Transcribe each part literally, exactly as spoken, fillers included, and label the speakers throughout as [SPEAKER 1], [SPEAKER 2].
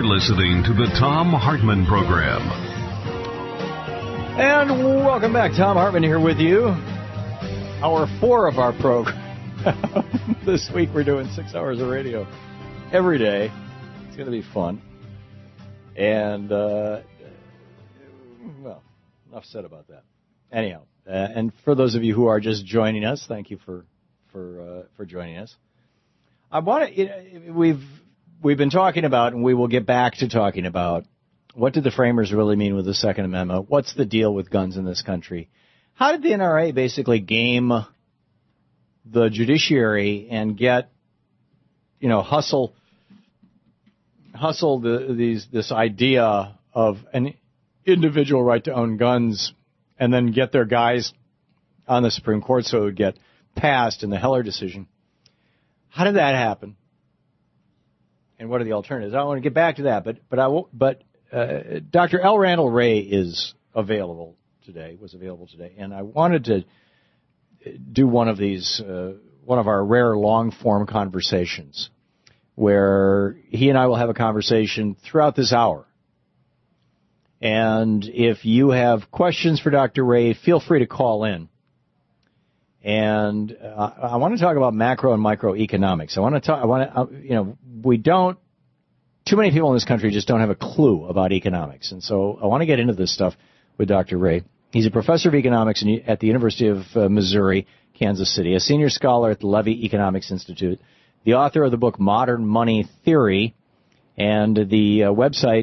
[SPEAKER 1] listening to the Thom Hartmann Program.
[SPEAKER 2] And welcome back. Thom Hartmann here with you. Hour four of our program. This week we're doing six hours of radio every day. It's going to be fun. And, uh, well, enough said about that. Anyhow, uh, and for those of you who are just joining us, thank you for for uh, for joining us. I want to. You know, we've we've been talking about, and we will get back to talking about, what did the framers really mean with the Second Amendment? What's the deal with guns in this country? How did the N R A basically game the judiciary and get, you know, hustle hustle the, these this idea of an individual right to own guns, and then get their guys on the Supreme Court so it would get passed in the Heller decision? How did that happen? And what are the alternatives? I want to get back to that, but but I will, but uh, Doctor L. Randall Wray is available today. Was available today, and I wanted to do one of these, uh, one of our rare long form conversations, where he and I will have a conversation throughout this hour. And if you have questions for Doctor Wray, feel free to call in. And uh, I want to talk about macro and microeconomics. I want to talk. I want to. Uh, you know, we don't. Too many people in this country just don't have a clue about economics, and so I want to get into this stuff with Doctor Wray. He's a professor of economics at the University of uh, Missouri, Kansas City, a senior scholar at the Levy Economics Institute, the author of the book Modern Money Theory, and the uh, website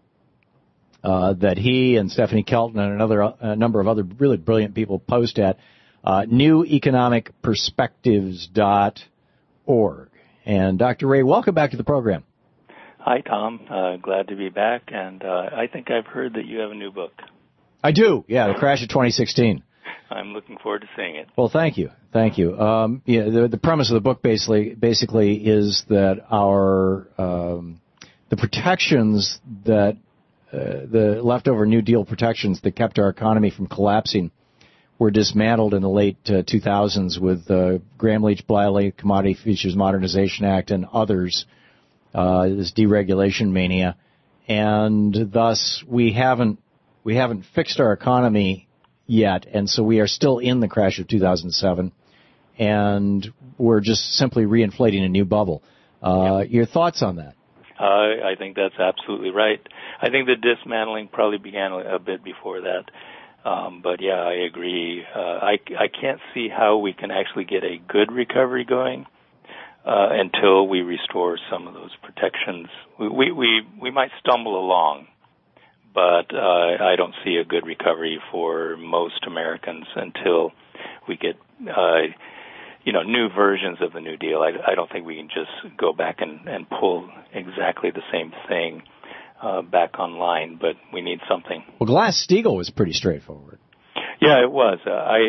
[SPEAKER 2] uh, that he and Stephanie Kelton and another a number of other really brilliant people post at. Uh, new economic perspectives dot org. And Doctor Wray, welcome back to the program.
[SPEAKER 3] Hi, Tom. Uh, glad to be back. And uh, I think I've heard that you have a new book.
[SPEAKER 2] I do. Yeah, The Crash of twenty sixteen.
[SPEAKER 3] I'm looking forward to seeing it.
[SPEAKER 2] Well, thank you. Thank you. Um, yeah, the, the premise of the book basically basically is that our um, the protections that uh, the leftover New Deal protections that kept our economy from collapsing were dismantled in the late uh, two thousands with uh, Gramm-Leach-Bliley Commodity Futures Modernization Act and others, uh, this deregulation mania, and thus we haven't we haven't fixed our economy yet, and so we are still in the crash of two thousand seven, and we're just simply reinflating a new bubble. Uh, your thoughts on that?
[SPEAKER 3] Uh, I think that's absolutely right. I think the dismantling probably began a bit before that. Um, but, yeah, I agree. Uh, I, I can't see how we can actually get a good recovery going uh, until we restore some of those protections. We, we, we, we might stumble along, but uh, I don't see a good recovery for most Americans until we get, uh, you know, new versions of the New Deal. I, I don't think we can just go back and, and pull exactly the same thing Uh, back online, but we need something.
[SPEAKER 2] Well, Glass-Steagall was pretty straightforward.
[SPEAKER 3] Yeah, it was. Uh, I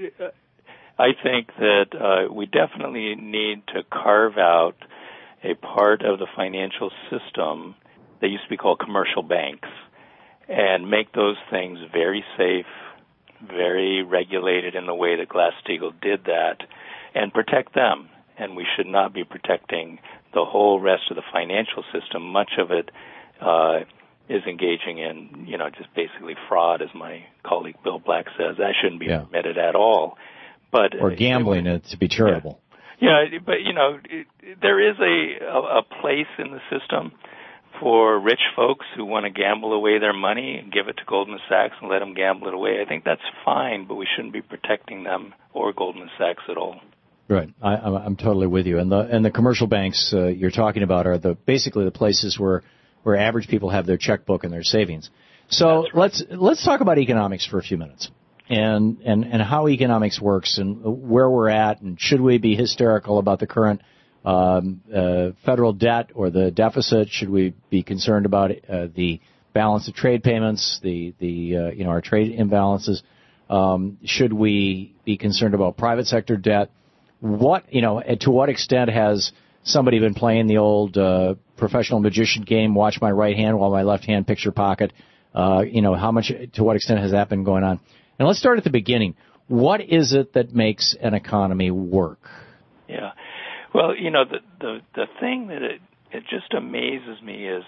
[SPEAKER 3] I think that uh, we definitely need to carve out a part of the financial system that used to be called commercial banks and make those things very safe, very regulated in the way that Glass-Steagall did that, and protect them. And we should not be protecting the whole rest of the financial system. Much of it Uh, is engaging in, you know, just basically fraud, as my colleague Bill Black says. That shouldn't be yeah. permitted at all. But
[SPEAKER 2] or gambling, it, it to be charitable.
[SPEAKER 3] Yeah, yeah but, you know, it, there is a, a, a place in the system for rich folks who want to gamble away their money and give it to Goldman Sachs and let them gamble it away. I think that's fine, but we shouldn't be protecting them or Goldman Sachs at all.
[SPEAKER 2] Right, I, I'm totally with you. And the and the commercial banks uh, you're talking about are the basically the places where where average people have their checkbook and their savings. So right. let's let's talk about economics for a few minutes, and, and, and how economics works, and where we're at, and should we be hysterical about the current um, uh, federal debt or the deficit? Should we be concerned about uh, the balance of trade payments, the the uh, you know our trade imbalances? Um, should we be concerned about private sector debt? What you know to what extent has somebody been playing the old uh, professional magician game, watch my right hand while my left hand picks your pocket? Uh, you know, how much, to what extent has that been going on? And let's start at the beginning. What is it that makes an economy work?
[SPEAKER 3] Yeah. Well, you know, the the, the thing that it, it just amazes me is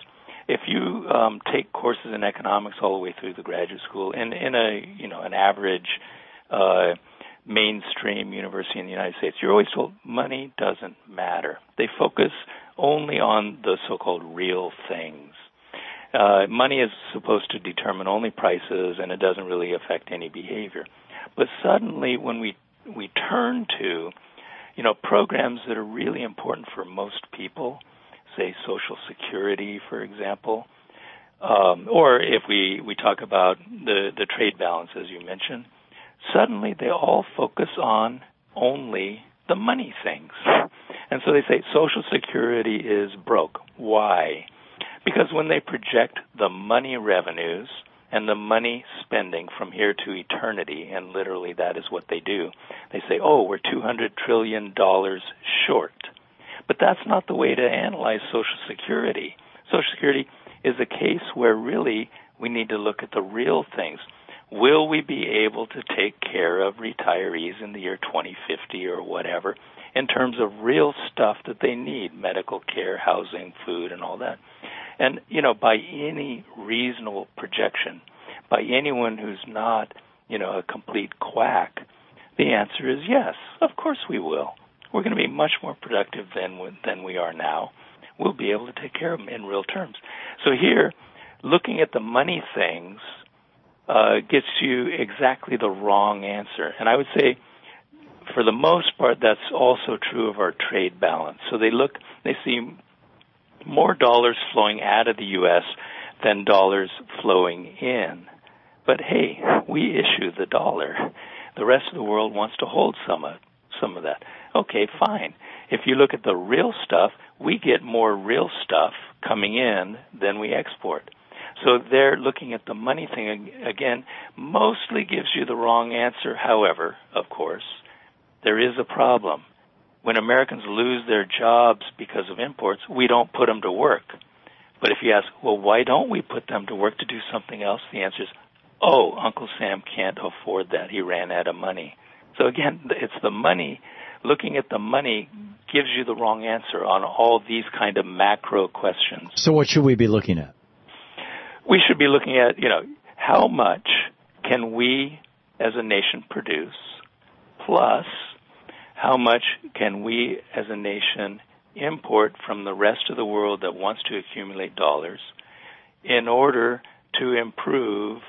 [SPEAKER 3] if you um, take courses in economics all the way through the graduate school, in in a you know an average uh, mainstream university in the United States, you're always told money doesn't matter. They focus only on the so-called real things. Uh, money is supposed to determine only prices, and it doesn't really affect any behavior. But suddenly, when we we turn to, you know, programs that are really important for most people, say Social Security, for example, um, or if we, we talk about the, the trade balance, as you mentioned, suddenly they all focus on only the money things. And so they say Social Security is broke. Why? Because when they project the money revenues and the money spending from here to eternity, and literally that is what they do, they say, oh, we're two hundred trillion dollars short. But that's not the way to analyze Social Security. Social Security is a case where really we need to look at the real things. Will we be able to take care of retirees in the year twenty fifty or whatever in terms of real stuff that they need, medical care, housing, food, and all that? And, you know, by any reasonable projection, by anyone who's not, you know, a complete quack, the answer is yes, of course we will. We're going to be much more productive than than we are now. We'll be able to take care of them in real terms. So here, looking at the money things uh, gets you exactly the wrong answer. And I would say, for the most part, that's also true of our trade balance. So they look, they see more dollars flowing out of the U S than dollars flowing in. But hey, we issue the dollar. The rest of the world wants to hold some of some of that. Okay, fine. If you look at the real stuff, we get more real stuff coming in than we export. So they're looking at the money thing again, mostly gives you the wrong answer. However, of course, there is a problem. When Americans lose their jobs because of imports, we don't put them to work. But if you ask, well, why don't we put them to work to do something else? The answer is, oh, Uncle Sam can't afford that. He ran out of money. So again, it's the money. Looking at the money gives you the wrong answer on all these kind of macro questions.
[SPEAKER 2] So what should we be looking at?
[SPEAKER 3] We should be looking at, you know, how much can we as a nation produce, plus how much can we as a nation import from the rest of the world that wants to accumulate dollars in order to improve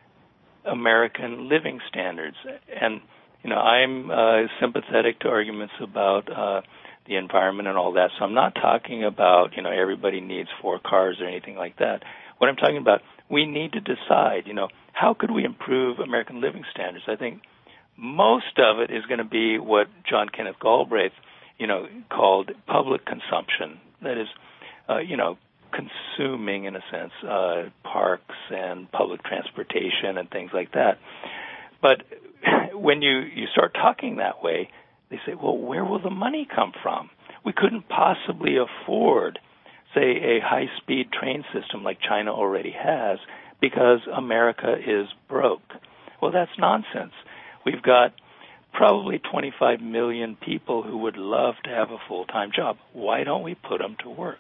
[SPEAKER 3] American living standards. And, you know, I'm uh, sympathetic to arguments about uh, the environment and all that, so I'm not talking about, you know, everybody needs four cars or anything like that. What I'm talking about, we need to decide, you know, how could we improve American living standards? I think most of it is going to be what John Kenneth Galbraith, you know, called public consumption. That is, uh, you know, consuming, in a sense, uh, parks and public transportation and things like that. But when you, you start talking that way, they say, well, where will the money come from? We couldn't possibly afford, say, a high-speed train system like China already has because America is broke. Well, that's nonsense. We've got probably twenty-five million people who would love to have a full-time job. Why don't we put them to work?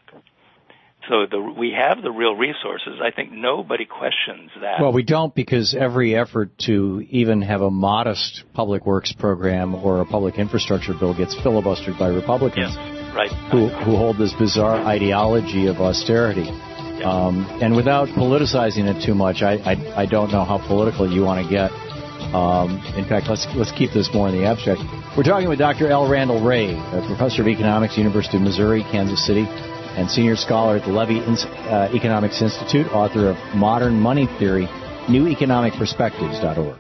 [SPEAKER 3] So the, we have the real resources. I think nobody questions that.
[SPEAKER 2] Well, we don't, because every effort to even have a modest public works program or a public infrastructure bill gets filibustered by Republicans,
[SPEAKER 3] yes, right.
[SPEAKER 2] who, who hold this bizarre ideology of austerity. Yeah. Um, and without politicizing it too much, I, I, I don't know how political you want to get. Um, in fact, let's let's keep this more in the abstract. We're talking with Doctor L. Randall Wray, a professor of economics, University of Missouri, Kansas City, and senior scholar at the Levy uh, Economics Institute, author of Modern Money Theory, new economic perspectives dot org.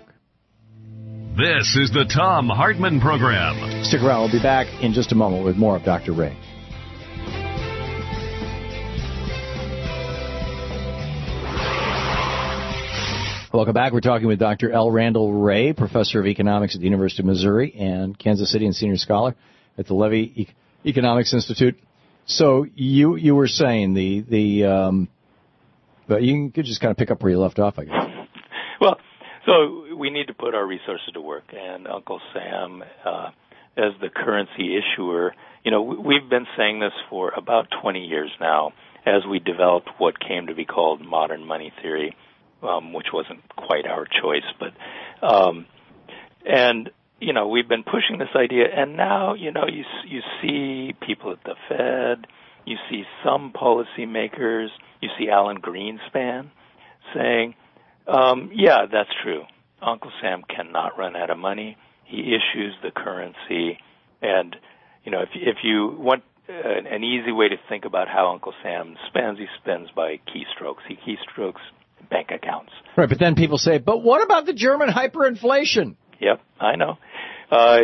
[SPEAKER 1] This is the Thom Hartmann Program.
[SPEAKER 2] Stick around. We'll be back in just a moment with more of Doctor Wray. Welcome back. We're talking with Doctor L. Randall Wray, professor of economics at the University of Missouri and Kansas City, and senior scholar at the Levy e- Economics Institute. So you you were saying the the um, but you could just kind of pick up where you left off, I guess.
[SPEAKER 3] Well, so we need to put our resources to work, and Uncle Sam, uh, as the currency issuer, you know, we've been saying this for about twenty years now. as we developed what came to be called modern money theory, um, which wasn't quite our choice, but um, and you know we've been pushing this idea, and now you know you you see people at the Fed, you see some policymakers, you see Alan Greenspan saying, um, "Yeah, that's true. Uncle Sam cannot run out of money. He issues the currency." And, you know, if, if you want an, an easy way to think about how Uncle Sam spends, he spends by keystrokes. He keystrokes bank accounts.
[SPEAKER 2] Right, but then people say, but what about the German hyperinflation?
[SPEAKER 3] Yep, I know. Uh,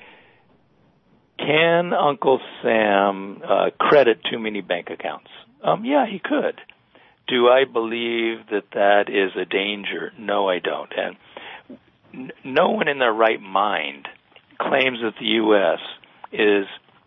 [SPEAKER 3] can Uncle Sam uh, credit too many bank accounts? Um, yeah, he could. Do I believe that that is a danger? No, I don't. And n- no one in their right mind claims that the U S is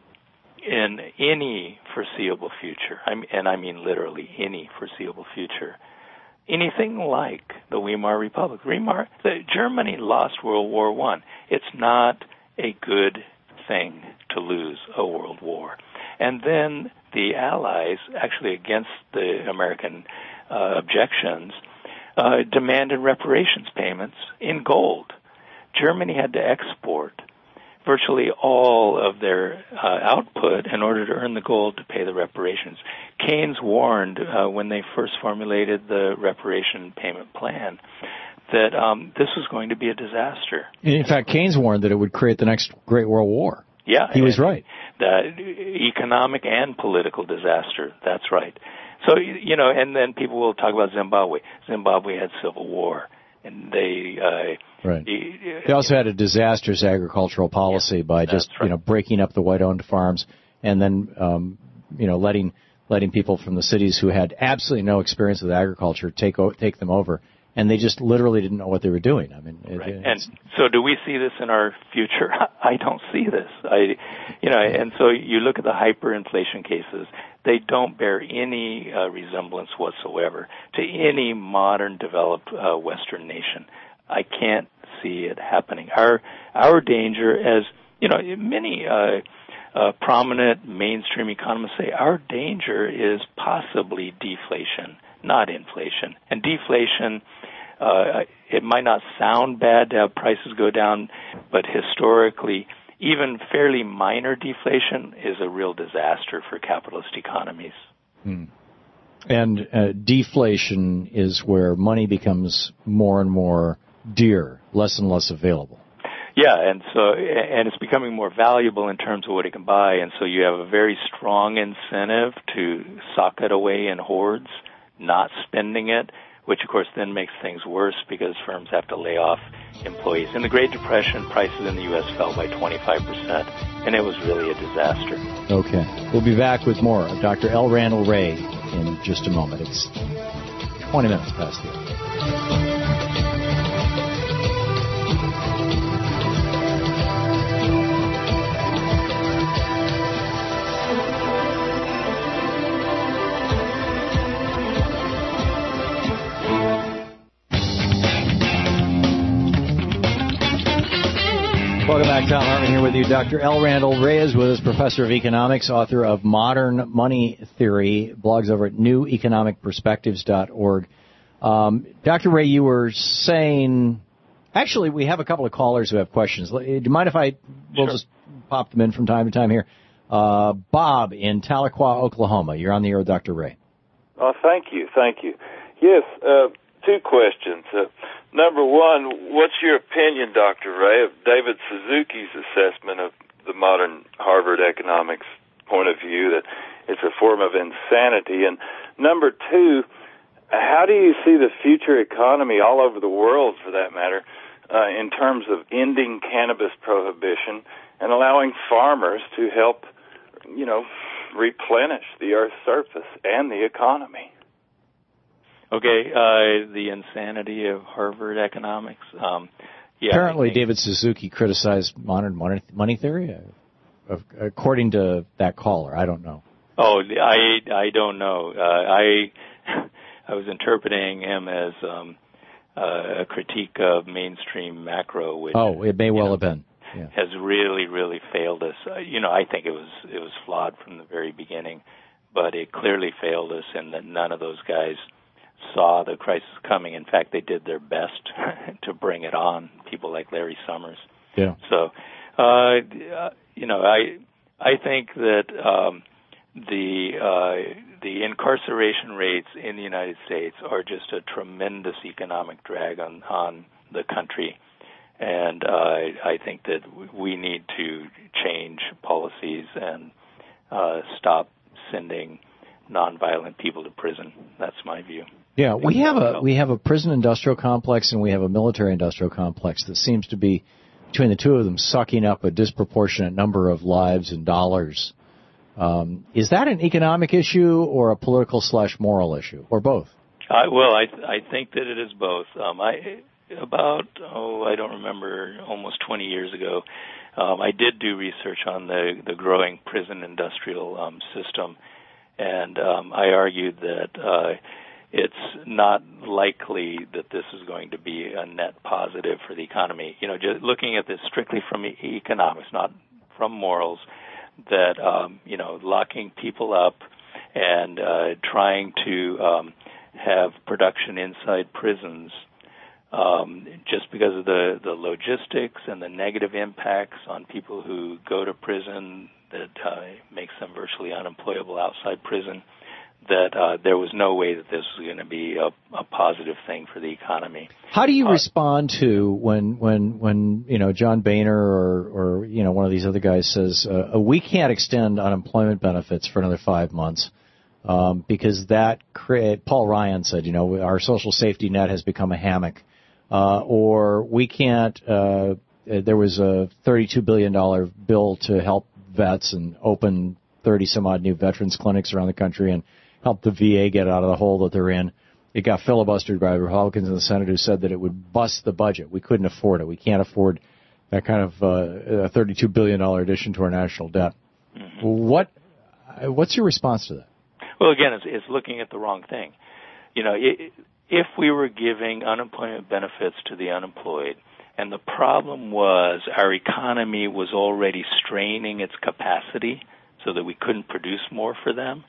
[SPEAKER 3] in any foreseeable future, I mean, and I mean literally any foreseeable future, anything like the Weimar Republic. Weimar, the, Germany lost World War One. It's not a good thing to lose a world war. And then the Allies, actually against the American uh, objections, uh, demanded reparations payments in gold. Germany had to export virtually all of their uh, output in order to earn the gold to pay the reparations. Keynes warned uh, when they first formulated the reparation payment plan that um, this was going to be a disaster.
[SPEAKER 2] In fact, Keynes warned that it would create the next Great World War.
[SPEAKER 3] Yeah.
[SPEAKER 2] He was right.
[SPEAKER 3] That economic and political disaster, that's right. So, you know, and then people will talk about Zimbabwe. Zimbabwe had civil war. And they, uh,
[SPEAKER 2] right. They also had a disastrous agricultural policy yeah, by just, right. you know, breaking up the white-owned farms and then, um, you know, letting letting people from the cities who had absolutely no experience with agriculture take o- take them over, and they just literally didn't know what they were doing. I mean,
[SPEAKER 3] right.
[SPEAKER 2] it,
[SPEAKER 3] and so do we see this in our future? I don't see this. I, you know, and so you look at the hyperinflation cases. They don't bear any uh, resemblance whatsoever to any modern developed uh, Western nation. I can't see it happening. Our our danger, as you know, many uh, uh, prominent mainstream economists say, our danger is possibly deflation, not inflation. And deflation, uh, it might not sound bad to have prices go down, but historically, even fairly minor deflation is a real disaster for capitalist economies.
[SPEAKER 2] Hmm. And uh, deflation is where money becomes more and more dear, less and less available.
[SPEAKER 3] Yeah, and so and it's becoming more valuable in terms of what it can buy, and so you have a very strong incentive to sock it away in hoards, not spending it, which of course then makes things worse because firms have to lay off employees. In the Great Depression, prices in the U S fell by twenty-five percent, and it was really a disaster.
[SPEAKER 2] Okay. We'll be back with more of Doctor L. Randall Wray in just a moment. It's twenty minutes past the hour. Welcome back. Thom Hartmann here with you. Doctor L. Randall Wray is with us, professor of economics, author of Modern Money Theory, blogs over at new economic perspectives dot org. Um, Doctor Wray, you were saying, actually, we have a couple of callers who have questions. Do you mind if I, we'll
[SPEAKER 3] Sure.
[SPEAKER 2] just pop them in from time to time here. Uh, Bob in Tahlequah, Oklahoma. You're on the air with Doctor Wray.
[SPEAKER 4] Oh, thank you, thank you. Yes, uh, two questions. Uh, number one, what's your opinion, Doctor Wray, of David Suzuki's assessment of the modern Harvard economics point of view that it's a form of insanity? And number two, how do you see the future economy all over the world, for that matter, uh, in terms of ending cannabis prohibition and allowing farmers to help, you know, replenish the Earth's surface and the economy?
[SPEAKER 3] Okay, uh, the insanity of Harvard economics. Um, yeah,
[SPEAKER 2] Apparently, David Suzuki criticized modern money theory, uh, according to that caller. I don't know.
[SPEAKER 3] Oh, I I don't know. Uh, I I was interpreting him as um, uh, a critique of mainstream macro, which
[SPEAKER 2] oh, it may well
[SPEAKER 3] know,
[SPEAKER 2] have been. Yeah.
[SPEAKER 3] Has really, really failed us. Uh, you know, I think it was it was flawed from the very beginning. but it clearly failed us, and that none of those guys saw the crisis coming. In fact, they did their best to bring it on, people like Larry Summers.
[SPEAKER 2] Yeah.
[SPEAKER 3] So, uh, you know, I I think that um, the uh, the incarceration rates in the United States are just a tremendous economic drag on, on the country. And uh, I think that we need to change policies and uh, stop sending nonviolent people to prison. That's my view.
[SPEAKER 2] Yeah, we have a we have a prison industrial complex and we have a military industrial complex that seems to be, between the two of them, sucking up a disproportionate number of lives and dollars. Um, is that an economic issue or a political slash moral issue, or both?
[SPEAKER 3] I, well, I I think that it is both. Um, I about oh I don't remember almost twenty years ago, um, I did do research on the the growing prison industrial um, system, and um, I argued that uh, it's not likely that this is going to be a net positive for the economy. You know, just looking at this strictly from e- economics, not from morals, that, um, you know, locking people up and uh, trying to um, have production inside prisons um, just because of the, the logistics and the negative impacts on people who go to prison that uh, makes them virtually unemployable outside prison, that uh, there was no way that this was going to be a, a positive thing for the economy.
[SPEAKER 2] How do you
[SPEAKER 3] uh,
[SPEAKER 2] respond to when, when, when you know, John Boehner or, or you know, one of these other guys says, uh, we can't extend unemployment benefits for another five months um, because that create, Paul Ryan said, you know, our social safety net has become a hammock, uh, or we can't. Uh, there was a thirty-two billion dollars bill to help vets and open thirty some odd new veterans clinics around the country and help the V A get out of the hole that they're in. It got filibustered by Republicans in the Senate who said that it would bust the budget. We couldn't afford it. We can't afford that kind of uh, a thirty-two billion dollars addition to our national debt. Mm-hmm. What What's your response to that?
[SPEAKER 3] Well, again, it's, it's looking at the wrong thing. You know, it, if we were giving unemployment benefits to the unemployed, and the problem was our economy was already straining its capacity so that we couldn't produce more for them,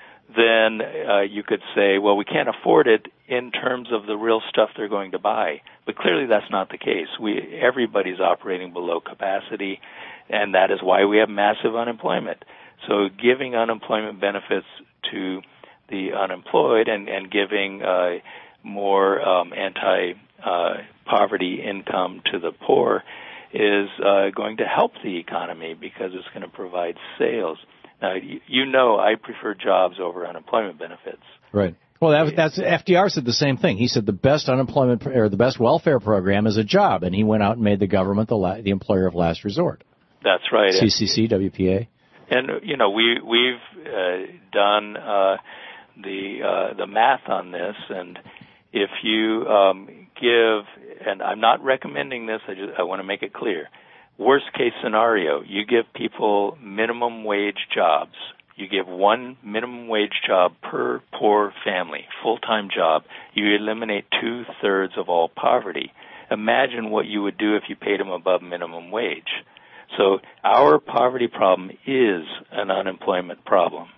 [SPEAKER 3] then uh, you could say, well, we can't afford it in terms of the real stuff they're going to buy. But clearly that's not the case. We everybody's operating below capacity, and that is why we have massive unemployment. So giving unemployment benefits to the unemployed and, and giving uh, more um, anti-poverty uh, income to the poor is uh, going to help the economy because it's going to provide sales. Now, you know I prefer jobs over unemployment benefits.
[SPEAKER 2] Right. Well, that, that's F D R said the same thing. He said the best unemployment or the best welfare program is a job, and he went out and made the government the, la- the employer of last resort.
[SPEAKER 3] That's right.
[SPEAKER 2] C C C, W P A.
[SPEAKER 3] And, you know, we, we've uh, done uh, the uh, the math on this, and if you um, give, and I'm not recommending this, I, just, I want to make it clear, worst case scenario, you give people minimum wage jobs. You give one minimum wage job per poor family, full-time job. You eliminate two-thirds of all poverty. Imagine what you would do if you paid them above minimum wage. So our poverty problem is an unemployment problem.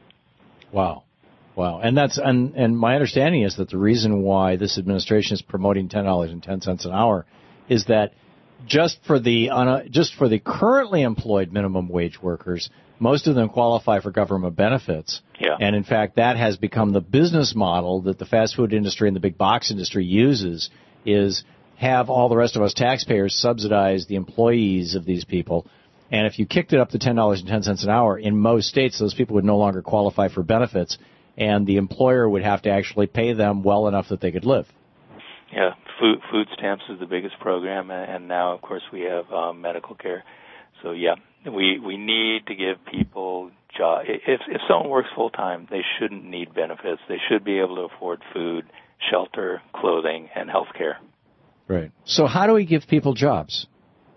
[SPEAKER 2] Wow. Wow. And that's and, and my understanding is that the reason why this administration is promoting ten dollars and ten cents an hour is that just for the uh, just for the currently employed minimum wage workers, most of them qualify for government benefits.
[SPEAKER 3] Yeah.
[SPEAKER 2] And in fact, that has become the business model that the fast food industry and the big box industry uses, is have all the rest of us taxpayers subsidize the employees of these people. And if you kicked it up to ten dollars and ten cents an hour, in most states, those people would no longer qualify for benefits, and the employer would have to actually pay them well enough that they could live.
[SPEAKER 3] Yeah, food, food stamps is the biggest program, and now, of course, we have um, medical care. So, yeah, we we need to give people jobs. If, if someone works full-time, they shouldn't need benefits. They should be able to afford food, shelter, clothing, and health care.
[SPEAKER 2] Right. So how do we give people jobs?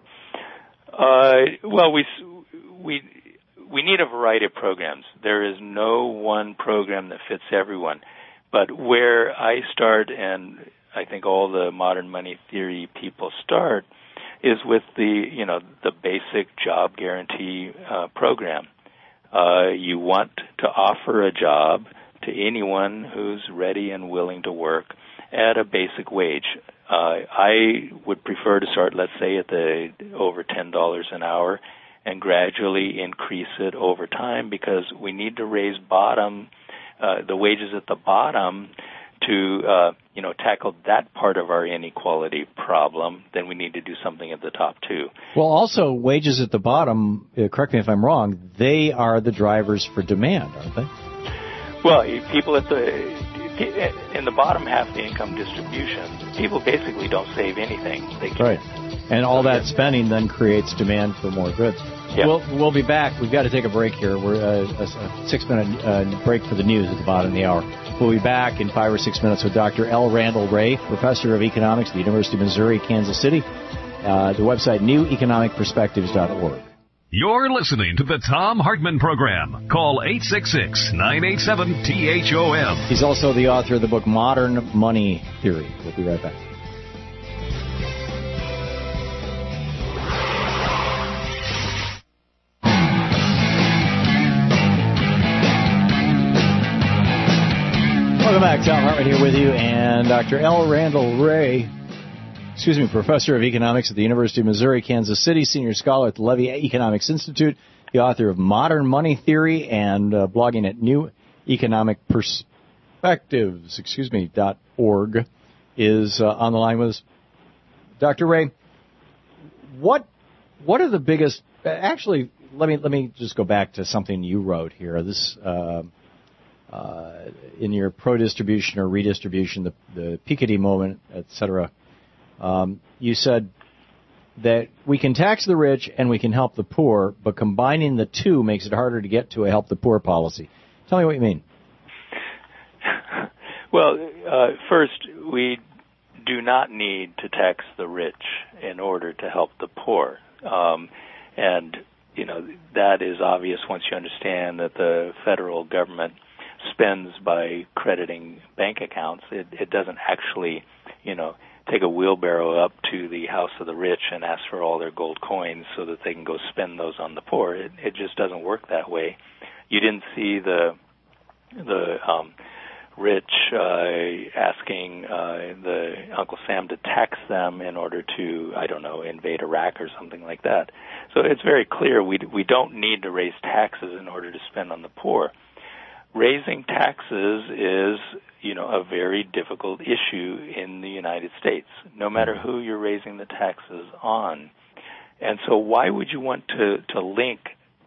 [SPEAKER 3] Uh, well, we we we need a variety of programs. There is no one program that fits everyone. But where I start, and I think all the modern money theory people start, is with the you know the basic job guarantee uh, program. Uh, you want to offer a job to anyone who's ready and willing to work at a basic wage. Uh, I would prefer to start, let's say, at the over ten dollars an hour and gradually increase it over time, because we need to raise bottom, uh, the wages at the bottom to, uh, you know, tackle that part of our inequality problem. Then we need to do something at the top too.
[SPEAKER 2] Well, also wages at the bottom, uh, correct me if I'm wrong, they are the drivers for demand, aren't they?
[SPEAKER 3] Well, people at the in the bottom half of the income distribution, people basically don't save anything. They can't.
[SPEAKER 2] Right. And all that spending then creates demand for more goods.
[SPEAKER 3] Yep.
[SPEAKER 2] We'll, we'll be back. We've got to take a break here. We're uh, a, a six-minute uh, break for the news at the bottom of the hour. We'll be back in five or six minutes with Doctor L. Randall Wray, professor of economics at the University of Missouri, Kansas City. Uh, the website, new economic perspectives dot org.
[SPEAKER 1] You're listening to the Thom Hartmann Program. Call eight six six, nine eight seven, T H O M.
[SPEAKER 2] He's also the author of the book Modern Money Theory. We'll be right back. Welcome back. Thom Hartmann here with you, and Doctor L. Randall Wray, excuse me, professor of economics at the University of Missouri, Kansas City, senior scholar at the Levy Economics Institute, the author of Modern Money Theory, and uh, blogging at New Economic Perspectives, excuse me, dot org, is uh, on the line with us. Doctor Wray, what what are the biggest? Actually, let me let me just go back to something you wrote here. This. Uh, Uh, in your pro-distribution or redistribution, the, the Piketty moment, et cetera, um, you said that we can tax the rich and we can help the poor, but combining the two makes it harder to get to a help the poor policy. Tell me what you mean.
[SPEAKER 3] Well, uh, first, we do not need to tax the rich in order to help the poor. Um, and, you know, that is obvious once you understand that the federal government spends by crediting bank accounts. It, it doesn't actually, you know, take a wheelbarrow up to the house of the rich and ask for all their gold coins so that they can go spend those on the poor. It, it just doesn't work that way. You didn't see the the um, rich uh, asking uh, the Uncle Sam to tax them in order to, I don't know, invade Iraq or something like that. So it's very clear we we don't need to raise taxes in order to spend on the poor. Raising taxes is, you know, a very difficult issue in the United States, no matter who you're raising the taxes on. And so why would you want to, to link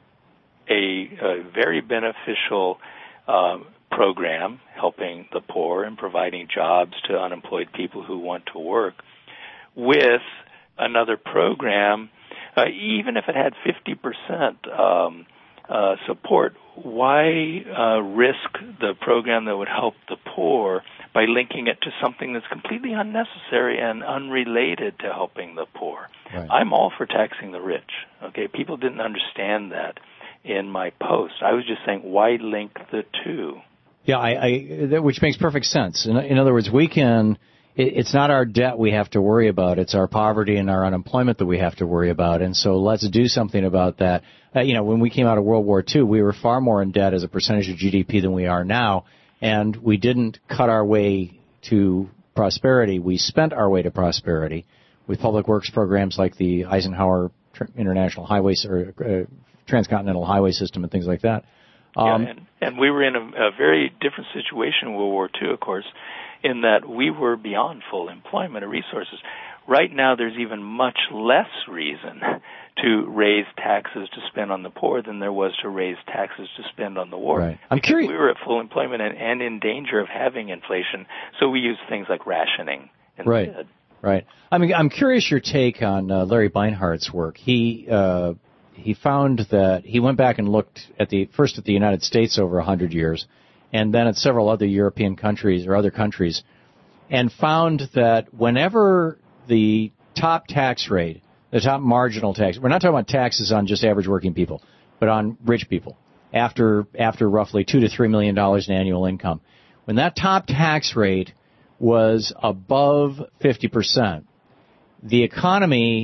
[SPEAKER 3] a, a very beneficial uh, program helping the poor and providing jobs to unemployed people who want to work with another program, uh, even if it had fifty percent um, uh, support? Why uh, risk the program that would help the poor by linking it to something that's completely unnecessary and unrelated to helping the poor?
[SPEAKER 2] Right.
[SPEAKER 3] I'm all for taxing the rich. Okay, people didn't understand that in my post. I was just saying, why link the two?
[SPEAKER 2] Yeah, I, I that, which makes perfect sense. In, in other words, we can. It, it's not our debt we have to worry about. It's our poverty and our unemployment that we have to worry about. And so let's do something about that. Uh, you know, when we came out of World War Two, we were far more in debt as a percentage of G D P than we are now, and we didn't cut our way to prosperity. We spent our way to prosperity with public works programs like the Eisenhower International Highway or uh, Transcontinental Highway System and things like that. Um,
[SPEAKER 3] yeah, and, and we were in a, a very different situation in World War Two, of course, in that we were beyond full employment of resources. Right now, there's even much less reason to raise taxes to spend on the poor than there was to raise taxes to spend on the war.
[SPEAKER 2] Right. I'm curious.
[SPEAKER 3] We were at full employment and, and in danger of having inflation, so we used things like rationing instead.
[SPEAKER 2] Right. Right. I mean, I'm curious your take on uh, Larry Beinhardt's work. He uh, he found that he went back and looked at the first at the United States over a hundred years, and then at several other European countries or other countries, and found that whenever the top tax rate, the top marginal tax, we're not talking about taxes on just average working people, but on rich people, after after roughly two to three million dollars in annual income, when that top tax rate was above fifty percent, the economy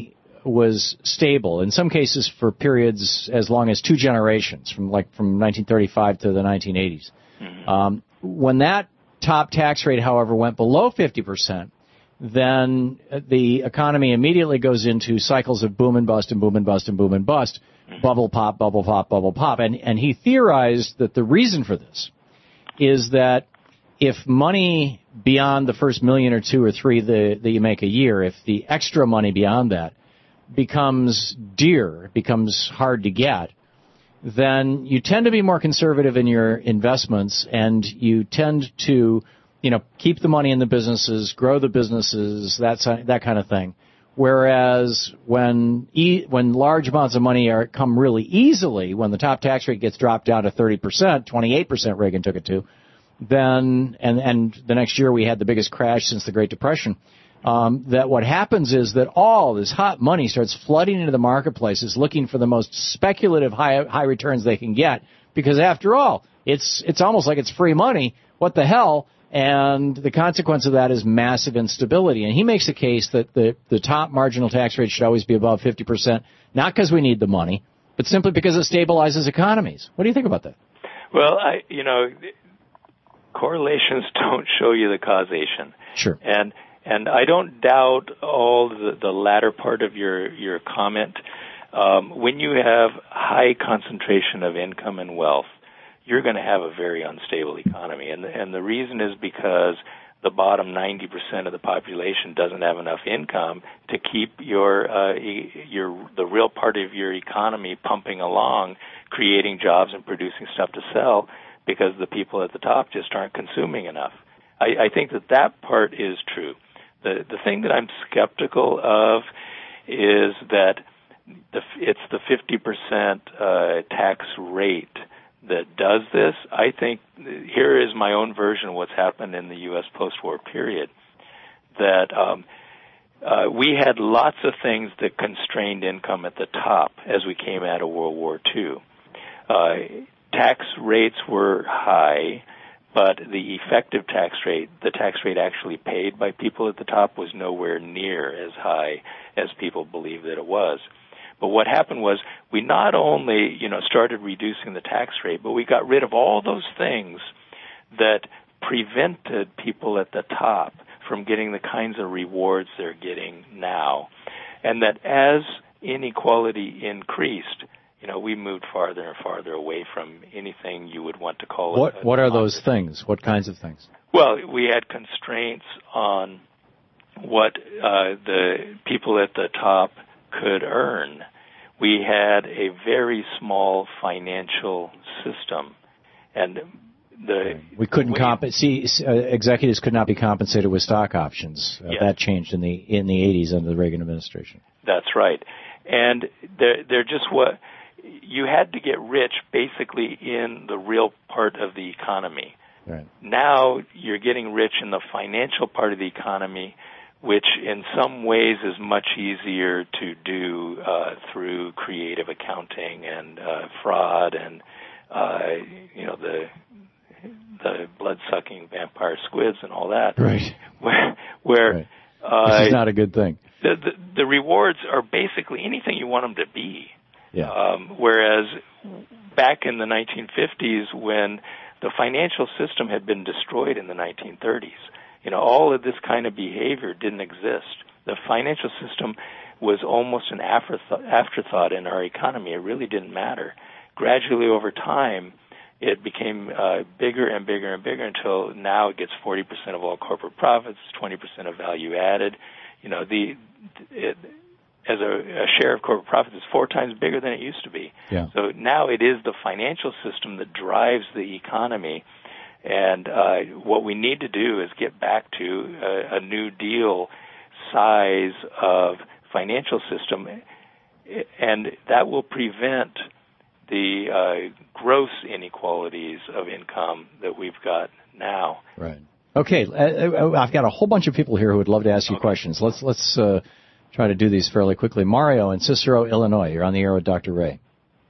[SPEAKER 2] was stable, in some cases for periods as long as two generations, from like from nineteen thirty-five to the nineteen eighties. Mm-hmm. Um, when that top tax rate, however, went below fifty percent, then the economy immediately goes into cycles of boom and bust and boom and bust and boom and bust, mm-hmm. bubble pop, bubble pop, bubble pop. And, and he theorized that the reason for this is that if money beyond the first million or two or three that, that you make a year, if the extra money beyond that becomes dear, becomes hard to get, then you tend to be more conservative in your investments, and you tend to, you know, keep the money in the businesses, grow the businesses, that that kind of thing. Whereas when e- when large amounts of money are come really easily, when the top tax rate gets dropped down to thirty percent, twenty-eight percent Reagan took it to, then and and the next year we had the biggest crash since the Great Depression. Um, that what happens is that all this hot money starts flooding into the marketplaces, looking for the most speculative high high returns they can get, because after all, it's it's almost like it's free money. What the hell? And the consequence of that is massive instability. And he makes the case that the the top marginal tax rate should always be above fifty percent, not because we need the money, but simply because it stabilizes economies. What do you think about that?
[SPEAKER 3] Well, I you know. Correlations don't show you the causation.
[SPEAKER 2] Sure.
[SPEAKER 3] And and I don't doubt all the, the latter part of your, your comment. Um, when you have high concentration of income and wealth, you're going to have a very unstable economy. And, and the reason is because the bottom ninety percent of the population doesn't have enough income to keep your uh, your the real part of your economy pumping along, creating jobs and producing stuff to sell, because the people at the top just aren't consuming enough. I, I think that that part is true. The the thing that I'm skeptical of is that the, it's the fifty percent uh, tax rate that does this. I think here is my own version of what's happened in the U S post-war period, that um, uh, we had lots of things that constrained income at the top as we came out of World War Two. Uh, tax rates were high, but the effective tax rate, the tax rate actually paid by people at the top, was nowhere near as high as people believed that it was. But what happened was we not only, you know, started reducing the tax rate, but we got rid of all those things that prevented people at the top from getting the kinds of rewards they're getting now. And that as inequality increased, you know, we moved farther and farther away from anything you would want to call
[SPEAKER 2] what,
[SPEAKER 3] it.
[SPEAKER 2] What are those things? What kinds of things?
[SPEAKER 3] Well, we had constraints on what uh, the people at the top could earn. We had a very small financial system, and the
[SPEAKER 2] we couldn't
[SPEAKER 3] we,
[SPEAKER 2] comp- see uh, executives could not be compensated with stock options. Uh,
[SPEAKER 3] yes.
[SPEAKER 2] That changed in the in the eighties under the Reagan administration.
[SPEAKER 3] That's right, and they're, they're just what you had to get rich basically in the real part of the economy.
[SPEAKER 2] Right.
[SPEAKER 3] Now you're getting rich in the financial part of the economy, which in some ways is much easier to do uh, through creative accounting and uh, fraud and uh, you know the the blood-sucking vampire squids and all that.
[SPEAKER 2] Right.
[SPEAKER 3] Where, where
[SPEAKER 2] right.
[SPEAKER 3] Uh,
[SPEAKER 2] this is not a good thing.
[SPEAKER 3] The, the the rewards are basically anything you want them to be.
[SPEAKER 2] Yeah.
[SPEAKER 3] Um, whereas back in the nineteen fifties, when the financial system had been destroyed in the nineteen thirties, you know, all of this kind of behavior didn't exist. The financial system was almost an afterthought, afterthought in our economy. It really didn't matter. Gradually over time, it became uh, bigger and bigger and bigger until now it gets forty percent of all corporate profits, twenty percent of value added. You know, the it, as a, a share of corporate profits is four times bigger than it used to be.
[SPEAKER 2] Yeah.
[SPEAKER 3] So now it is the financial system that drives the economy. And uh, what we need to do is get back to a, a New Deal size of financial system, and that will prevent the uh, gross inequalities of income that we've got now.
[SPEAKER 2] Right. Okay, uh, I've got a whole bunch of people here who would love to ask you
[SPEAKER 3] okay.
[SPEAKER 2] questions. Let's let's uh, try to do these fairly quickly. Mario in Cicero, Illinois. You're on the air with Doctor Ray.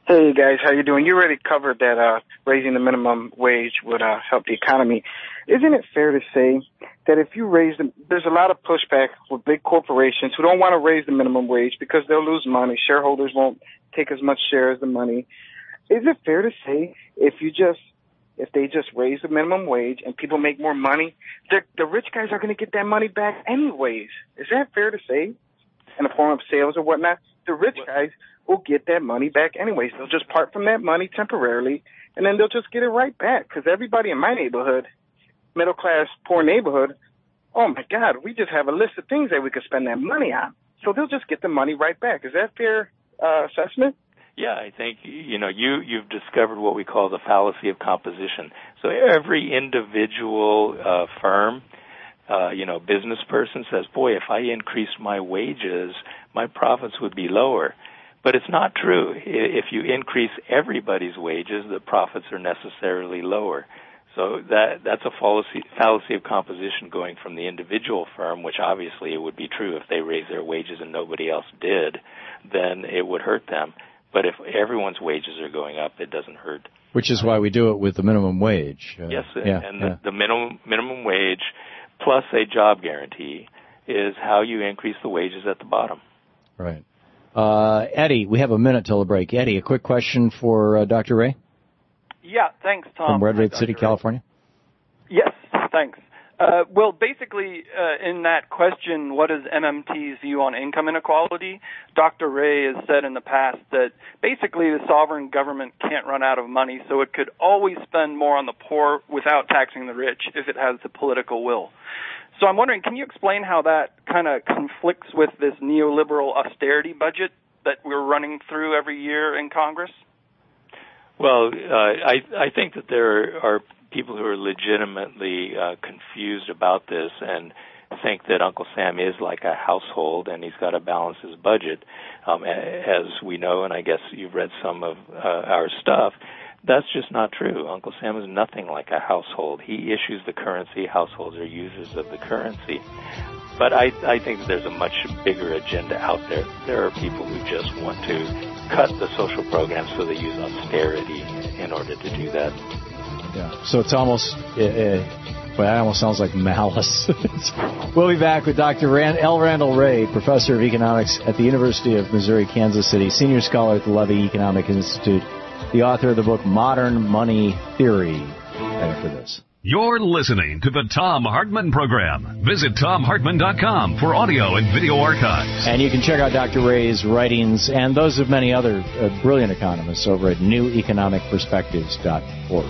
[SPEAKER 5] Hey guys, how you doing? You already covered that uh, raising the minimum wage would uh, help the economy. Isn't it fair to say that if you raise them, there's a lot of pushback with big corporations who don't want to raise the minimum wage because they'll lose money. Shareholders won't take as much share as the money. Is it fair to say if you just if they just raise the minimum wage and people make more money, the rich guys are going to get that money back anyways? Is that fair to say in the form of sales or whatnot? The rich guys will get that money back anyways. They'll just part from that money temporarily, and then they'll just get it right back. Because everybody in my neighborhood, middle class, poor neighborhood, oh my God, we just have a list of things that we could spend that money on. So they'll just get the money right back. Is that fair uh, assessment?
[SPEAKER 3] Yeah, I think, you know, you, you've discovered what we call the fallacy of composition. So every individual uh, firm, uh, you know, business person says, boy, if I increased my wages, my profits would be lower. But it's not true. If you increase everybody's wages, the profits are necessarily lower. So that that's a fallacy, fallacy of composition going from the individual firm, which obviously it would be true if they raised their wages and nobody else did, then it would hurt them. But if everyone's wages are going up, it doesn't hurt.
[SPEAKER 2] Which is why we do it with the minimum wage.
[SPEAKER 3] Uh, yes,
[SPEAKER 2] yeah,
[SPEAKER 3] and
[SPEAKER 2] yeah.
[SPEAKER 3] The, the minimum minimum wage plus a job guarantee is how you increase the wages at the bottom.
[SPEAKER 2] Right. Uh, Eddie, we have a minute till the break. Eddie, a quick question for uh, Doctor Ray?
[SPEAKER 6] Yeah, thanks, Tom.
[SPEAKER 2] From Redwood
[SPEAKER 6] Hi,
[SPEAKER 2] City,
[SPEAKER 6] Ray.
[SPEAKER 2] California?
[SPEAKER 6] Yes, thanks. Uh, well, basically, uh, in that question, what is M M T's view on income inequality? Doctor Ray has said in the past that basically the sovereign government can't run out of money, so it could always spend more on the poor without taxing the rich if it has the political will. So I'm wondering, can you explain how that kind of conflicts with this neoliberal austerity budget that we're running through every year in Congress?
[SPEAKER 3] Well, uh, I, I think that there are people who are legitimately uh, confused about this and think that Uncle Sam is like a household and he's got to balance his budget. Um, as we know, and I guess you've read some of uh, our stuff, that's just not true. Uncle Sam is nothing like a household. He issues the currency. Households are users of the currency. But I, I think that there's a much bigger agenda out there. There are people who just want to cut the social programs, so they use austerity in order to do that.
[SPEAKER 2] Yeah. So it's almost, uh, uh, well, that almost sounds like malice. We'll be back with Doctor Rand, L. Randall Wray, professor of economics at the University of Missouri, Kansas City, senior scholar at the Levy Economic Institute, the author of the book Modern Money Theory. Right after this.
[SPEAKER 1] You're listening to the Thom Hartmann Program. Visit Thom Hartmann dot com for audio and video archives.
[SPEAKER 2] And you can check out Doctor Ray's writings and those of many other uh, brilliant economists over at new economic perspectives dot org.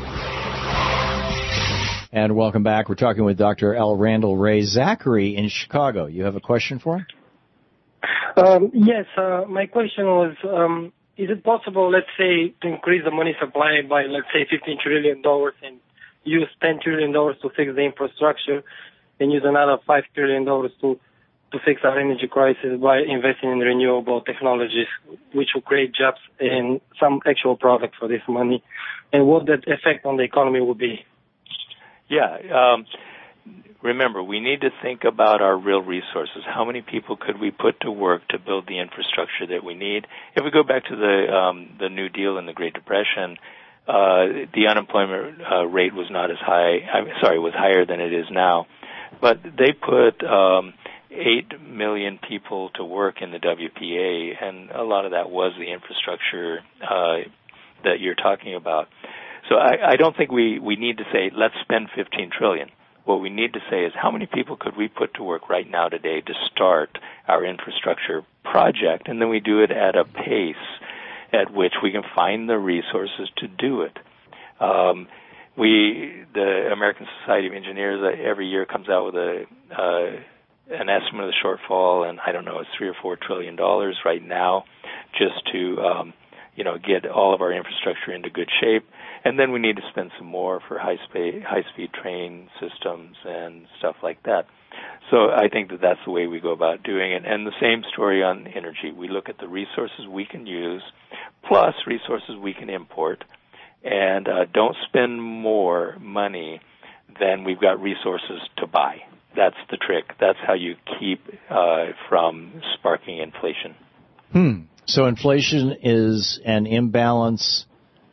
[SPEAKER 2] And welcome back. We're talking with Doctor L. Randall Wray. Zachary in Chicago. You have a question for him?
[SPEAKER 7] Um, yes. Uh, my question was, um, is it possible, let's say, to increase the money supply by, let's say, fifteen trillion dollars and use ten trillion dollars to fix the infrastructure and use another five trillion dollars to, to fix our energy crisis by investing in renewable technologies, which will create jobs and some actual product for this money, and what that effect on the economy will be?
[SPEAKER 3] Yeah. Um, remember, we need to think about our real resources. How many people could we put to work to build the infrastructure that we need? If we go back to the um, the New Deal and the Great Depression, uh, the unemployment uh, rate was not as high. I'm sorry, was higher than it is now. But they put um, eight million people to work in the W P A, and a lot of that was the infrastructure uh, that you're talking about. So I, I don't think we, we need to say, let's spend fifteen trillion dollars. What we need to say is, how many people could we put to work right now today to start our infrastructure project? And then we do it at a pace at which we can find the resources to do it. Um, we, the American Society of Engineers, uh, every year comes out with a uh, an estimate of the shortfall, and I don't know, it's three or four trillion dollars right now, just to um, you know get all of our infrastructure into good shape. And then we need to spend some more for high-speed, high-speed train systems and stuff like that. So I think that that's the way we go about doing it. And the same story on energy. We look at the resources we can use, plus resources we can import, and uh, don't spend more money than we've got resources to buy. That's the trick. That's how you keep uh, from sparking inflation.
[SPEAKER 2] Hmm. So inflation is an imbalance.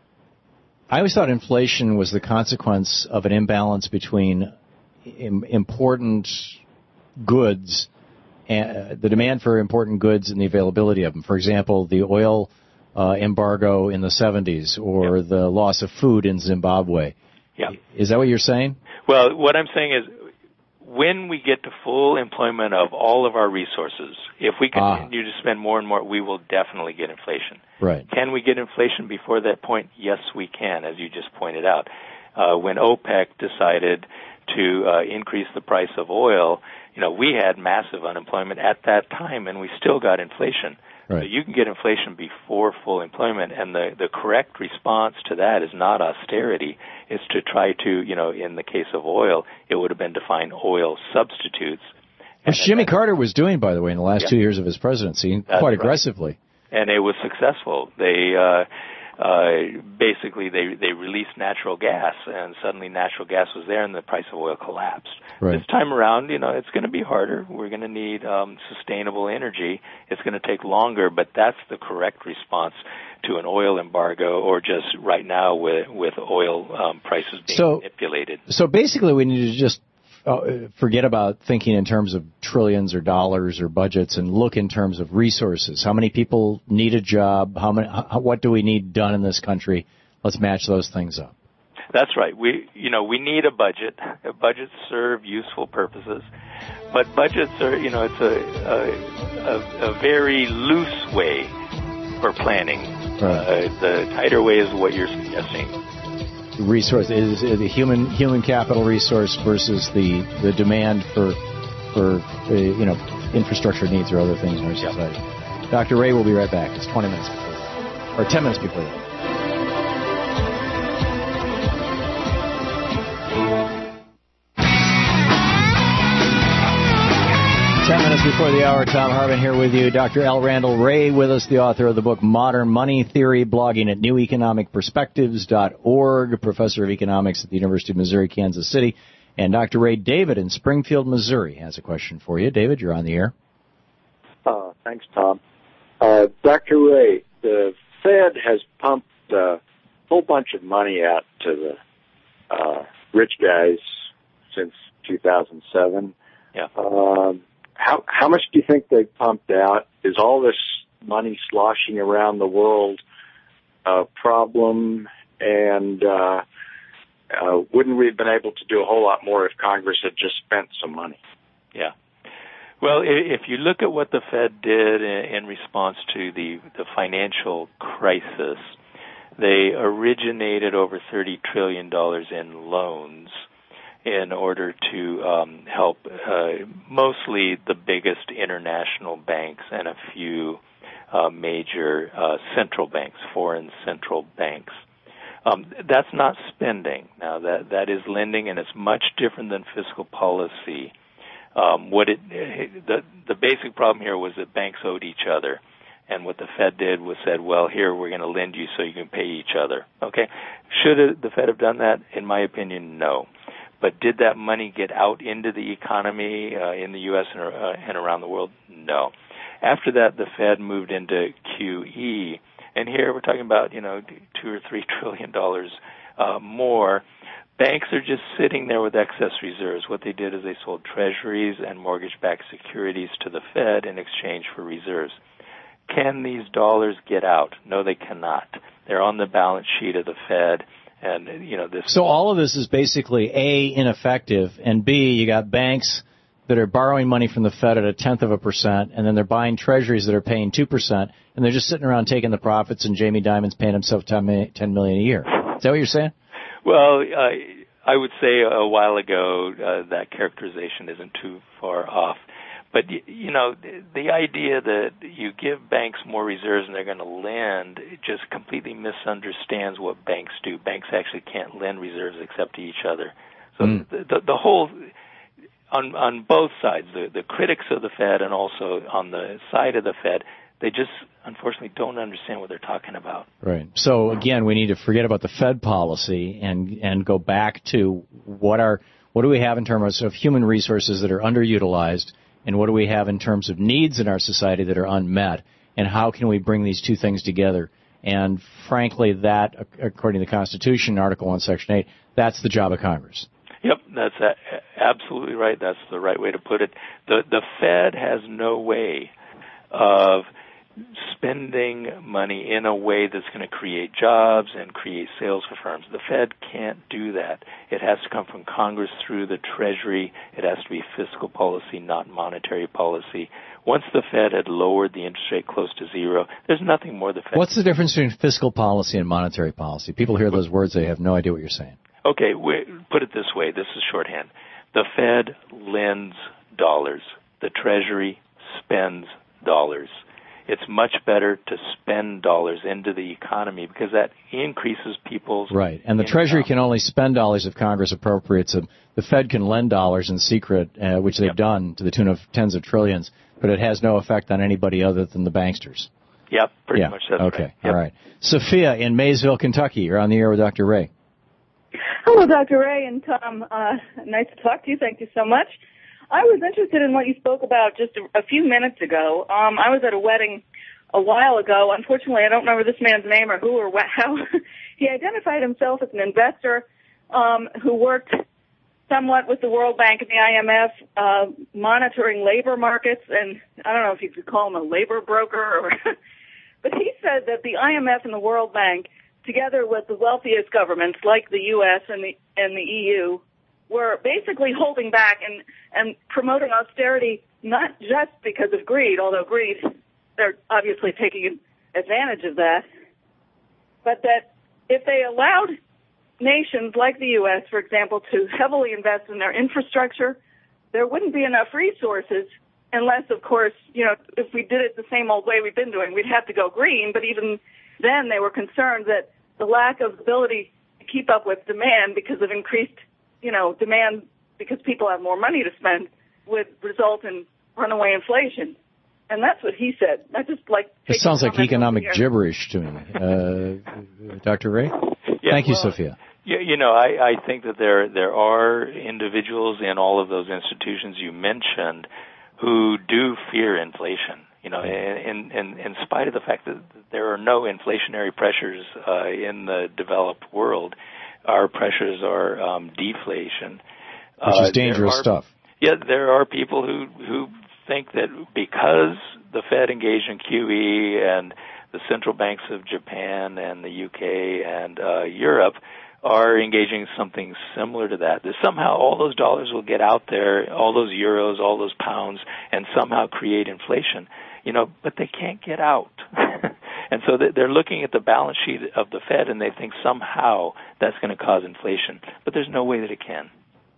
[SPEAKER 2] I always thought inflation was the consequence of an imbalance between im- important goods, and the demand for important goods and the availability of them. For example, the oil uh, embargo in the seventies, or yep. the loss of food in Zimbabwe.
[SPEAKER 3] Yeah.
[SPEAKER 2] Is that what you're saying?
[SPEAKER 3] Well, what I'm saying is, when we get to full employment of all of our resources, if we continue ah. to spend more and more, we will definitely get inflation.
[SPEAKER 2] Right.
[SPEAKER 3] Can we get inflation before that point? Yes, we can, as you just pointed out. Uh, when OPEC decided to uh, increase the price of oil, you know, we had massive unemployment at that time, and we still got inflation.
[SPEAKER 2] Right.
[SPEAKER 3] So you can get inflation before full employment, and the, the correct response to that is not austerity. It's to try to, you know, in the case of oil, it would have been to find oil substitutes.
[SPEAKER 2] Which Jimmy Carter was doing, by the way, in the last
[SPEAKER 3] yeah.
[SPEAKER 2] two years of his presidency,
[SPEAKER 3] That's
[SPEAKER 2] quite
[SPEAKER 3] right.
[SPEAKER 2] aggressively.
[SPEAKER 3] And it was successful. They uh, uh, basically they they released natural gas, and suddenly natural gas was there, and the price of oil collapsed.
[SPEAKER 2] Right.
[SPEAKER 3] This time around, you know, it's going to be harder. We're going to need um, sustainable energy. It's going to take longer, but that's the correct response to an oil embargo, or just right now with with oil um, prices being
[SPEAKER 2] so,
[SPEAKER 3] manipulated.
[SPEAKER 2] So basically, we need to just Uh, forget about thinking in terms of trillions or dollars or budgets, and look in terms of resources. How many people need a job? How many? How, what do we need done in this country? Let's match those things up.
[SPEAKER 3] That's right. We, you know, we need a budget. Budgets serve useful purposes, but budgets are, you know, it's a a, a, a very loose way for planning.
[SPEAKER 2] Right.
[SPEAKER 3] Uh, the tighter way is what you're suggesting.
[SPEAKER 2] Resource is the human human capital resource versus the, the demand for for uh, you know infrastructure needs or other things in our society. Yep. Doctor Ray will be right back. It's twenty minutes before that, or ten minutes before that. Ten minutes before the hour, Thom Hartmann here with you. Doctor L. Randall Wray with us, the author of the book Modern Money Theory, blogging at new economic perspectives dot org, professor of economics at the University of Missouri, Kansas City. And Doctor Ray David in Springfield, Missouri has a question for you. David, you're on the air.
[SPEAKER 8] Uh, thanks, Tom. Uh, Doctor Ray, the Fed has pumped a whole bunch of money out to the uh, rich guys since two thousand seven.
[SPEAKER 3] Yeah.
[SPEAKER 8] Um, How how much do you think they pumped out? Is all this money sloshing around the world a problem? And uh, uh, wouldn't we have been able to do a whole lot more if Congress had just spent some money?
[SPEAKER 3] Yeah. Well, if you look at what the Fed did in response to the, the financial crisis, they originated over thirty trillion dollars in loans in order to um, help uh, mostly the biggest international banks and a few uh, major uh, central banks, foreign central banks. Um, that's not spending. Now, that that is lending, and it's much different than fiscal policy. Um, what it the the basic problem here was that banks owed each other, and what the Fed did was said, well, here, we're going to lend you so you can pay each other. Okay? Should the Fed have done that? In my opinion, no. But did that money get out into the economy uh, in the U S and, uh, and around the world? No. After that, the Fed moved into Q E, and here we're talking about, you know, two or three trillion dollars uh, more. Banks are just sitting there with excess reserves. What they did is they sold treasuries and mortgage-backed securities to the Fed in exchange for reserves. Can these dollars get out? No, they cannot. They're on the balance sheet of the Fed. And, you know, this.
[SPEAKER 2] So all of this is basically, A, ineffective, and B, you got banks that are borrowing money from the Fed at a tenth of a percent, and then they're buying treasuries that are paying two percent, and they're just sitting around taking the profits, and Jamie Dimon's paying himself ten million dollars a year. Is that what you're saying?
[SPEAKER 3] Well, uh, I would say a while ago uh, that characterization isn't too far off. But, you know, the idea that you give banks more reserves and they're going to lend, it just completely misunderstands what banks do. Banks actually can't lend reserves except to each other. So mm. the, the, the whole, on on both sides, the, the critics of the Fed and also on the side of the Fed, they just unfortunately don't understand what they're talking about.
[SPEAKER 2] Right. So, again, we need to forget about the Fed policy and, and go back to what are what do we have in terms of human resources that are underutilized, and what do we have in terms of needs in our society that are unmet, and how can we bring these two things together? And frankly, that, according to the Constitution, Article one, Section eight, that's the job of Congress.
[SPEAKER 3] Yep, that's a- absolutely right. That's the right way to put it. The the Fed has no way of spending money in a way that's going to create jobs and create sales for firms. The Fed can't do that. It has to come from Congress through the Treasury. It has to be fiscal policy, not monetary policy. Once the Fed had lowered the interest rate close to zero, there's nothing more the Fed...
[SPEAKER 2] What's the difference between fiscal policy and monetary policy? People hear those words, they have no idea what you're saying.
[SPEAKER 3] Okay, we, put it this way. This is shorthand. The Fed lends dollars. The Treasury spends dollars. It's much better to spend dollars into the economy because that increases people's
[SPEAKER 2] Right, and the
[SPEAKER 3] income.
[SPEAKER 2] Treasury can only spend dollars if Congress appropriates them. The Fed can lend dollars in secret, uh, which they've yep. done to the tune of tens of trillions, but it has no effect on anybody other than the banksters.
[SPEAKER 3] Yep, pretty
[SPEAKER 2] yeah.
[SPEAKER 3] much that's
[SPEAKER 2] okay.
[SPEAKER 3] right. Yep.
[SPEAKER 2] All right. Sophia in Maysville, Kentucky. You're on the air with Doctor Ray.
[SPEAKER 9] Hello, Doctor Ray and Tom. Uh, nice to talk to you. Thank you so much. I was interested in what you spoke about just a, a few minutes ago. Um, I was at a wedding a while ago. Unfortunately, I don't remember this man's name or who or what, how. He identified himself as an investor um, who worked somewhat with the World Bank and the I M F, uh, monitoring labor markets. And I don't know if you could call him a labor broker, or but he said that the I M F and the World Bank, together with the wealthiest governments like the U S and the and the E U, were basically holding back and, and promoting austerity, not just because of greed, although greed, they're obviously taking advantage of that, but that if they allowed nations like the U S, for example, to heavily invest in their infrastructure, there wouldn't be enough resources unless, of course, you know, if we did it the same old way we've been doing, we'd have to go green, but even then they were concerned that the lack of ability to keep up with demand because of increased, you know, demand because people have more money to spend would result in runaway inflation. And that's what he said. I just like.
[SPEAKER 2] It sounds like economic gibberish to me. Uh, Doctor Ray?
[SPEAKER 3] Yeah,
[SPEAKER 2] Thank you,
[SPEAKER 3] well,
[SPEAKER 2] Sophia.
[SPEAKER 3] You, you know, I, I think that there there are individuals in all of those institutions you mentioned who do fear inflation. You know, in, in, in spite of the fact that there are no inflationary pressures uh, in the developed world, our pressures are um, deflation.
[SPEAKER 2] Which
[SPEAKER 3] uh,
[SPEAKER 2] is dangerous
[SPEAKER 3] are,
[SPEAKER 2] stuff.
[SPEAKER 3] Yeah, there are people who, who think that because the Fed engaged in Q E and the central banks of Japan and the U K and uh, Europe are engaging in something similar to that, that somehow all those dollars will get out there, all those euros, all those pounds, and somehow create inflation. You know, but they can't get out. And so they're looking at the balance sheet of the Fed and they think somehow that's going to cause inflation. But there's no way that it can.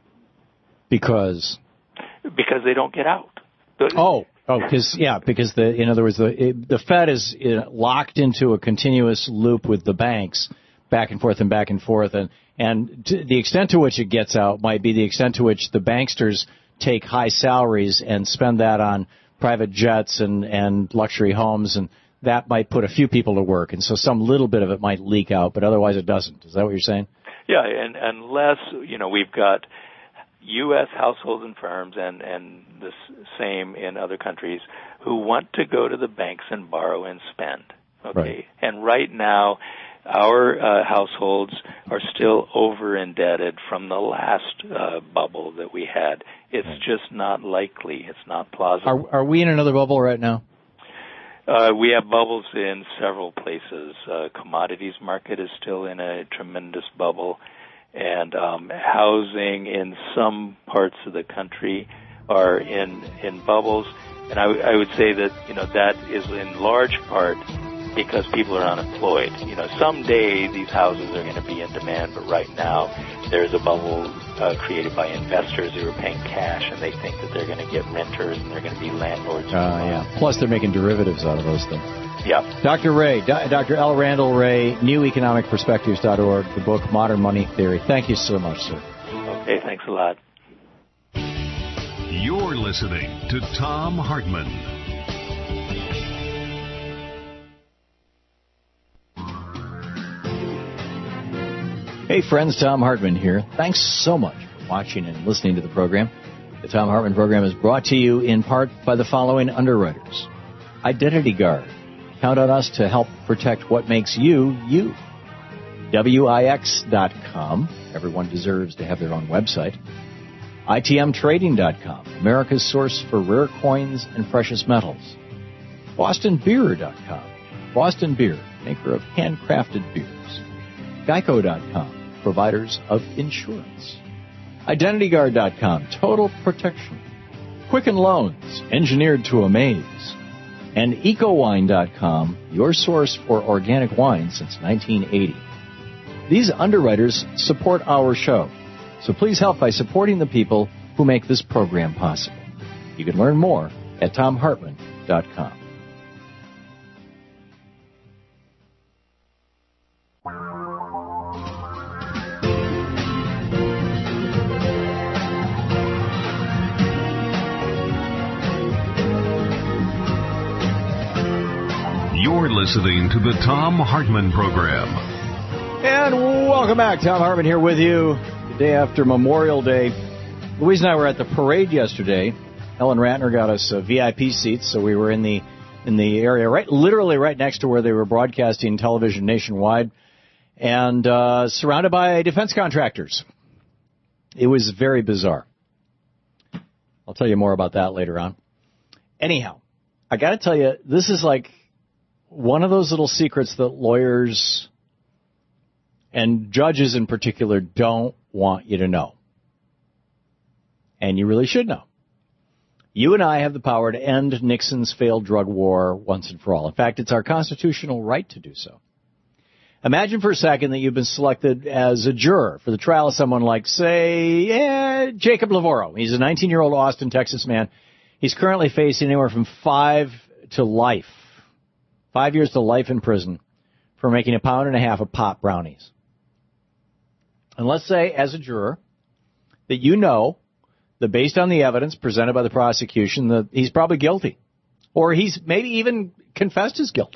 [SPEAKER 2] Because?
[SPEAKER 3] Because they don't get out.
[SPEAKER 2] Oh, oh, because, yeah, because, the in other words, the, it, the Fed is uh, locked into a continuous loop with the banks, back and forth and back and forth. And, and to the extent to which it gets out might be the extent to which the banksters take high salaries and spend that on private jets and, and luxury homes, and that might put a few people to work. And so some little bit of it might leak out, but otherwise it doesn't. Is that what you're saying?
[SPEAKER 3] Yeah, and unless, you know, we've got U S households and firms and, and the same in other countries who want to go to the banks and borrow and spend. Okay.
[SPEAKER 2] Right.
[SPEAKER 3] And right now, our uh, households are still over indebted from the last uh, bubble that we had. It's right. just not likely. It's not plausible.
[SPEAKER 2] Are, are we in another bubble right now?
[SPEAKER 3] Uh, we have bubbles in several places. Uh, commodities market is still in a tremendous bubble, and um, housing in some parts of the country are in in bubbles. And I, w- I would say that you know that is in large part because people are unemployed. You know, someday these houses are going to be in demand, but right now there's a bubble uh, created by investors who are paying cash, and they think that they're going to get renters and they're going to be landlords.
[SPEAKER 2] Uh, yeah. Plus, they're making derivatives out of those things.
[SPEAKER 3] Yeah.
[SPEAKER 2] Doctor Ray, Do- Doctor L. Randall Ray, new economic perspectives dot org, the book Modern Money Theory. Thank you so much, sir.
[SPEAKER 3] Okay, thanks a lot.
[SPEAKER 1] You're listening to Thom Hartmann.
[SPEAKER 2] Hey friends, Thom Hartmann here. Thanks so much for watching and listening to the program. The Thom Hartmann program is brought to you in part by the following underwriters. Identity Guard, Count on us to help protect what makes you, you. W I X dot com. Everyone deserves to have their own website. I T M trading dot com. America's source for rare coins and precious metals. Boston Beer dot com. Boston Beer, maker of handcrafted beers. Geico dot com. Providers of insurance. Identity Guard dot com. Total protection. Quicken Loans, engineered to amaze. And Eco Wine dot com, your source for organic wine since nineteen eighty. These underwriters support our show, so please help by supporting the people who make this program possible. You can learn more at Thom Hartmann dot com.
[SPEAKER 1] You're listening to the Thom Hartmann Program.
[SPEAKER 2] And welcome back. Thom Hartmann here with you the day after Memorial Day. Louise and I were at the parade yesterday. Ellen Ratner got us uh, V I P seats, so we were in the in the area, right, literally right next to where they were broadcasting television nationwide, and uh, surrounded by defense contractors. It was very bizarre. I'll tell you more about that later on. Anyhow, I got to tell you, this is like one of those little secrets that lawyers and judges in particular don't want you to know. And you really should know. You and I have the power to end Nixon's failed drug war once and for all. In fact, it's our constitutional right to do so. Imagine for a second that you've been selected as a juror for the trial of someone like, say, eh, Jacob Lavoro. He's a nineteen-year-old Austin, Texas man. He's currently facing anywhere from five to life. Five years to life in prison for making a pound and a half of pop brownies. And let's say, as a juror, that you know that based on the evidence presented by the prosecution that he's probably guilty. Or he's maybe even confessed his guilt.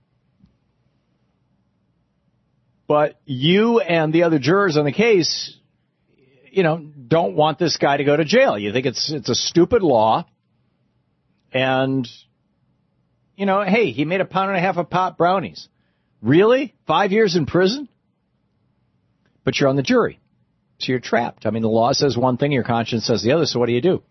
[SPEAKER 2] But you and the other jurors on the case, you know, don't want this guy to go to jail. You think it's it's a stupid law. And, you know, hey, he made a pound and a half of pop brownies. Really? Five years in prison? But you're on the jury. So you're trapped. I mean, the law says one thing, your conscience says the other, so what do you do?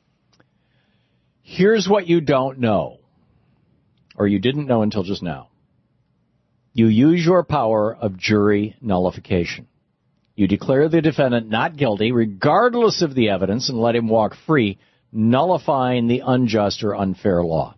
[SPEAKER 2] Here's what you don't know, or you didn't know until just now. You use your power of jury nullification. You declare the defendant not guilty, regardless of the evidence, and let him walk free, nullifying the unjust or unfair law.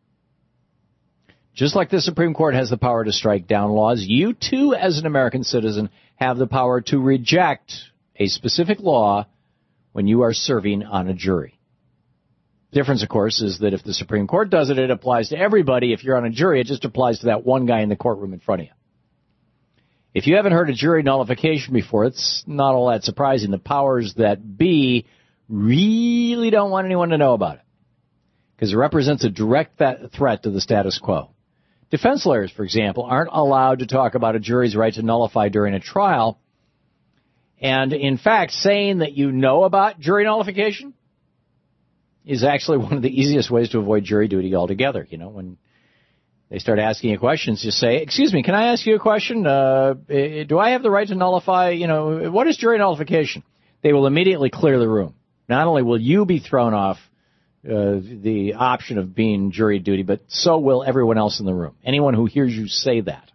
[SPEAKER 2] Just like the Supreme Court has the power to strike down laws, you too, as an American citizen, have the power to reject a specific law when you are serving on a jury. The difference, of course, is that if the Supreme Court does it, it applies to everybody. If you're on a jury, it just applies to that one guy in the courtroom in front of you. If you haven't heard of jury nullification before, it's not all that surprising. The powers that be really don't want anyone to know about it because it represents a direct th- threat to the status quo. Defense lawyers, for example, aren't allowed to talk about a jury's right to nullify during a trial. And, in fact, saying that you know about jury nullification is actually one of the easiest ways to avoid jury duty altogether. You know, when they start asking you questions, just say, excuse me, can I ask you a question? Uh, do I have the right to nullify, you know, what is jury nullification? They will immediately clear the room. Not only will you be thrown off Uh, the option of being jury duty, but so will everyone else in the room. Anyone who hears you say that.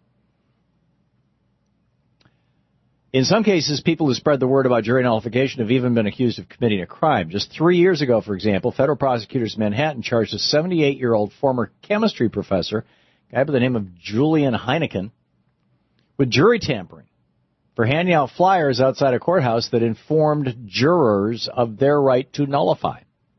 [SPEAKER 2] In some cases, people who spread the word about jury nullification have even been accused of committing a crime. Just three years ago, for example, federal prosecutors in Manhattan charged a seventy-eight-year-old former chemistry professor, a guy by the name of Julian Heineken, with jury tampering for handing out flyers outside a courthouse that informed jurors of their right to nullify.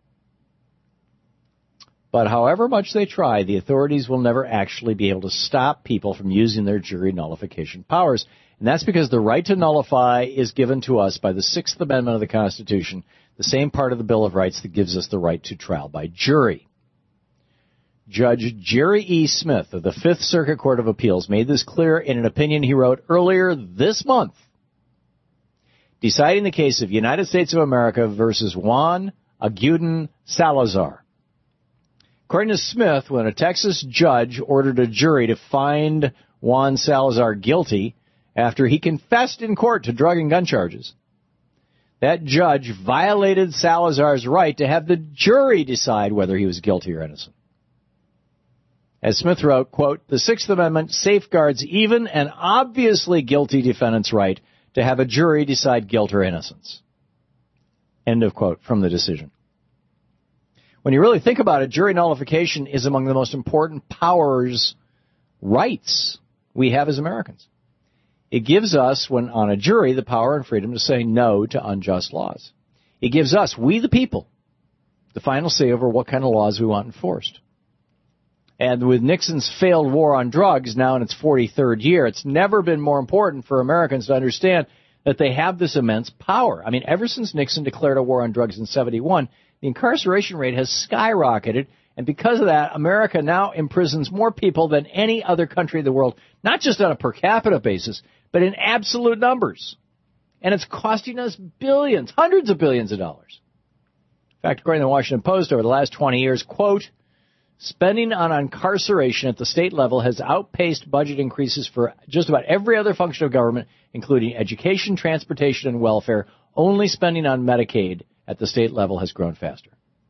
[SPEAKER 2] But however much they try, the authorities will never actually be able to stop people from using their jury nullification powers. And that's because the right to nullify is given to us by the Sixth Amendment of the Constitution, the same part of the Bill of Rights that gives us the right to trial by jury. Judge Jerry E. Smith of the Fifth Circuit Court of Appeals made this clear in an opinion he wrote earlier this month, deciding the case of United States of America versus Juan Agustin Salazar. According to Smith, when a Texas judge ordered a jury to find Juan Salazar guilty after he confessed in court to drug and gun charges, that judge violated Salazar's right to have the jury decide whether he was guilty or innocent. As Smith wrote, quote, the Sixth Amendment safeguards even an obviously guilty defendant's right to have a jury decide guilt or innocence. End of quote from the decision. When you really think about it, jury nullification is among the most important powers, rights we have as Americans. It gives us, when on a jury, the power and freedom to say no to unjust laws. It gives us, we the people, the final say over what kind of laws we want enforced. And with Nixon's failed war on drugs now in its forty-third year, it's never been more important for Americans to understand that they have this immense power. I mean, ever since Nixon declared a war on drugs in seventy-one, the incarceration rate has skyrocketed, and because of that, America now imprisons more people than any other country in the world, not just on a per capita basis, but in absolute numbers. And it's costing us billions, hundreds of billions of dollars. In fact, according to the Washington Post, over the last twenty years, quote, spending on incarceration at the state level has outpaced budget increases for just about every other function of government, including education, transportation, and welfare. Only spending on Medicaid at the state level has grown faster.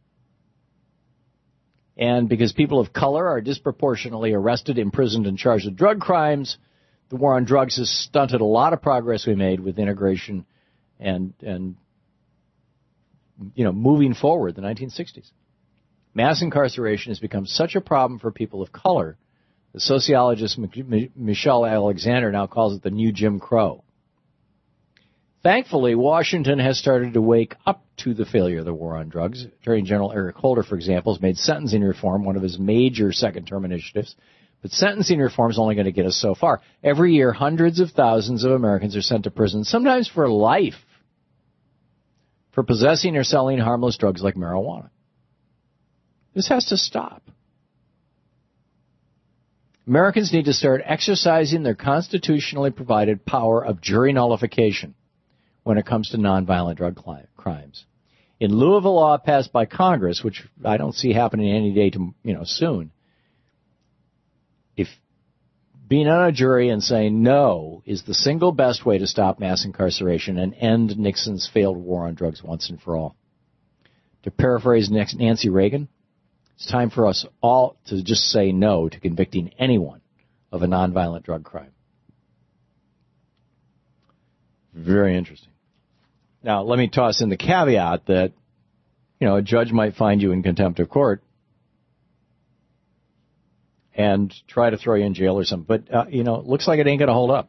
[SPEAKER 2] And because people of color are disproportionately arrested, imprisoned, and charged with drug crimes, the war on drugs has stunted a lot of progress we made with integration and, and you know, moving forward the nineteen sixties. Mass incarceration has become such a problem for people of color, the sociologist Michelle Alexander now calls it the new Jim Crow. Thankfully, Washington has started to wake up to the failure of the war on drugs. Attorney General Eric Holder, for example, has made sentencing reform one of his major second-term initiatives. But sentencing reform is only going to get us so far. Every year, hundreds of thousands of Americans are sent to prison, sometimes for life, for possessing or selling harmless drugs like marijuana. This has to stop. Americans need to start exercising their constitutionally provided power of jury nullification when it comes to nonviolent drug crimes. In lieu of a law passed by Congress, which I don't see happening any day to, you know, soon, if being on a jury and saying no is the single best way to stop mass incarceration and end Nixon's failed war on drugs once and for all. To paraphrase Nancy Reagan, it's time for us all to just say no to convicting anyone of a nonviolent drug crime. Very interesting. Now, let me toss in the caveat that, you know, a judge might find you in contempt of court and try to throw you in jail or something. But, uh, you know, it looks like it ain't going to hold up.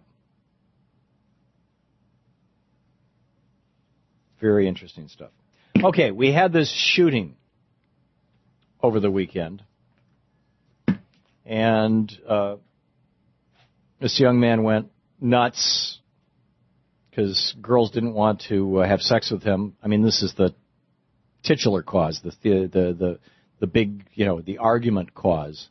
[SPEAKER 2] Very interesting stuff. Okay, we had this shooting over the weekend, and uh, this young man went nuts because girls didn't want to uh, have sex with him. I mean, this is the titular cause, the the the the, the big, you know, the argument cause.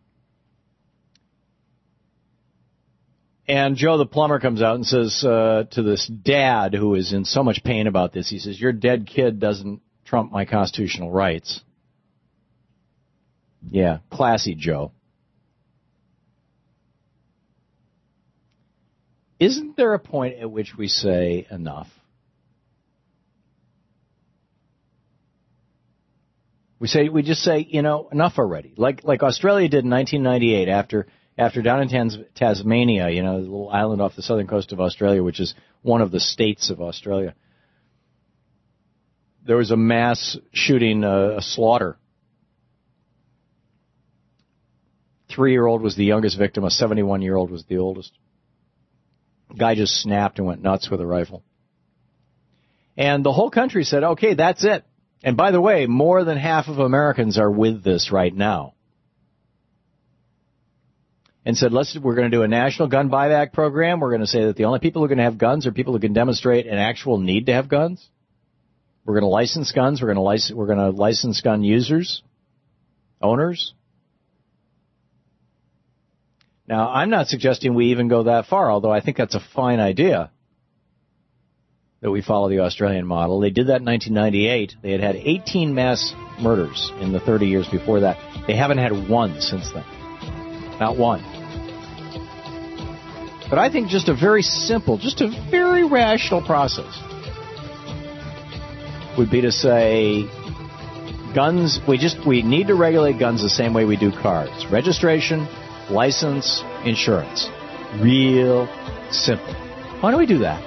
[SPEAKER 2] And Joe the plumber comes out and says uh, to this dad who is in so much pain about this, he says, your dead kid doesn't trump my constitutional rights. Yeah, classy Joe. Isn't there a point at which we say enough? We say we just say, you know, enough already. Like like Australia did in nineteen ninety-eight after after down in Tas- Tasmania, you know, the little island off the southern coast of Australia, which is one of the states of Australia. There was a mass shooting, uh, a slaughter. Three-year-old was the youngest victim. A seventy-one-year-old was the oldest. Guy just snapped and went nuts with a rifle. And the whole country said, okay, that's it. And by the way, more than half of Americans are with this right now. And said, let's, we're going to do a national gun buyback program. We're going to say that the only people who are going to have guns are people who can demonstrate an actual need to have guns. We're going to license guns. We're going to license, we're going to license gun users, owners. Now, I'm not suggesting we even go that far, although I think that's a fine idea. that we follow the Australian model. They did that in nineteen ninety-eight. They had had eighteen mass murders in the thirty years before that. They haven't had one since then. Not one. But I think just a very simple, just a very rational process would be to say, guns, we just, we need to regulate guns the same way we do cars. Registration, license, insurance. Real simple. Why don't we do that?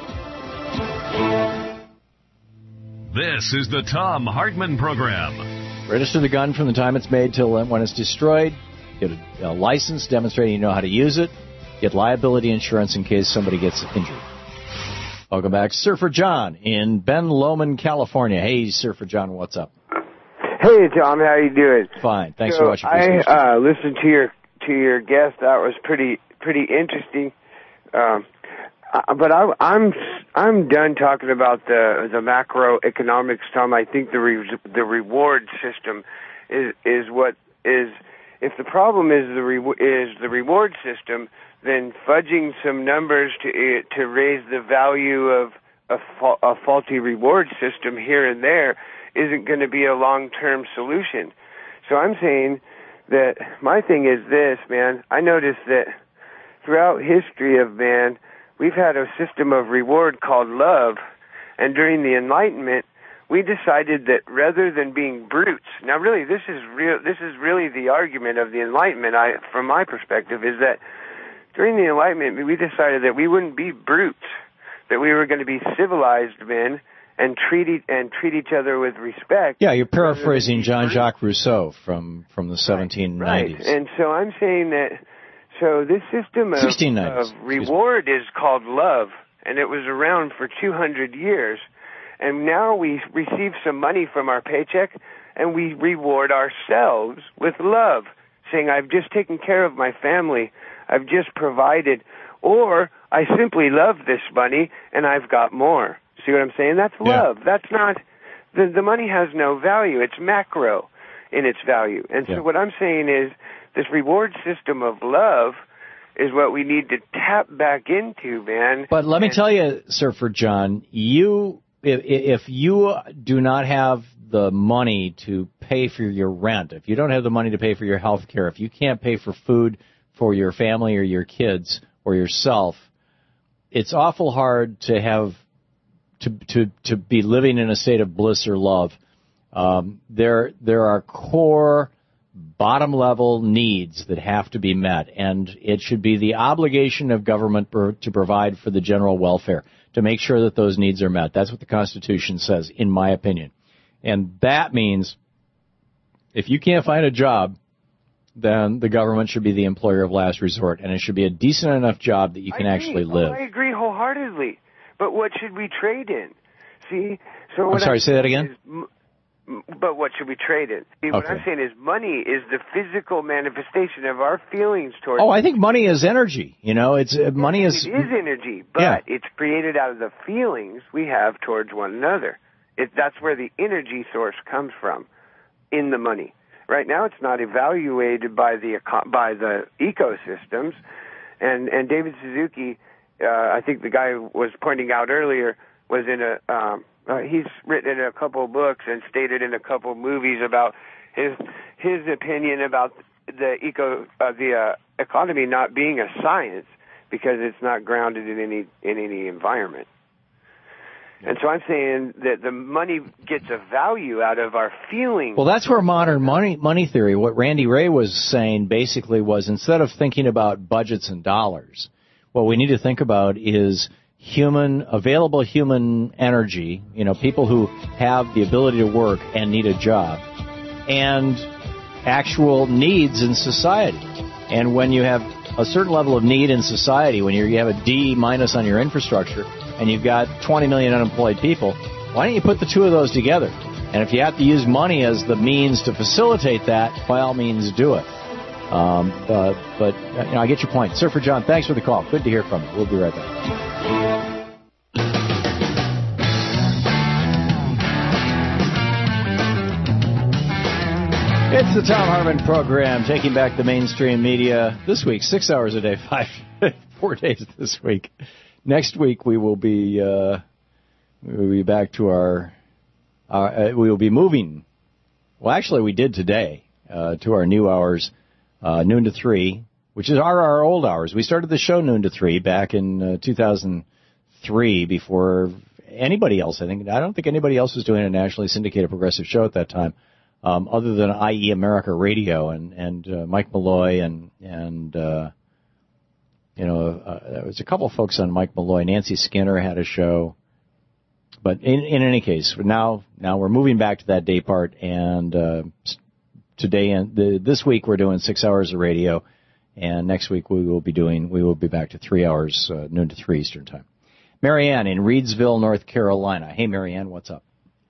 [SPEAKER 1] This is the Thom Hartmann Program.
[SPEAKER 2] Register the gun from the time it's made till when it's destroyed. Get a, a license demonstrating you know how to use it. Get liability insurance in case somebody gets injured. Welcome back. Surfer John in Ben Lomond, California. Hey, Surfer John, what's up?
[SPEAKER 10] Hey, Tom, how you doing?
[SPEAKER 2] Fine. Thanks
[SPEAKER 10] so
[SPEAKER 2] so much for
[SPEAKER 10] I uh, listened to your to your guest. That was pretty pretty interesting. Um, but I, I'm I'm done talking about the the macroeconomics, Tom. I think the re, the reward system is is what is. If the problem is the re, is the reward system, then fudging some numbers to to raise the value of a, fa- a faulty reward system here and there isn't going to be a long-term solution. So I'm saying that my thing is this, man. I noticed that throughout history of man, we've had a system of reward called love, and during the Enlightenment, we decided that rather than being brutes, now really this is real. This is really the argument of the Enlightenment. I, from my perspective, is that during the Enlightenment, we decided that we wouldn't be brutes, that we were going to be civilized men and treat e- and treat each other with respect.
[SPEAKER 2] Yeah, you're paraphrasing Jean-Jacques Rousseau from from the seventeen nineties.
[SPEAKER 10] Right, and so I'm saying that. So this system of, of reward is called love, and it was around for two hundred years. And now we receive some money from our paycheck, and we reward ourselves with love, saying, I've just taken care of my family, I've just provided, or I simply love this money, and I've got more. See what I'm saying? That's love. Yeah. That's not, the, the money has no value. It's macro in its value. And so yeah. what I'm saying is this reward system of love is what we need to tap back into, man.
[SPEAKER 2] But let me tell you, Surfer John, you... If you do not have the money to pay for your rent, if you don't have the money to pay for your health care, if you can't pay for food for your family or your kids or yourself, it's awful hard to have to to to be living in a state of bliss or love. Um, there there are core bottom level needs that have to be met, and it should be the obligation of government per, to provide for the general welfare, to make sure that those needs are met. That's what the Constitution says, in my opinion. And that means if you can't find a job, then the government should be the employer of last resort, and it should be a decent enough job that you can actually live.
[SPEAKER 10] Oh, I agree wholeheartedly. But what should we trade in? See, so what
[SPEAKER 2] I'm sorry,
[SPEAKER 10] I'm
[SPEAKER 2] say that again?
[SPEAKER 10] Is, but what should we trade in? See, what
[SPEAKER 2] okay.
[SPEAKER 10] I'm saying is money is the physical manifestation of our feelings towards.
[SPEAKER 2] Oh, I think money is energy. You know, it's uh, money is.
[SPEAKER 10] It is energy, but
[SPEAKER 2] yeah.
[SPEAKER 10] it's created out of the feelings we have towards one another. It, that's where the energy source comes from, in the money. Right now, it's not evaluated by the by the ecosystems, and and David Suzuki, uh, I think the guy was pointing out earlier, was in a. Um, Uh, he's written in a couple of books and stated in a couple of movies about his his opinion about the eco uh, the uh, economy not being a science because it's not grounded in any in any environment. And so I'm saying that the money gets a value out of our feelings.
[SPEAKER 2] Well, that's where modern money money theory, what Randy Ray was saying basically was, instead of thinking about budgets and dollars, what we need to think about is human, available human energy, you know, people who have the ability to work and need a job, and actual needs in society. And when you have a certain level of need in society, when you're, you have a D minus on your infrastructure, and you've got twenty million unemployed people, why don't you put the two of those together? And if you have to use money as the means to facilitate that, by all means do it. Um, uh, but you know, I get your point. Surfer John, thanks for the call. Good to hear from you. We'll be right back. It's the Thom Hartmann Program, taking back the mainstream media this week, six hours a day, five, four days this week. Next week we will be uh, we'll be back to our, our uh, we will be moving. Well, actually, we did today uh, to our new hours, uh, noon to three, which is our, our old hours. We started the show noon to three back in uh, two thousand three before anybody else. I think I don't think anybody else was doing a nationally syndicated progressive show at that time, um, other than I E America Radio and and uh, Mike Malloy and and. Uh, You know, uh, there was a couple of folks on Mike Malloy. Nancy Skinner had a show. But in, in any case, now now we're moving back to that day part. And uh, today and the, this week we're doing six hours of radio. And next week we will be doing, we will be back to three hours, uh, noon to three Eastern time. Marianne in Reidsville, North Carolina. Hey, Marianne, what's up?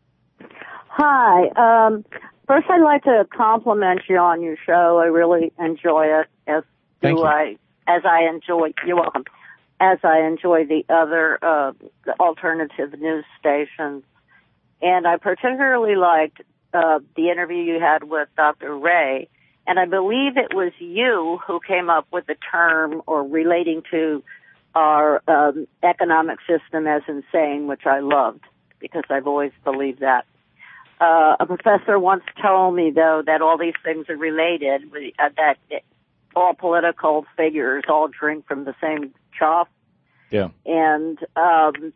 [SPEAKER 11] Hi. Um, first, I'd like to compliment you on your show. I really enjoy it, as
[SPEAKER 2] Thank
[SPEAKER 11] do
[SPEAKER 2] you.
[SPEAKER 11] I. As I enjoy, you're welcome. As I enjoy the other uh, the alternative news stations, and I particularly liked uh, the interview you had with Doctor Ray, and I believe it was you who came up with the term or relating to our um, economic system as insane, which I loved because I've always believed that. Uh, a professor once told me, though, that all these things are related, uh, that it, all political figures all drink from the same trough.
[SPEAKER 2] Yeah.
[SPEAKER 11] And um,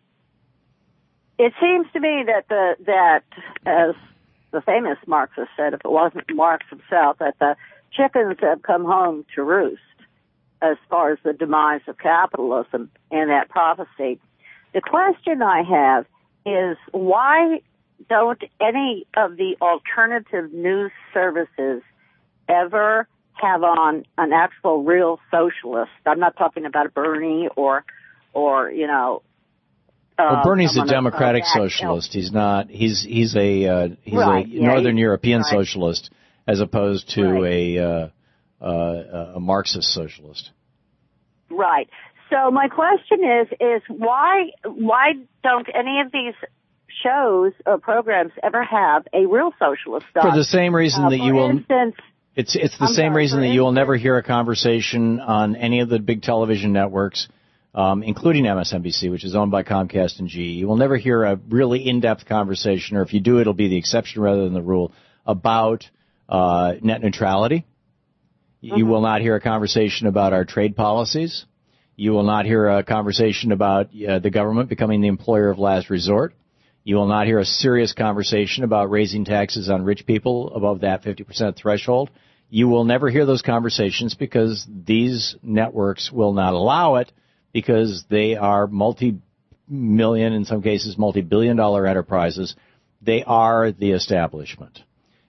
[SPEAKER 11] it seems to me that the that as the famous Marxist said, if it wasn't Marx himself, that the chickens have come home to roost as far as the demise of capitalism and that prophecy. The question I have is, why don't any of the alternative news services ever have on an actual real socialist? I'm not talking about Bernie or, or you know. Uh,
[SPEAKER 2] Well, Bernie's a
[SPEAKER 11] someone
[SPEAKER 2] democratic
[SPEAKER 11] of that ilk.
[SPEAKER 2] socialist. He's not. He's he's a uh, he's
[SPEAKER 11] Right,
[SPEAKER 2] a
[SPEAKER 11] yeah,
[SPEAKER 2] Northern
[SPEAKER 11] he-
[SPEAKER 2] European
[SPEAKER 11] right.
[SPEAKER 2] socialist as opposed to
[SPEAKER 11] Right.
[SPEAKER 2] a uh, uh, a Marxist socialist.
[SPEAKER 11] Right. So my question is, is why, why don't any of these shows or programs ever have a real socialist on?
[SPEAKER 2] For the same reason
[SPEAKER 11] Uh,
[SPEAKER 2] that
[SPEAKER 11] for
[SPEAKER 2] you will.
[SPEAKER 11] instance,
[SPEAKER 2] It's it's the
[SPEAKER 11] I'm
[SPEAKER 2] same
[SPEAKER 11] sorry,
[SPEAKER 2] reason
[SPEAKER 11] for
[SPEAKER 2] that you will
[SPEAKER 11] instance-
[SPEAKER 2] never hear a conversation on any of the big television networks, um, including M S N B C, which is owned by Comcast and G E. You will never hear a really in-depth conversation, or if you do, it'll be the exception rather than the rule, about uh, net neutrality. You
[SPEAKER 11] Mm-hmm.
[SPEAKER 2] will not hear a conversation about our trade policies. You will not hear a conversation about uh, the government becoming the employer of last resort. You will not hear a serious conversation about raising taxes on rich people above that fifty percent threshold. You will never hear those conversations because these networks will not allow it, because they are multi-million, in some cases multi-billion dollar enterprises. They are the establishment.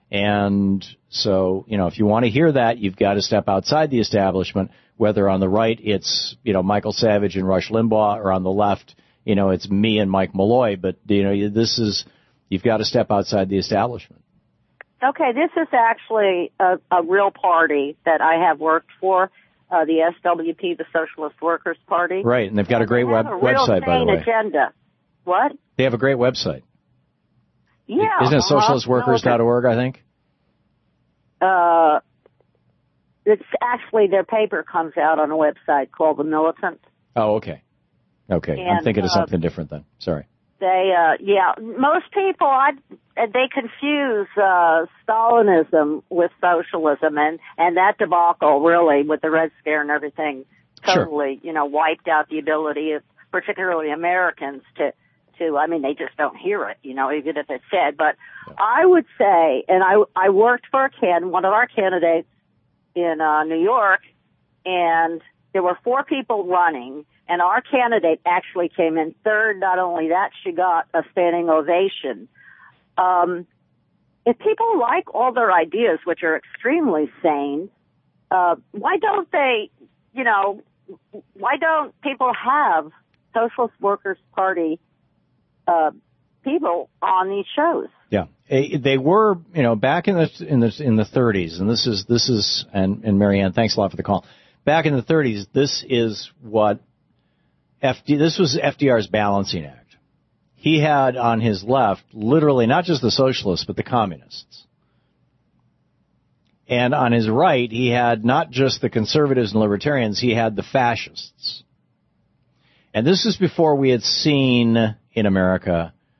[SPEAKER 2] And so, you know, if you want to hear that, you've got to step outside the establishment, whether on the right it's, you know, Michael Savage and Rush Limbaugh, or on the left, you know, it's me and Mike Malloy. But, you know, this is, you've got to step outside the establishment.
[SPEAKER 11] okay, this is actually a, a real party that I have worked for, uh, the S W P, the Socialist Workers Party.
[SPEAKER 2] Right, and they've got a great
[SPEAKER 11] They have
[SPEAKER 2] web
[SPEAKER 11] a real
[SPEAKER 2] website, by the
[SPEAKER 11] sane
[SPEAKER 2] way.
[SPEAKER 11] agenda. What?
[SPEAKER 2] They have a great website.
[SPEAKER 11] Yeah.
[SPEAKER 2] Isn't it
[SPEAKER 11] uh-huh.
[SPEAKER 2] socialist workers dot org, I think?
[SPEAKER 11] Uh, it's actually, their paper comes out on a website called The Militant.
[SPEAKER 2] Oh, okay. Okay, I'm
[SPEAKER 11] And,
[SPEAKER 2] thinking of
[SPEAKER 11] uh,
[SPEAKER 2] something different then. Sorry.
[SPEAKER 11] They, uh, yeah, most people, I, they confuse, uh, Stalinism with socialism, and, and that debacle really with the Red Scare and everything
[SPEAKER 2] Sure.
[SPEAKER 11] totally, you know, wiped out the ability of particularly Americans to, to, I mean, they just don't hear it, you know, even if it's said. But I would say, and I, I worked for a can, one of our candidates in, uh, New York, and there were four people running, and our candidate actually came in third. Not only that, she got a standing ovation. Um, if people like all their ideas, which are extremely sane, uh, why don't they, you know, why don't people have Socialist Workers Party uh, people on these shows?
[SPEAKER 2] Yeah, Eh, they were, you know, back in the in the in the thirties, and this is this is and and Marianne, thanks a lot for the call. Back in the thirties, this is what F D, this was F D R's balancing act. He had on his left literally not just the socialists, but the communists. And on his right, he had not just the conservatives and libertarians, he had the fascists. And this is before we had seen in America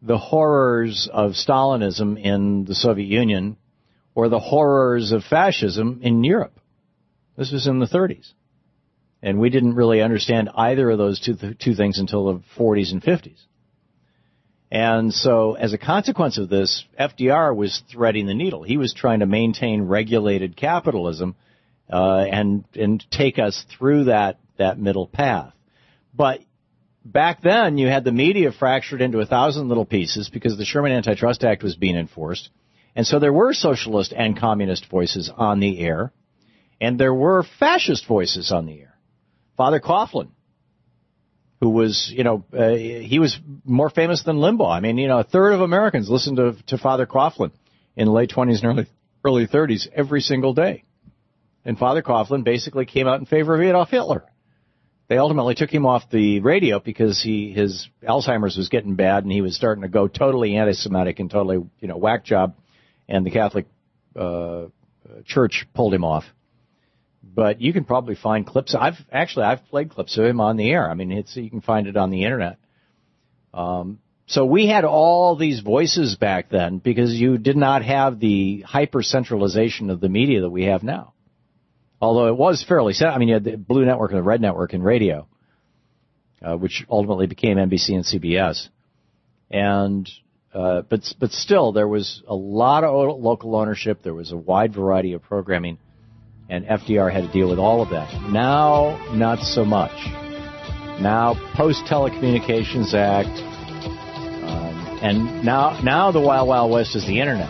[SPEAKER 2] the horrors of Stalinism in the Soviet Union or the horrors of fascism in Europe. This was in the thirties. And we didn't really understand either of those two, th- two things until the forties and fifties. And so as a consequence of this, F D R was threading the needle. He was trying to maintain regulated capitalism uh, and and take us through that, that middle path. But back then, you had the media fractured into a thousand little pieces because the Sherman Antitrust Act was being enforced. And so there were socialist and communist voices on the air, and there were fascist voices on the air. Father Coughlin, who was, you know, uh, he was more famous than Limbaugh. I mean, you know, a third of Americans listened to, to Father Coughlin in the late twenties and early, early thirties every single day. And Father Coughlin basically came out in favor of Adolf Hitler. They ultimately took him off the radio because he his Alzheimer's was getting bad and he was starting to go totally anti-Semitic and totally, you know, whack job. And the Catholic uh, Church pulled him off. But you can probably find clips. I've actually I've played clips of him on the air. I mean, it's you can find it on the internet. Um, so we had all these voices back then because you did not have the hyper centralization of the media that we have now. Although it was fairly set. I mean, you had the Blue Network and the Red Network in radio, uh, which ultimately became N B C and C B S. And uh, but but still, there was a lot of local ownership. There was a wide variety of programming. And F D R had to deal with all of that. Now, not so much. Now, post-Telecommunications Act, um, and now now the Wild Wild West is the Internet.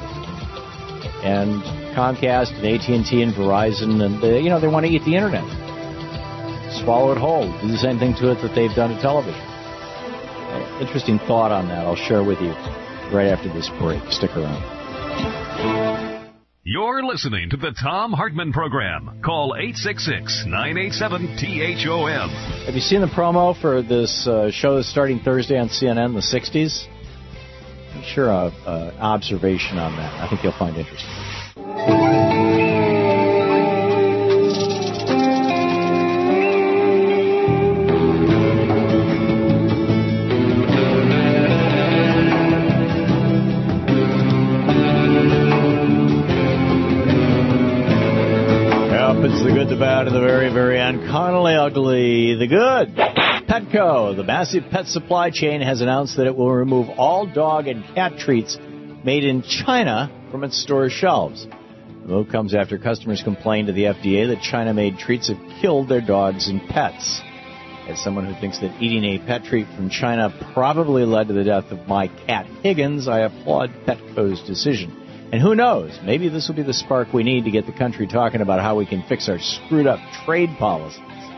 [SPEAKER 2] And Comcast and A T and T and Verizon, and they, you know, they want to eat the Internet. Swallow it whole. Do the same thing to it that they've done to television. Uh, interesting thought on that. I'll share with you right after this break. Stick around.
[SPEAKER 1] You're listening to the Thom Hartmann Program. Call eight six six, nine eight seven, T H O M.
[SPEAKER 2] Have you seen the promo for this uh, show that's starting Thursday on C N N, the sixties? I'm sure an uh, observation on that. I think you'll find interesting. It's the good, the bad, and the very, very uncannily ugly. The good. Petco, the massive pet supply chain, has announced that it will remove all dog and cat treats made in China from its store shelves. The move comes after customers complained to the F D A that China-made treats have killed their dogs and pets. As someone who thinks that eating a pet treat from China probably led to the death of my cat Higgins, I applaud Petco's decision. And who knows, maybe this will be the spark we need to get the country talking about how we can fix our screwed-up trade policies.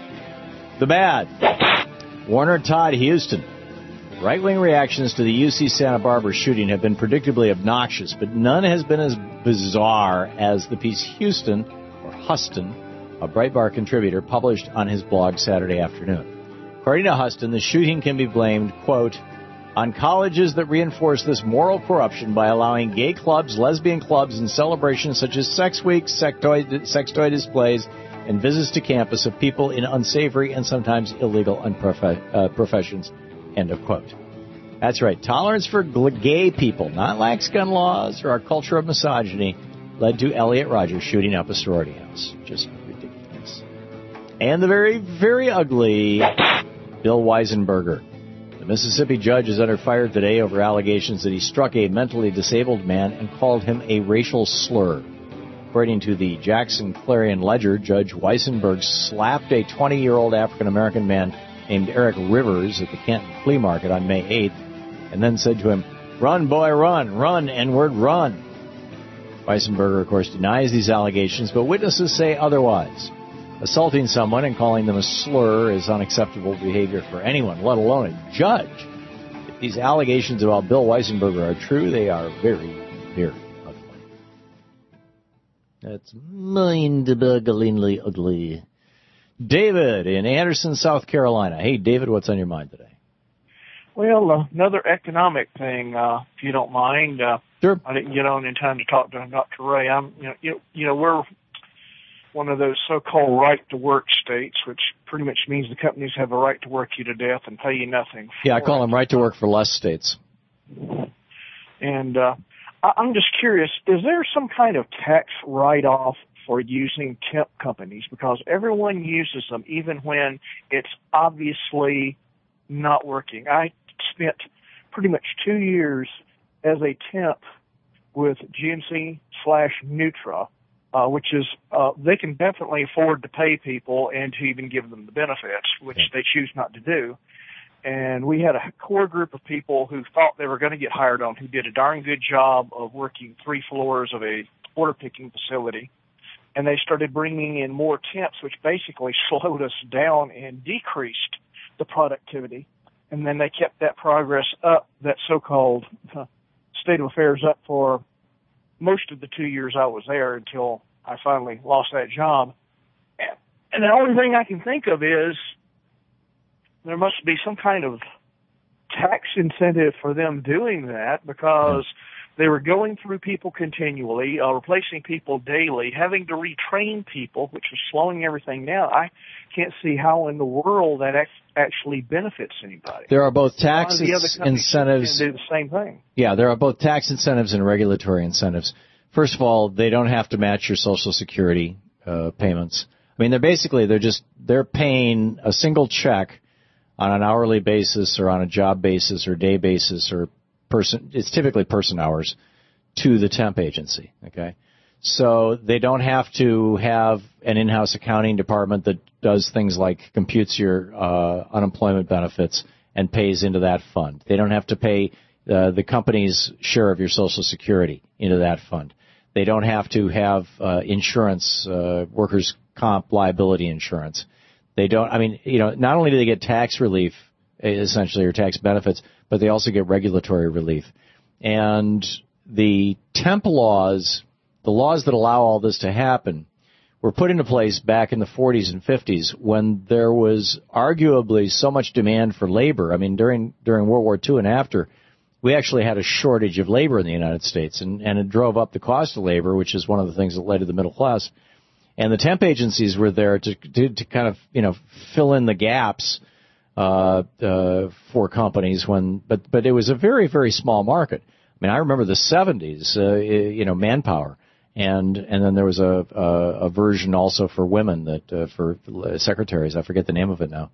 [SPEAKER 2] The bad. Warner Todd Houston. Right-wing reactions to the U C Santa Barbara shooting have been predictably obnoxious, but none has been as bizarre as the piece Houston, or Huston, a Breitbart contributor, published on his blog Saturday afternoon. According to Huston, the shooting can be blamed, quote, on colleges that reinforce this moral corruption by allowing gay clubs, lesbian clubs, and celebrations such as sex weeks, sex toy, sex toy displays, and visits to campus of people in unsavory and sometimes illegal unprof- uh, professions, end of quote. That's right. Tolerance for gay people, not lax gun laws or our culture of misogyny, led to Elliot Rodgers shooting up a sorority house. Just ridiculous. And the very, very ugly Bill Weisenberger. The Mississippi judge is under fire today over allegations that he struck a mentally disabled man and called him a racial slur. According to the Jackson Clarion Ledger, Judge Weissenberg slapped a twenty-year-old African-American man named Eric Rivers at the Canton Flea Market on May eighth and then said to him, "Run, boy, run, run, N-word, run." Weissenberger, of course, denies these allegations, but witnesses say otherwise. Assaulting someone and calling them a slur is unacceptable behavior for anyone, let alone a judge. If these allegations about Bill Weissenberger are true, they are very, very ugly. That's mind-bogglingly ugly. David in Anderson, South Carolina. Hey, David, what's on your mind today?
[SPEAKER 12] Well, uh, another economic thing, uh, if you don't mind. Uh,
[SPEAKER 2] sure.
[SPEAKER 12] I didn't get on in time to talk to Doctor Ray. I'm, you know, you, you know, we're one of those so-called right-to-work states, which pretty much means the companies have a right to work you to death and pay you nothing.
[SPEAKER 2] Yeah, I call them right-to-work for less states.
[SPEAKER 12] And uh, I'm just curious, is there some kind of tax write-off for using temp companies? Because everyone uses them, even when it's obviously not working. I spent pretty much two years as a temp with G M C slash Nutra, uh, which is, uh, they can definitely afford to pay people and to even give them the benefits, which they choose not to do. And we had a core group of people who thought they were going to get hired on, who did a darn good job of working three floors of a order picking facility. And they started bringing in more temps, which basically slowed us down and decreased the productivity. And then they kept that progress up, that so-called uh, state of affairs up for most of the two years I was there until I finally lost that job. And the only thing I can think of is there must be some kind of tax incentive for them doing that, because they were going through people continually, uh, replacing people daily, having to retrain people, which was slowing everything down. I can't see how in the world that ac- actually benefits anybody.
[SPEAKER 2] There are both tax
[SPEAKER 12] the other
[SPEAKER 2] incentives.
[SPEAKER 12] Can do the same thing.
[SPEAKER 2] Yeah, there are both tax incentives and regulatory incentives. First of all, they don't have to match your Social Security uh, payments. I mean, they're basically they're just they're paying a single check on an hourly basis or on a job basis or day basis or person, it's typically person hours, to the temp agency, okay? So they don't have to have an in-house accounting department that does things like computes your uh, unemployment benefits and pays into that fund. They don't have to pay uh, the company's share of your Social Security into that fund. They don't have to have uh, insurance, uh, workers' comp liability insurance. They don't, I mean, you know, not only do they get tax relief, essentially, or tax benefits, but they also get regulatory relief. And the temp laws, the laws that allow all this to happen, were put into place back in the forties and fifties when there was arguably so much demand for labor. I mean, during during World War Two and after, we actually had a shortage of labor in the United States, and, and it drove up the cost of labor, which is one of the things that led to the middle class. And the temp agencies were there to, to, to kind of, you know, fill in the gaps uh, uh, for companies when, but, but it was a very, very small market. I mean, I remember the seventies, uh, you know, Manpower, and and then there was a a, a version also for women that uh, for secretaries. I forget the name of it now.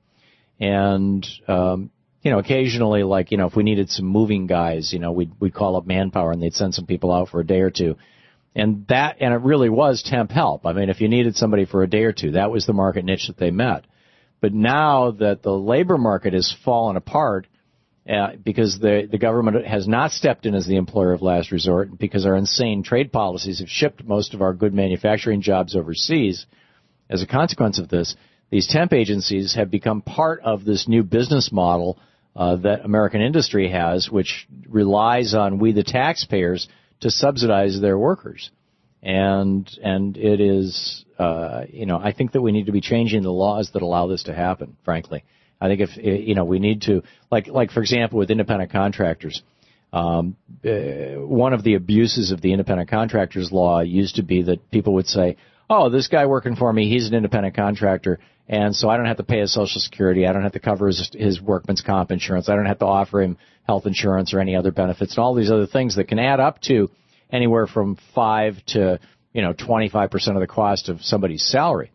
[SPEAKER 2] And um, you know, occasionally, like you know, if we needed some moving guys, you know, we'd we'd call up Manpower and they'd send some people out for a day or two. And that, and it really was temp help. I mean, if you needed somebody for a day or two, that was the market niche that they met. But now that the labor market has fallen apart, uh, because the the government has not stepped in as the employer of last resort, because our insane trade policies have shipped most of our good manufacturing jobs overseas, as a consequence of this, these temp agencies have become part of this new business model uh, that American industry has, which relies on we the taxpayers to subsidize their workers. And and it is, uh, you know, I think that we need to be changing the laws that allow this to happen, frankly. I think if, you know, we need to, like, like for example, with independent contractors, um, uh, one of the abuses of the independent contractors law used to be that people would say, oh, this guy working for me, he's an independent contractor, and so I don't have to pay his Social Security, I don't have to cover his, his workman's comp insurance, I don't have to offer him health insurance or any other benefits, and all these other things that can add up to anywhere from five to, you know, twenty-five percent of the cost of somebody's salary.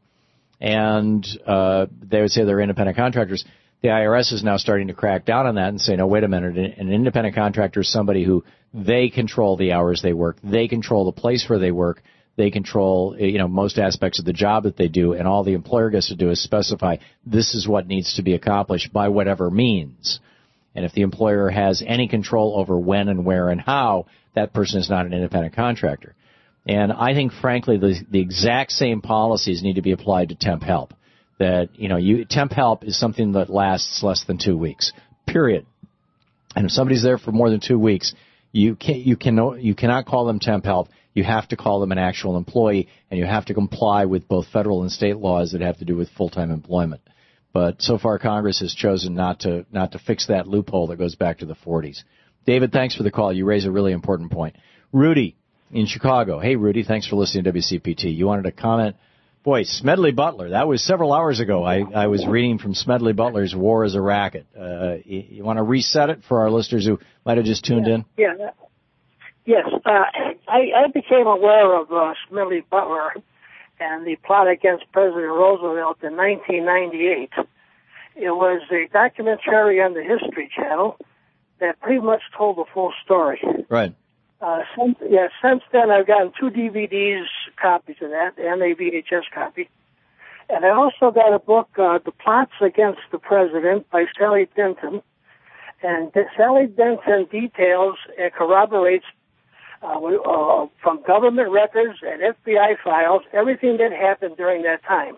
[SPEAKER 2] And uh, they would say they're independent contractors. The I R S is now starting to crack down on that and say, no, wait a minute, an independent contractor is somebody who they control the hours they work, they control the place where they work, they control, you know, most aspects of the job that they do, and all the employer gets to do is specify this is what needs to be accomplished by whatever means. And if the employer has any control over when and where and how, that person is not an independent contractor. And I think, frankly, the, the exact same policies need to be applied to temp help. That, you know, you, temp help is something that lasts less than two weeks, period. And if somebody's there for more than two weeks, you can't, you can, you cannot call them temp help. You have to call them an actual employee, and you have to comply with both federal and state laws that have to do with full-time employment. But so far, Congress has chosen not to not to fix that loophole that goes back to the forties. David, thanks for the call. You raise a really important point. Rudy in Chicago. Hey, Rudy, thanks for listening to W C P T. You wanted to comment Boy, Smedley Butler, that was several hours ago. I, I was reading from Smedley Butler's War is a Racket. Uh, you, you want to reset it for our listeners who might have just tuned
[SPEAKER 13] yeah,
[SPEAKER 2] in?
[SPEAKER 13] Yeah. Yes. Uh, I, I became aware of uh, Smedley Butler and the plot against President Roosevelt in nineteen ninety-eight. It was a documentary on the History Channel that pretty much told the full story.
[SPEAKER 2] Right.
[SPEAKER 13] Uh, since, yeah, since then I've gotten two D V Ds, copies of that, and a V H S copy. And I also got a book, uh, The Plots Against the President by Sally Denton. And Sally Denton details and corroborates uh, uh, from government records and F B I files everything that happened during that time.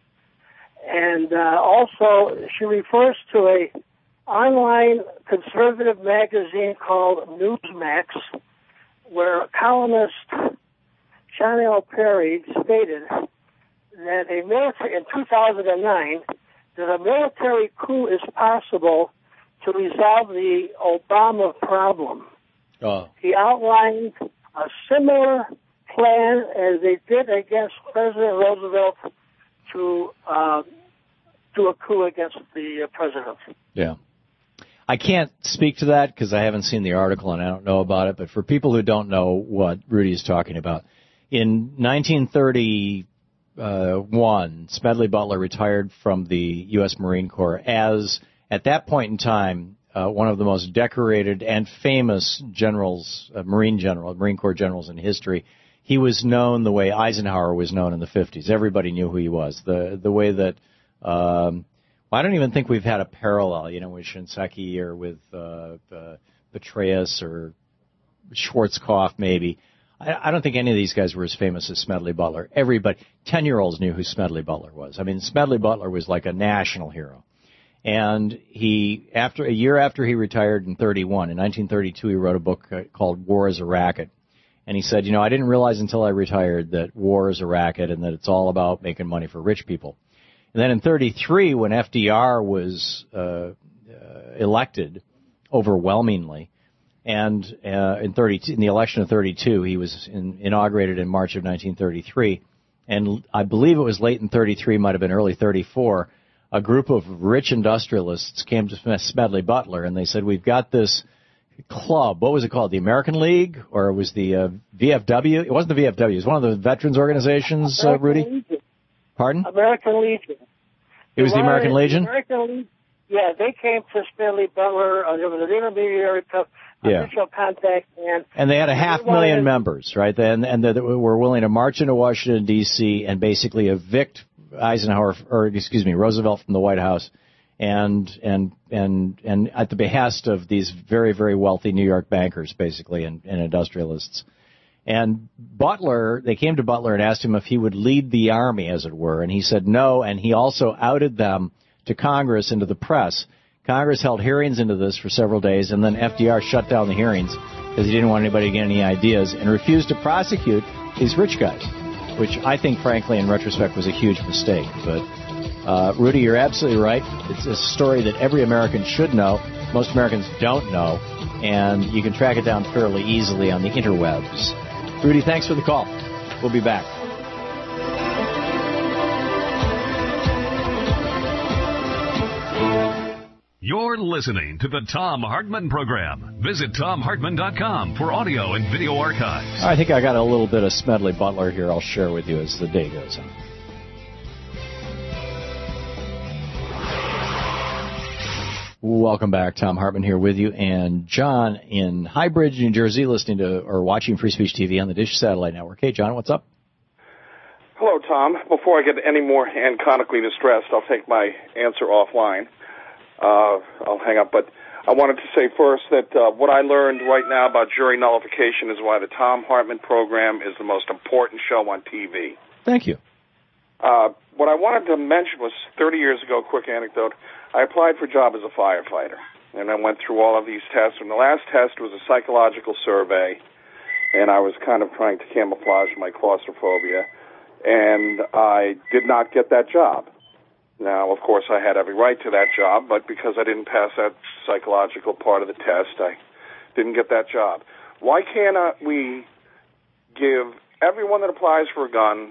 [SPEAKER 13] And uh, also she refers to a online conservative magazine called Newsmax, where columnist Sean L. Perry stated that a military, in two thousand nine, that a military coup is possible to resolve the Obama problem.
[SPEAKER 2] Oh.
[SPEAKER 13] He outlined a similar plan as they did against President Roosevelt to uh, do a coup against the uh, president.
[SPEAKER 2] Yeah. I can't speak to that because I haven't seen the article and I don't know about it, but for people who don't know what Rudy is talking about, in nineteen thirty-one, Smedley Butler retired from the U S Marine Corps as, at that point in time, uh, one of the most decorated and famous generals, uh, Marine general, Marine Corps generals in history. He was known the way Eisenhower was known in the fifties. Everybody knew who he was. The the way that um, I don't even think we've had a parallel, you know, with Shinseki or with uh, uh, Petraeus or Schwarzkopf, maybe. I, I don't think any of these guys were as famous as Smedley Butler. Everybody, ten-year-olds knew who Smedley Butler was. I mean, Smedley Butler was like a national hero. And he, after a year after he retired in thirty-one, in nineteen thirty-two, he wrote a book called War is a Racket. And he said, you know, I didn't realize until I retired that war is a racket and that it's all about making money for rich people. And then in thirty-three, when F D R was uh, uh, elected overwhelmingly, and uh, in thirty in the election of thirty-two, he was in, inaugurated in March of nineteen thirty-three, and I believe it was late in thirty-three, might have been early thirty-four, a group of rich industrialists came to Smedley Butler, and they said, we've got this club. What was it called? The American League? Or it was the uh, V F W? It wasn't the V F W. It was one of the veterans organizations, uh, Rudy?
[SPEAKER 13] Legion.
[SPEAKER 2] Pardon?
[SPEAKER 13] American Legion.
[SPEAKER 2] It was the American Legion?
[SPEAKER 13] American Legion. Yeah, they came to Smedley Butler. Uh, there was an intermediary to
[SPEAKER 2] yeah.
[SPEAKER 13] official contact. And,
[SPEAKER 2] and they had a half million members, right? And, and they were willing to march into Washington, D C and basically evict Eisenhower, or excuse me, Roosevelt from the White House, and and and and at the behest of these very, very wealthy New York bankers, basically, and, and industrialists. And Butler, they came to Butler and asked him if he would lead the army, as it were, and he said no, and he also outed them to Congress and to the press. Congress held hearings into this for several days, and then F D R shut down the hearings because he didn't want anybody to get any ideas, and refused to prosecute these rich guys, which I think, frankly, in retrospect, was a huge mistake. But, uh, Rudy, you're absolutely right. It's a story that every American should know. Most Americans don't know, and you can track it down fairly easily on the interwebs. Rudy, thanks for the call. We'll be back.
[SPEAKER 1] You're listening to the Thom Hartmann Program. Visit Thom Hartmann dot com for audio and video archives.
[SPEAKER 2] I think I got a little bit of Smedley Butler here I'll share with you as the day goes on. Welcome back. Thom Hartmann here with you, and John in High Bridge, New Jersey, listening to or watching Free Speech T V on the Dish Satellite Network. Hey, John, what's up?
[SPEAKER 14] Hello, Tom. Before I get any more anconically distressed, I'll take my answer offline. Uh, I'll hang up, but I wanted to say first that uh, what I learned right now about jury nullification is why the Thom Hartmann program is the most important show on T V.
[SPEAKER 2] Thank you.
[SPEAKER 14] Uh, what I wanted to mention was thirty years ago, quick anecdote, I applied for a job as a firefighter, and I went through all of these tests, and the last test was a psychological survey, and I was kind of trying to camouflage my claustrophobia, and I did not get that job. Now, of course, I had every right to that job, but because I didn't pass that psychological part of the test, I didn't get that job. Why cannot we give everyone that applies for a gun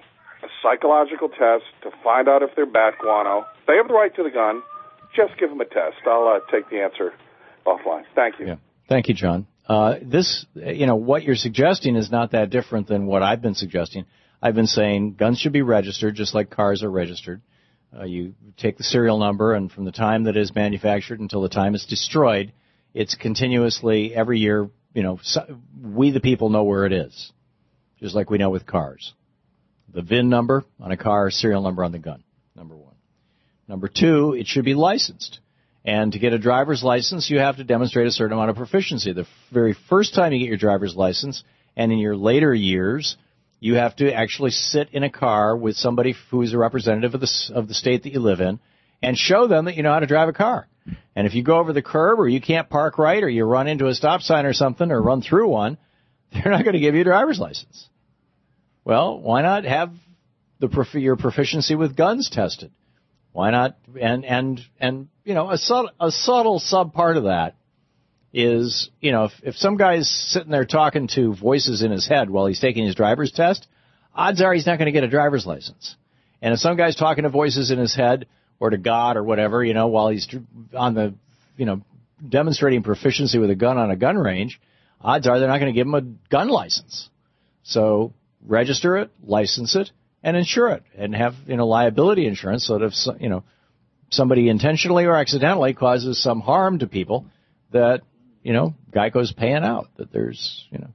[SPEAKER 14] a psychological test to find out if they're bat guano. They have the right to the gun. Just give them a test. I'll uh, take the answer offline. Thank you.
[SPEAKER 2] Yeah. Thank you, John. Uh, this, you know, what you're suggesting is not that different than what I've been suggesting. I've been saying guns should be registered just like cars are registered. Uh, you take the serial number, and from the time that it is manufactured until the time it's destroyed, it's continuously, every year, you know, so we the people know where it is, just like we know with cars. The V I N number on a car, serial number on the gun, number one. Number two, it should be licensed. And to get a driver's license, you have to demonstrate a certain amount of proficiency. The very first time you get your driver's license, and in your later years, you have to actually sit in a car with somebody who is a representative of the, of the state that you live in and show them that you know how to drive a car. And if you go over the curb or you can't park right or you run into a stop sign or something or run through one, they're not going to give you a driver's license. Well, why not have the your proficiency with guns tested? Why not? And, and, and, you know, a subtle, a subtle sub part of that is, you know, if, if some guy's sitting there talking to voices in his head while he's taking his driver's test, odds are he's not going to get a driver's license. And if some guy's talking to voices in his head or to God or whatever, you know, while he's on the, you know, demonstrating proficiency with a gun on a gun range, odds are they're not going to give him a gun license. So register it, license it, and insure it, and have, you know, liability insurance so that if, you know, somebody intentionally or accidentally causes some harm to people, that, you know, Geico's paying out, that there's, you know.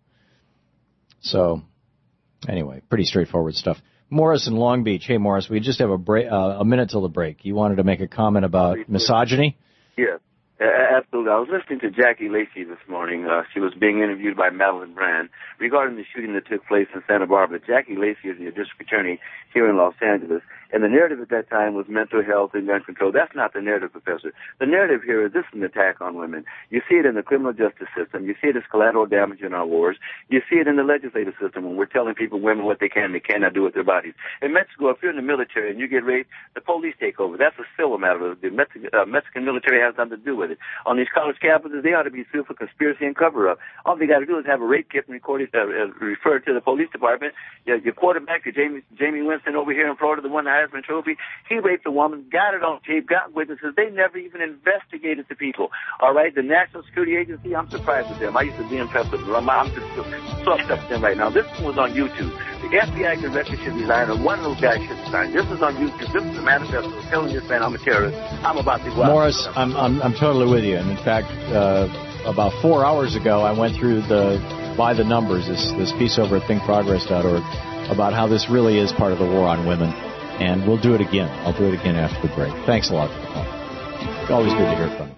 [SPEAKER 2] So, anyway, pretty straightforward stuff. Morris in Long Beach. Hey, Morris, we just have a break, uh, a minute till the break. You wanted to make a comment about misogyny?
[SPEAKER 15] Yeah, absolutely. I was listening to Jackie Lacey this morning. Uh, she was being interviewed by Madeline Brand regarding the shooting that took place in Santa Barbara. Jackie Lacey is the district attorney here in Los Angeles. And the narrative at that time was mental health and gun control. That's not the narrative, Professor. The narrative here is this is an attack on women. You see it in the criminal justice system. You see it as collateral damage in our wars. You see it in the legislative system when we're telling people, women, what they can and they cannot do with their bodies. In Mexico, if you're in the military and you get raped, the police take over. That's a civil matter. The Mexican, uh, Mexican military has nothing to do with it. On these college campuses, they ought to be sued for conspiracy and cover-up. All they got to do is have a rape kit and record it, uh, uh, refer it to the police department. Your, your quarterback, your Jamie, Jamie Winston over here in Florida, the one that Heisman Trophy, he raped a woman, got it on tape, got witnesses. They never even investigated the people. All right, the National Security Agency, I'm surprised with them. I used to be impressed with them. I'm, I'm just so upset with them right now. This one was on YouTube. The F B I director should resign, or one of those guys should resign. This is on YouTube. This is the manifesto telling this man I'm a terrorist. I'm about to go out.
[SPEAKER 2] Morris, I'm, I'm, I'm totally with you. And in fact, uh, about four hours ago, I went through the by the numbers, this, this piece over at think progress dot org, about how this really is part of the war on women. And we'll do it again. I'll do it again after the break. Thanks a lot for the call. It's always good to hear from you.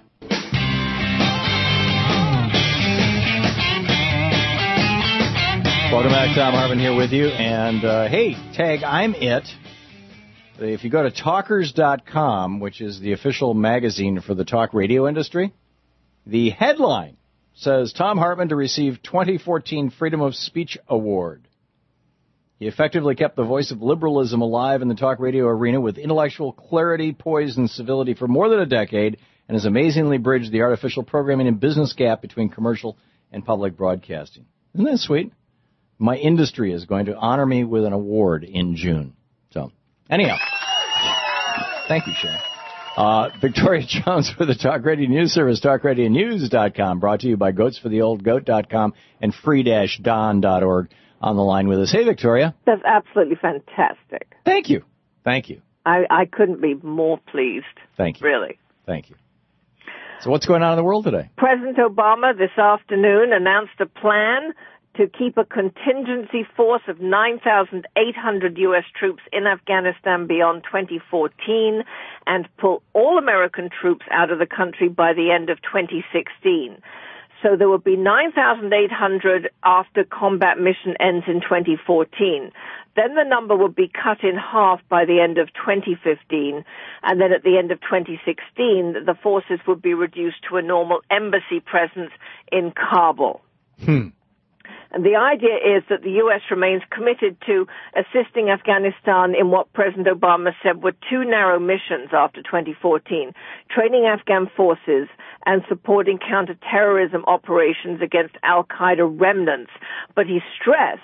[SPEAKER 2] Welcome back. Tom Hartman here with you. And, uh, hey, tag I'm It. If you go to talkers dot com, which is the official magazine for the talk radio industry, the headline says Tom Hartman to receive twenty fourteen Freedom of Speech Award. He effectively kept the voice of liberalism alive in the talk radio arena with intellectual clarity, poise, and civility for more than a decade, and has amazingly bridged the artificial programming and business gap between commercial and public broadcasting. Isn't that sweet? My industry is going to honor me with an award in June. So, anyhow, thank you, Sharon. Uh, Victoria Jones with the Talk Radio News Service, talk radio news dot com, brought to you by goats for the old goat dot com and free dash don dot org. On the line with us. Hey, Victoria.
[SPEAKER 16] That's absolutely fantastic.
[SPEAKER 2] Thank you. Thank you.
[SPEAKER 16] I, I couldn't be more pleased.
[SPEAKER 2] Thank you.
[SPEAKER 16] Really.
[SPEAKER 2] Thank you. So what's going on in the world today?
[SPEAKER 16] President Obama this afternoon announced a plan to keep a contingency force of nine thousand eight hundred U S troops in Afghanistan beyond twenty fourteen and pull all American troops out of the country by the end of twenty sixteen. So there would be nine thousand eight hundred after combat mission ends in twenty fourteen. Then the number would be cut in half by the end of twenty fifteen. And then at the end of twenty sixteen, the forces would be reduced to a normal embassy presence in Kabul.
[SPEAKER 2] Hmm.
[SPEAKER 16] And the idea is that the U S remains committed to assisting Afghanistan in what President Obama said were two narrow missions after twenty fourteen, training Afghan forces and supporting counterterrorism operations against al-Qaeda remnants. But he stressed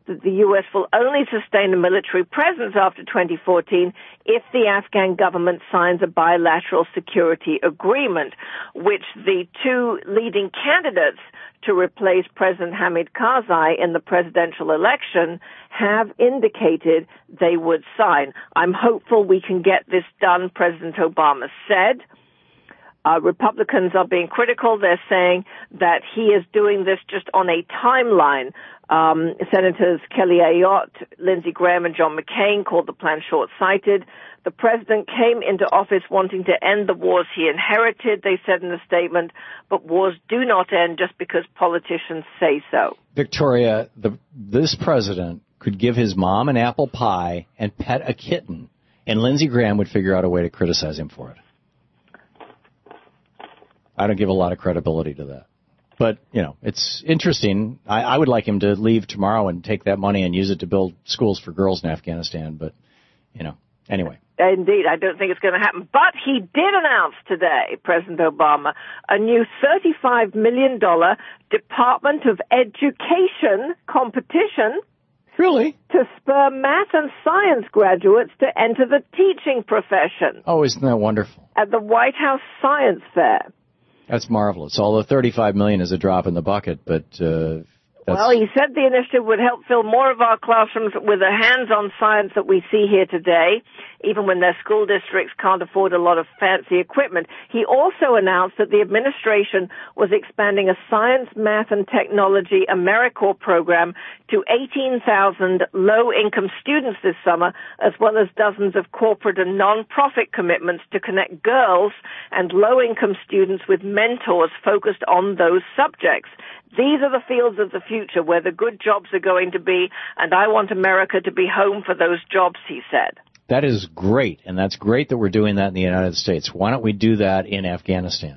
[SPEAKER 16] that the U S will only sustain a military presence after twenty fourteen if the Afghan government signs a bilateral security agreement, which the two leading candidates to replace President Hamid Karzai in the presidential election have indicated they would sign. I'm hopeful we can get this done, President Obama said. Uh, Republicans are being critical. They're saying that he is doing this just on a timeline. Um, Senators Kelly Ayotte, Lindsey Graham, and John McCain called the plan short-sighted. The president came into office wanting to end the wars he inherited, they said in a statement, but wars do not end just because politicians say so.
[SPEAKER 2] Victoria, the, this president could give his mom an apple pie and pet a kitten, and Lindsey Graham would figure out a way to criticize him for it. I don't give a lot of credibility to that. But, you know, it's interesting. I, I would like him to leave tomorrow and take that money and use it to build schools for girls in Afghanistan. But, you know, anyway.
[SPEAKER 16] Indeed, I don't think it's going to happen. But he did announce today, President Obama, a new thirty-five million dollars Department of Education competition.
[SPEAKER 2] Really?
[SPEAKER 16] To spur math and science graduates to enter the teaching profession.
[SPEAKER 2] Oh, isn't that wonderful?
[SPEAKER 16] At the White House Science Fair.
[SPEAKER 2] That's marvelous. Although thirty-five million dollars is a drop in the bucket, but uh, that's...
[SPEAKER 16] Well, he said the initiative would help fill more of our classrooms with the hands-on science that we see here today, even when their school districts can't afford a lot of fancy equipment. He also announced that the administration was expanding a science, math, and technology AmeriCorps program to eighteen thousand low-income students this summer, as well as dozens of corporate and non-profit commitments to connect girls and low-income students with mentors focused on those subjects. These are the fields of the future where the good jobs are going to be, and I want America to be home for those jobs, he said.
[SPEAKER 2] That is great, and that's great that we're doing that in the United States. Why don't we do that in Afghanistan?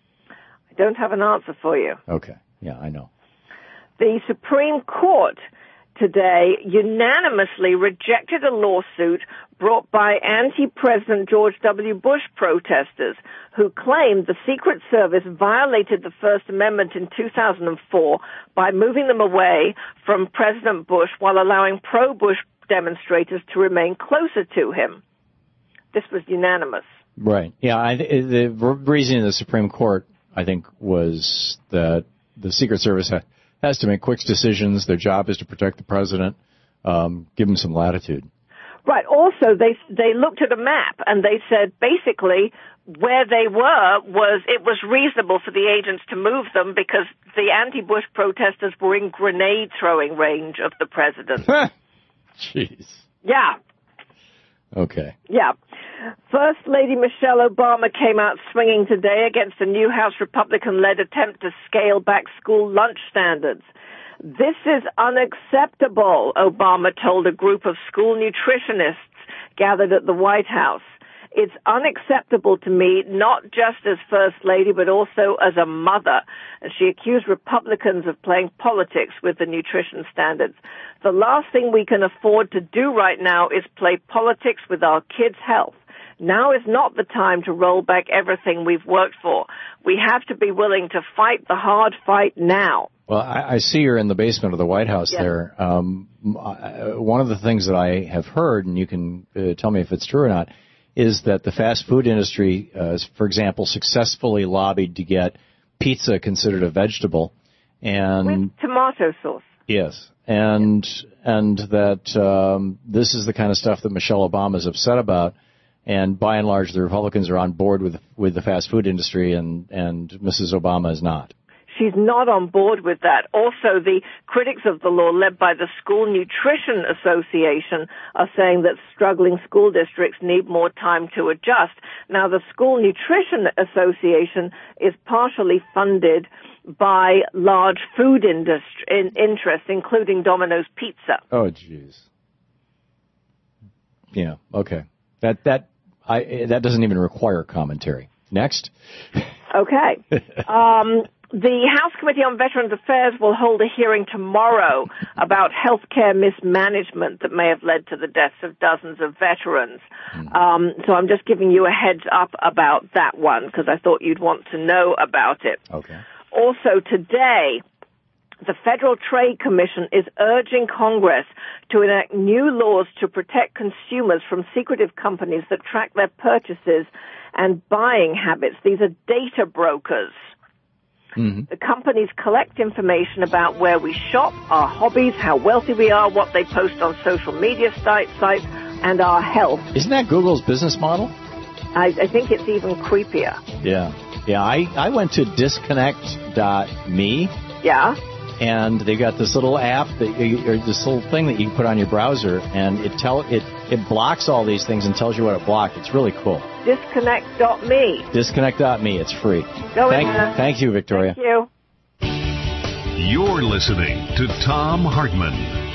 [SPEAKER 16] I don't have an answer for you.
[SPEAKER 2] Okay. Yeah, I know.
[SPEAKER 16] The Supreme Court today unanimously rejected a lawsuit brought by anti-President George W. Bush protesters who claimed the Secret Service violated the First Amendment in two thousand four by moving them away from President Bush while allowing pro-Bush demonstrators to remain closer to him. This was unanimous.
[SPEAKER 2] Right. Yeah, I, the reasoning of the Supreme Court, I think, was that the Secret Service ha- has to make quick decisions. Their job is to protect the president, um, give him some latitude.
[SPEAKER 16] Right. Also, they they looked at a map and they said basically where they were was it was reasonable for the agents to move them because the anti-Bush protesters were in grenade throwing range of the president.
[SPEAKER 2] Jeez.
[SPEAKER 16] Yeah.
[SPEAKER 2] Okay.
[SPEAKER 16] Yeah. First Lady Michelle Obama came out swinging today against a new House Republican-led attempt to scale back school lunch standards. This is unacceptable, Obama told a group of school nutritionists gathered at the White House. It's unacceptable to me, not just as First Lady, but also as a mother. And she accused Republicans of playing politics with the nutrition standards. The last thing we can afford to do right now is play politics with our kids' health. Now is not the time to roll back everything we've worked for. We have to be willing to fight the hard fight now.
[SPEAKER 2] Well, I, I see you're in the basement of the White House
[SPEAKER 16] yes.
[SPEAKER 2] there. Um, one of the things that I have heard, and you can uh, tell me if it's true or not, is that the fast food industry, uh, for example, successfully lobbied to get pizza considered a vegetable. And
[SPEAKER 16] with tomato sauce.
[SPEAKER 2] Yes. And, and that um, this is the kind of stuff that Michelle Obama is upset about. And by and large, the Republicans are on board with with the fast food industry, and, and Missus Obama is not.
[SPEAKER 16] She's not on board with that. Also, the critics of the law, led by the School Nutrition Association, are saying that struggling school districts need more time to adjust. Now, the School Nutrition Association is partially funded by large food industry in, interests, including Domino's Pizza.
[SPEAKER 2] Oh, jeez. Yeah, okay. That that I that doesn't even require commentary. Next.
[SPEAKER 16] Okay. Um, the House Committee on Veterans Affairs will hold a hearing tomorrow about health care mismanagement that may have led to the deaths of dozens of veterans. Mm. Um, so I'm just giving you a heads up about that one because I thought you'd want to know about it.
[SPEAKER 2] Okay.
[SPEAKER 16] Also today, the Federal Trade Commission is urging Congress to enact new laws to protect consumers from secretive companies that track their purchases and buying habits. These are data brokers. Mm-hmm. The companies collect information about where we shop, our hobbies, how wealthy we are, what they post on social media sites, sites and our health.
[SPEAKER 2] Isn't that Google's business model?
[SPEAKER 16] I, I think it's even creepier.
[SPEAKER 2] Yeah. Yeah, I, I went to disconnect dot me.
[SPEAKER 16] Yeah.
[SPEAKER 2] And they got this little app, that you, or this little thing that you can put on your browser, and it tell it it blocks all these things and tells you what it blocked. It's really cool.
[SPEAKER 16] disconnect dot me.
[SPEAKER 2] disconnect dot me. It's free.
[SPEAKER 16] Go
[SPEAKER 2] thank,
[SPEAKER 16] in there.
[SPEAKER 2] Thank you, Victoria.
[SPEAKER 16] Thank you.
[SPEAKER 1] You're listening to Thom Hartmann.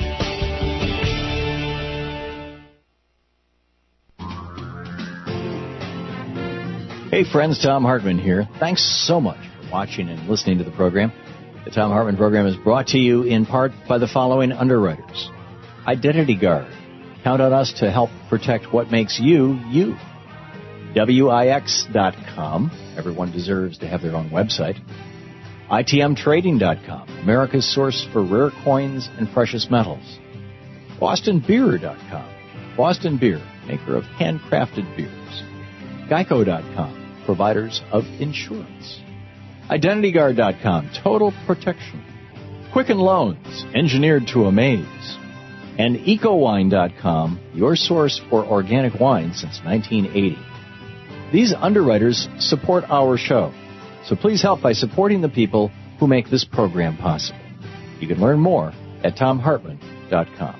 [SPEAKER 2] Hey friends, Thom Hartmann here. Thanks so much for watching and listening to the program. The Thom Hartmann program is brought to you in part by the following underwriters. Identity Guard. Count on us to help protect what makes you, you. Wix dot com. Everyone deserves to have their own website. I T M Trading dot com. America's source for rare coins and precious metals. Boston Beer dot com. Boston Beer, maker of handcrafted beers. Geico dot com. Providers of insurance. Identity Guard dot com, total protection. Quicken Loans, engineered to amaze. And Eco Wine dot com, your source for organic wine since nineteen eighty. These underwriters support our show, so please help by supporting the people who make this program possible. You can learn more at Thom Hartmann dot com.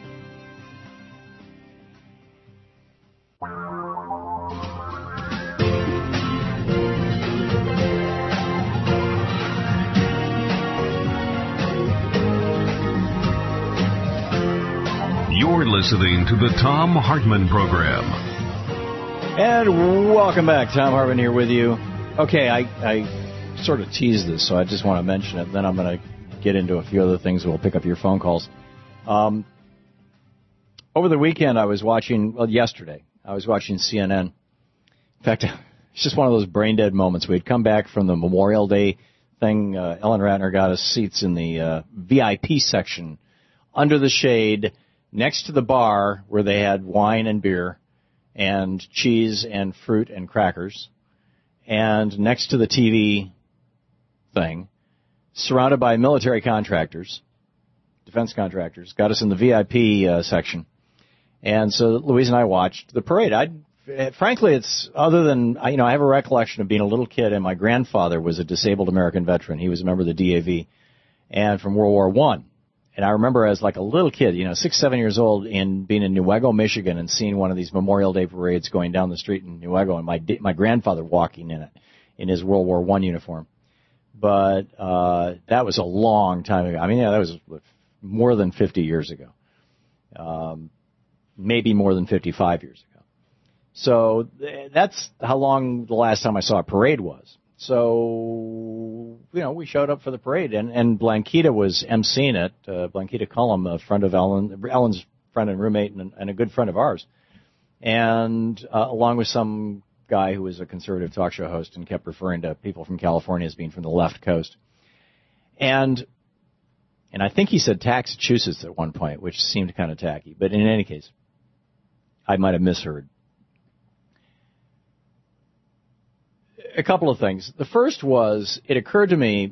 [SPEAKER 1] You're listening to the Thom Hartmann Program.
[SPEAKER 2] And welcome back. Thom Hartmann here with you. Okay, I, I sort of teased this, so I just want to mention it. Then I'm going to get into a few other things. We'll pick up your phone calls. Um, over the weekend, I was watching, well, yesterday, I was watching C N N. In fact, it's just one of those brain-dead moments. We had come back from the Memorial Day thing. Uh, Ellen Ratner got us seats in the uh, V I P section under the shade next to the bar where they had wine and beer and cheese and fruit and crackers, and next to the T V thing, surrounded by military contractors, defense contractors, got us in the V I P uh, section. And so Louise and I watched the parade. I, frankly, it's other than, you know, I have a recollection of being a little kid, and my grandfather was a disabled American veteran. He was a member of the D A V and from World War One. And I remember as like a little kid, you know, six, seven years old, in being in Newego, Michigan, and seeing one of these Memorial Day parades going down the street in Newego, and my my grandfather walking in it in his World War One uniform. But uh, that was a long time ago. I mean, yeah, that was more than fifty years ago, um, maybe more than fifty-five years ago. So that's how long the last time I saw a parade was. So, you know, we showed up for the parade, and, and Blanquita was emceeing it. Uh, Blanquita Cullum, a friend of Ellen, Ellen's friend and roommate, and, and a good friend of ours, and uh, along with some guy who was a conservative talk show host and kept referring to people from California as being from the left coast. And and I think he said Taxachusetts at one point, which seemed kind of tacky. But in any case, I might have misheard. A couple of things. The first was, it occurred to me,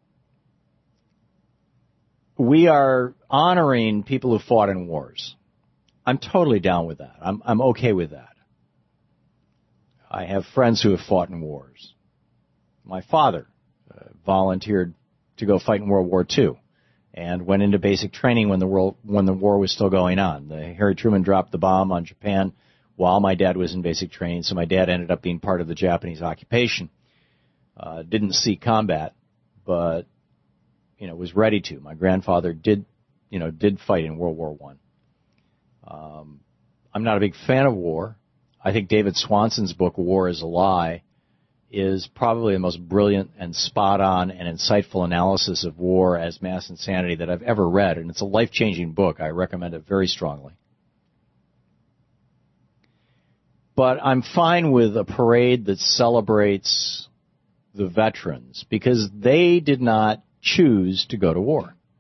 [SPEAKER 2] we are honoring people who fought in wars. I'm totally down with that. I'm, I'm okay with that. I have friends who have fought in wars. My father uh, volunteered to go fight in World War Two and went into basic training when the world, when the war was still going on. The, Harry Truman dropped the bomb on Japan while my dad was in basic training, so my dad ended up being part of the Japanese occupation. Uh, didn't see combat, but, you know, was ready to. My grandfather did, you know, did fight in World War One. Um, I'm not a big fan of war. I think David Swanson's book, War is a Lie, is probably the most brilliant and spot-on and insightful analysis of war as mass insanity that I've ever read, and it's a life-changing book. I recommend it very strongly. But I'm fine with a parade that celebrates the veterans because they did not choose to go to war.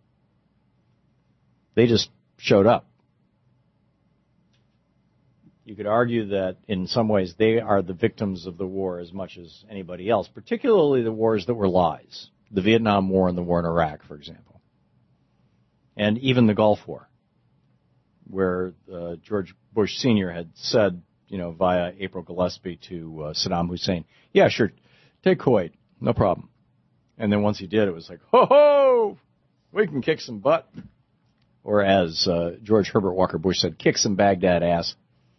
[SPEAKER 2] They just showed up. You could argue that in some ways they are the victims of the war as much as anybody else, particularly the wars that were lies. The Vietnam War and the war in Iraq, for example. And even the Gulf War, where uh, George Bush Senior had said, you know, via April Gillespie to uh, Saddam Hussein, yeah, sure, take Kuwait, no problem. And then once he did, it was like, ho-ho, we can kick some butt. Or as uh, George Herbert Walker Bush said, kick some Baghdad ass.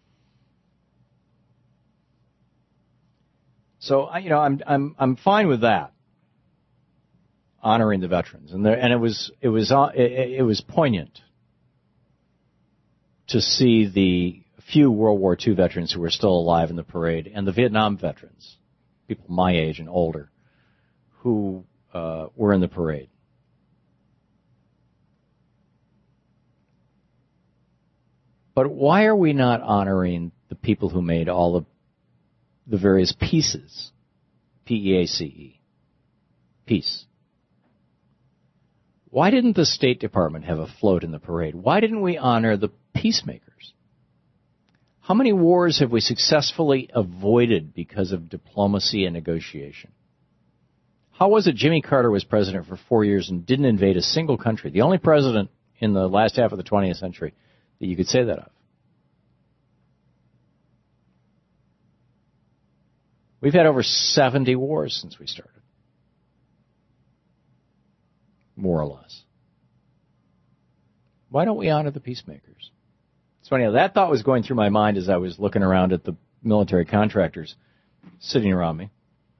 [SPEAKER 2] So, you know, I'm I'm I'm fine with that, honoring the veterans, and there, and it was it was uh, it, it was poignant to see the few World War Two veterans who were still alive in the parade, and the Vietnam veterans, people my age and older, who uh, were in the parade. But why are we not honoring the people who made all the the various pieces, P E A C E, peace? Why didn't the State Department have a float in the parade? Why didn't we honor the peacemakers? How many wars have we successfully avoided because of diplomacy and negotiation? How was it Jimmy Carter was president for four years and didn't invade a single country? The only president in the last half of the twentieth century that you could say that of. We've had over seventy wars since we started. More or less. Why don't we honor the peacemakers? It's funny, that thought was going through my mind as I was looking around at the military contractors sitting around me,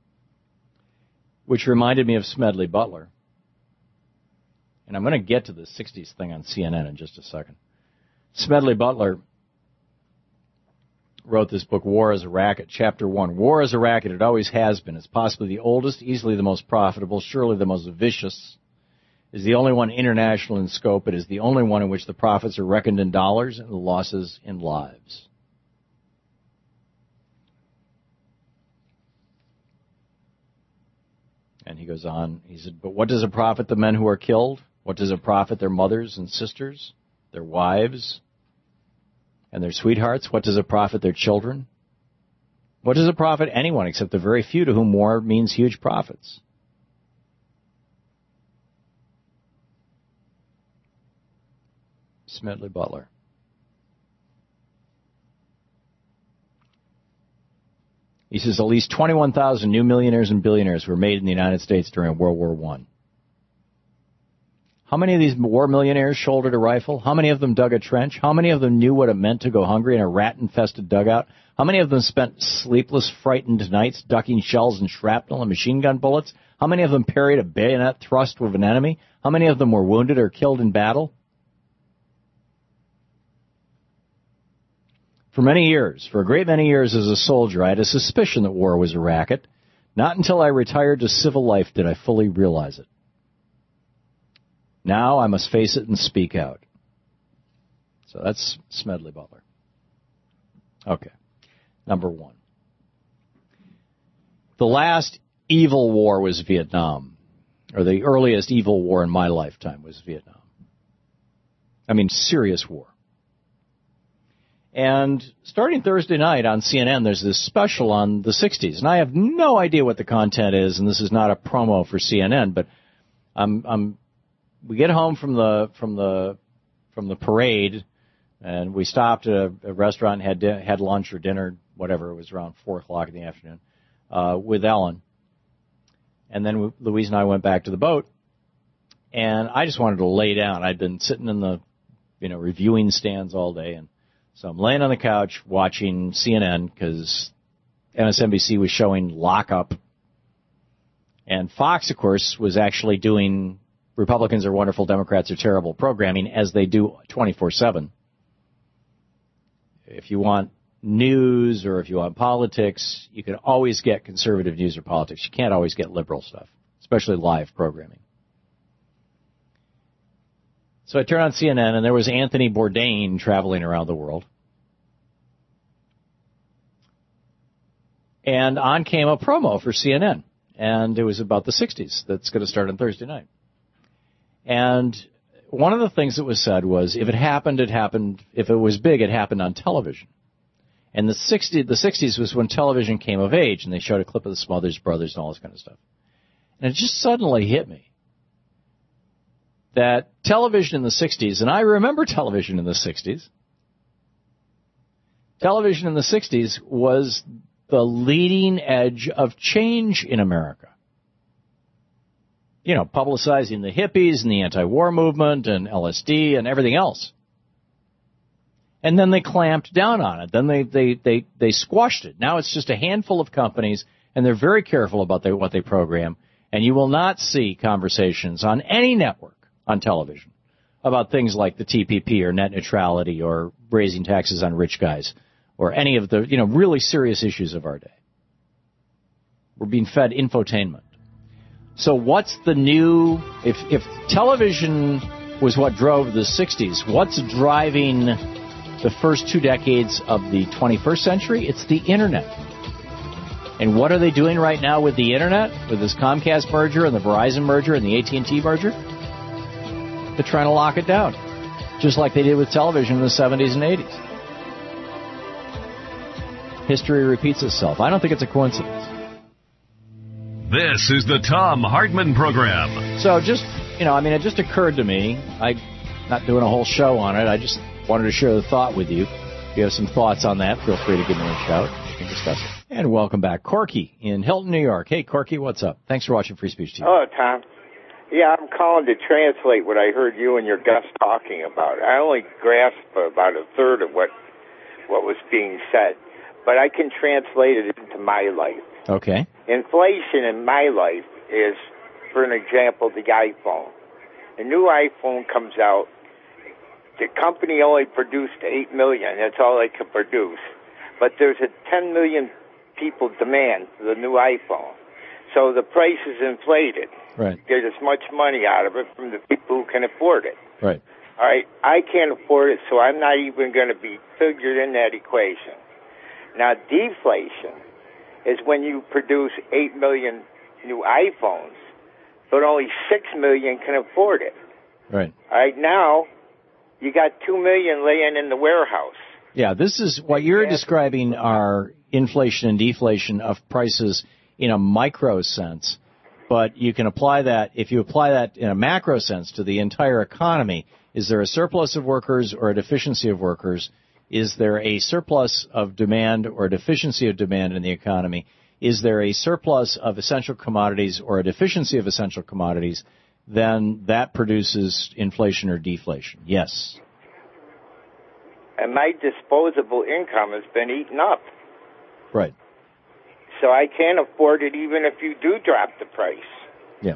[SPEAKER 2] which reminded me of Smedley Butler. And I'm going to get to the sixties thing on C N N in just a second. Smedley Butler wrote this book, War as a Racket, Chapter one. War as a Racket, it always has been. It's possibly the oldest, easily the most profitable, surely the most vicious. It is the only one international in scope. It is the only one in which the profits are reckoned in dollars and the losses in lives. And he goes on, he said, but what does it profit the men who are killed? What does it profit their mothers and sisters, their wives, and their sweethearts? What does it profit their children? What does it profit anyone except the very few to whom war means huge profits? Smedley Butler. He says at least twenty-one thousand new millionaires and billionaires were made in the United States during World War One. How many of these war millionaires shouldered a rifle? How many of them dug a trench? How many of them knew what it meant to go hungry in a rat-infested dugout? How many of them spent sleepless, frightened nights ducking shells and shrapnel and machine gun bullets? How many of them parried a bayonet thrust with an enemy? How many of them were wounded or killed in battle? For many years, for a great many years as a soldier, I had a suspicion that war was a racket. Not until I retired to civil life did I fully realize it. Now I must face it and speak out. So that's Smedley Butler. Okay. Number one. The last evil war was Vietnam, or the earliest evil war in my lifetime was Vietnam. I mean, serious war. And starting Thursday night on C N N, there's this special on the sixties. And I have no idea what the content is, and this is not a promo for C N N, but I'm, I'm, we get home from the, from the, from the parade, and we stopped at a, a restaurant and had, di- had lunch or dinner, whatever. It was around four o'clock in the afternoon, uh, with Ellen. And then we, Louise and I went back to the boat, and I just wanted to lay down. I'd been sitting in the, you know, reviewing stands all day, and so I'm laying on the couch watching C N N because M S N B C was showing Lockup. And Fox, of course, was actually doing Republicans are wonderful, Democrats are terrible programming, as they do twenty-four seven. If you want news or if you want politics, you can always get conservative news or politics. You can't always get liberal stuff, especially live programming. So I turned on C N N, and there was Anthony Bourdain traveling around the world. And on came a promo for C N N, and it was about the sixties. That's going to start on Thursday night. And one of the things that was said was if it happened, it happened, if it was big, it happened on television. And the sixties, the sixties was when television came of age, and they showed a clip of the Smothers Brothers and all this kind of stuff. And it just suddenly hit me that television in the sixties, and I remember television in the sixties, television in the sixties was the leading edge of change in America. You know, publicizing the hippies and the anti-war movement and L S D and everything else. And then they clamped down on it. Then they, they, they, they squashed it. Now it's just a handful of companies, and they're very careful about their, what they program. And you will not see conversations on any network on television about things like the T P P or net neutrality or raising taxes on rich guys or any of the, you know, really serious issues of our day. We're being fed infotainment. So what's the new, if, if television was what drove the sixties, what's driving the first two decades of the twenty-first century? It's the Internet. And what are they doing right now with the Internet, with this Comcast merger and the Verizon merger and the A T and T merger? They're trying to lock it down, just like they did with television in the seventies and eighties. History repeats itself. I don't think it's a coincidence.
[SPEAKER 1] This is the Thom Hartmann Program.
[SPEAKER 2] So just, you know, I mean, it just occurred to me. I'm not doing a whole show on it. I just wanted to share the thought with you. If you have some thoughts on that, feel free to give me a shout. We can discuss it. And welcome back. Corky in Hilton, New York. Hey, Corky, what's up? Thanks for watching Free Speech T V.
[SPEAKER 17] Hello, Tom. Yeah, I'm calling to translate what I heard you and your guest talking about. I only grasped about a third of what what was being said, but I can translate it into my life.
[SPEAKER 2] Okay.
[SPEAKER 17] Inflation in my life is, for an example, the iPhone. A new iPhone comes out. The company only produced eight million. That's all they could produce. But there's a ten million people demand for the new iPhone. So the price is inflated.
[SPEAKER 2] Right.
[SPEAKER 17] Get as much money out of it from the people who can afford it.
[SPEAKER 2] Right.
[SPEAKER 17] All right. I can't afford it, so I'm not even going to be figured in that equation. Now, deflation is when you produce eight million new iPhones, but only six million can afford it.
[SPEAKER 2] Right.
[SPEAKER 17] All right. Now, you got two million laying in the warehouse.
[SPEAKER 2] Yeah, this is what you're describing are inflation and deflation of prices in a micro sense. But you can apply that, if you apply that in a macro sense to the entire economy, is there a surplus of workers or a deficiency of workers? Is there a surplus of demand or a deficiency of demand in the economy? Is there a surplus of essential commodities or a deficiency of essential commodities? Then that produces inflation or deflation. Yes.
[SPEAKER 17] And my disposable income has been eaten up.
[SPEAKER 2] Right.
[SPEAKER 17] So I can't afford it even if you do drop the price.
[SPEAKER 2] Yeah.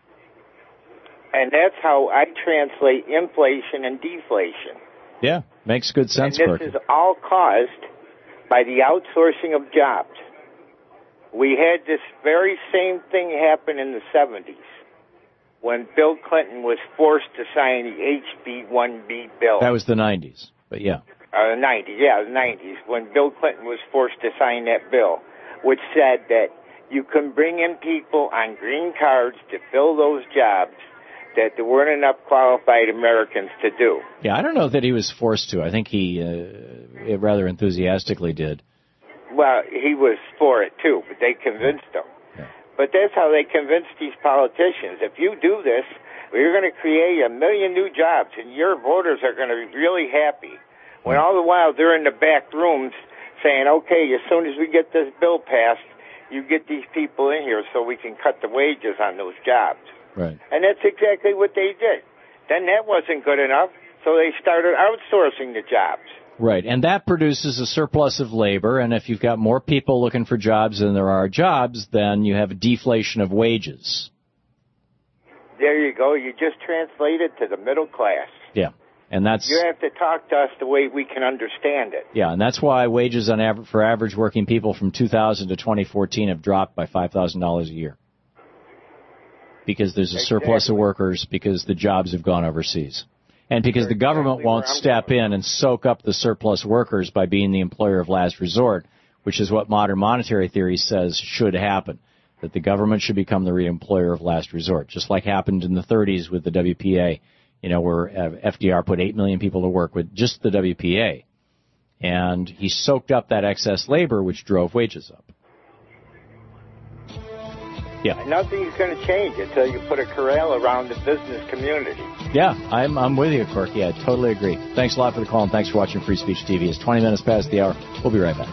[SPEAKER 17] And that's how I translate inflation and deflation.
[SPEAKER 2] Yeah, makes good sense,
[SPEAKER 17] And this
[SPEAKER 2] Corky.
[SPEAKER 17] is all caused by the outsourcing of jobs. We had this very same thing happen in the seventies when Bill Clinton was forced to sign the H B one B bill.
[SPEAKER 2] That was the nineties, but yeah.
[SPEAKER 17] Uh, the nineties, yeah, the nineties, when Bill Clinton was forced to sign that bill, which said that you can bring in people on green cards to fill those jobs that there weren't enough qualified Americans to do.
[SPEAKER 2] Yeah, I don't know that he was forced to. I think he uh, rather enthusiastically did.
[SPEAKER 17] Well, he was for it, too, but they convinced him.
[SPEAKER 2] Yeah.
[SPEAKER 17] But that's how they convinced these politicians. If you do this, we're going to create a million new jobs, and your voters are going to be really happy. When all the while they're in the back rooms saying, okay, as soon as we get this bill passed, you get these people in here so we can cut the wages on those jobs.
[SPEAKER 2] Right.
[SPEAKER 17] And that's exactly what they did. Then that wasn't good enough, so they started outsourcing the jobs.
[SPEAKER 2] Right, and that produces a surplus of labor, and if you've got more people looking for jobs than there are jobs, then you have a deflation of wages.
[SPEAKER 17] There you go. You just translate it to the middle class.
[SPEAKER 2] Yeah, and that's...
[SPEAKER 17] You have to talk to us the way we can understand it.
[SPEAKER 2] Yeah, and that's why wages on average, for average working people from two thousand to twenty fourteen have dropped by five thousand dollars a year. Because there's a
[SPEAKER 17] Exactly.
[SPEAKER 2] surplus of workers, because the jobs have gone overseas. And because the government won't step in and soak up the surplus workers by being the employer of last resort, which is what modern monetary theory says should happen, that the government should become the re-employer of last resort, just like happened in the thirties with the W P A you know, where uh, F D R put eight million people to work with just the W P A. And he soaked up that excess labor, which drove wages up. Yeah.
[SPEAKER 17] Nothing's going to change until you put a corral around the business community.
[SPEAKER 2] Yeah, I'm I'm with you, Corky. I totally agree. Thanks a lot for the call, and thanks for watching Free Speech T V. It's twenty minutes past the hour. We'll be right back.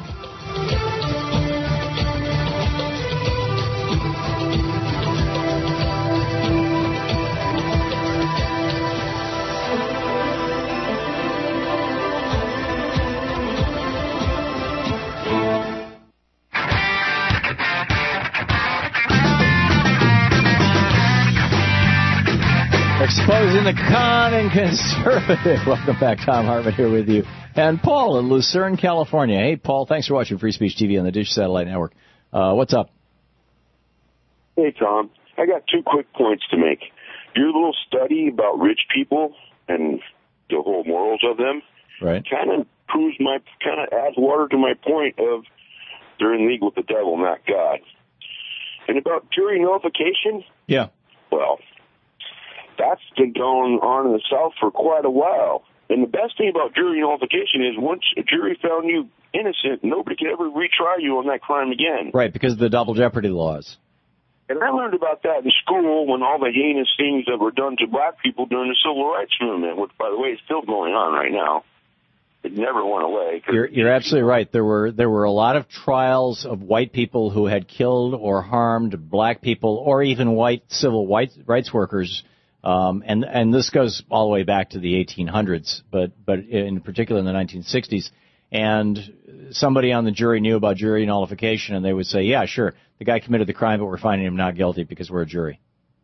[SPEAKER 2] Exposing the con and conservative. Welcome back. Tom Hartman here with you. And Paul in Lucerne, California. Hey, Paul, thanks for watching Free Speech T V on the Dish Satellite Network. Uh, what's up?
[SPEAKER 18] Hey, Tom. I got two quick points to make. Your little study about rich people and the whole morals of them
[SPEAKER 2] right.
[SPEAKER 18] kind of proves my, kind of adds water to my point of they're in league with the devil, not God. And about jury nullification,
[SPEAKER 2] yeah.
[SPEAKER 18] well, that's been going on in the South for quite a while. And the best thing about jury nullification is once a jury found you innocent, nobody can ever retry you on that crime again.
[SPEAKER 2] Right, because of the double jeopardy laws.
[SPEAKER 18] And I learned about that in school when all the heinous things that were done to black people during the Civil Rights Movement, which, by the way, is still going on right now. It never went away.
[SPEAKER 2] You're, you're absolutely right. There were there were a lot of trials of white people who had killed or harmed black people or even white civil rights workers. Um, and, and this goes all the way back to the eighteen hundreds, but, but in particular in the nineteen sixties. And somebody on the jury knew about jury nullification, and they would say, yeah, sure, the guy committed the crime, but we're finding him not guilty because we're a jury.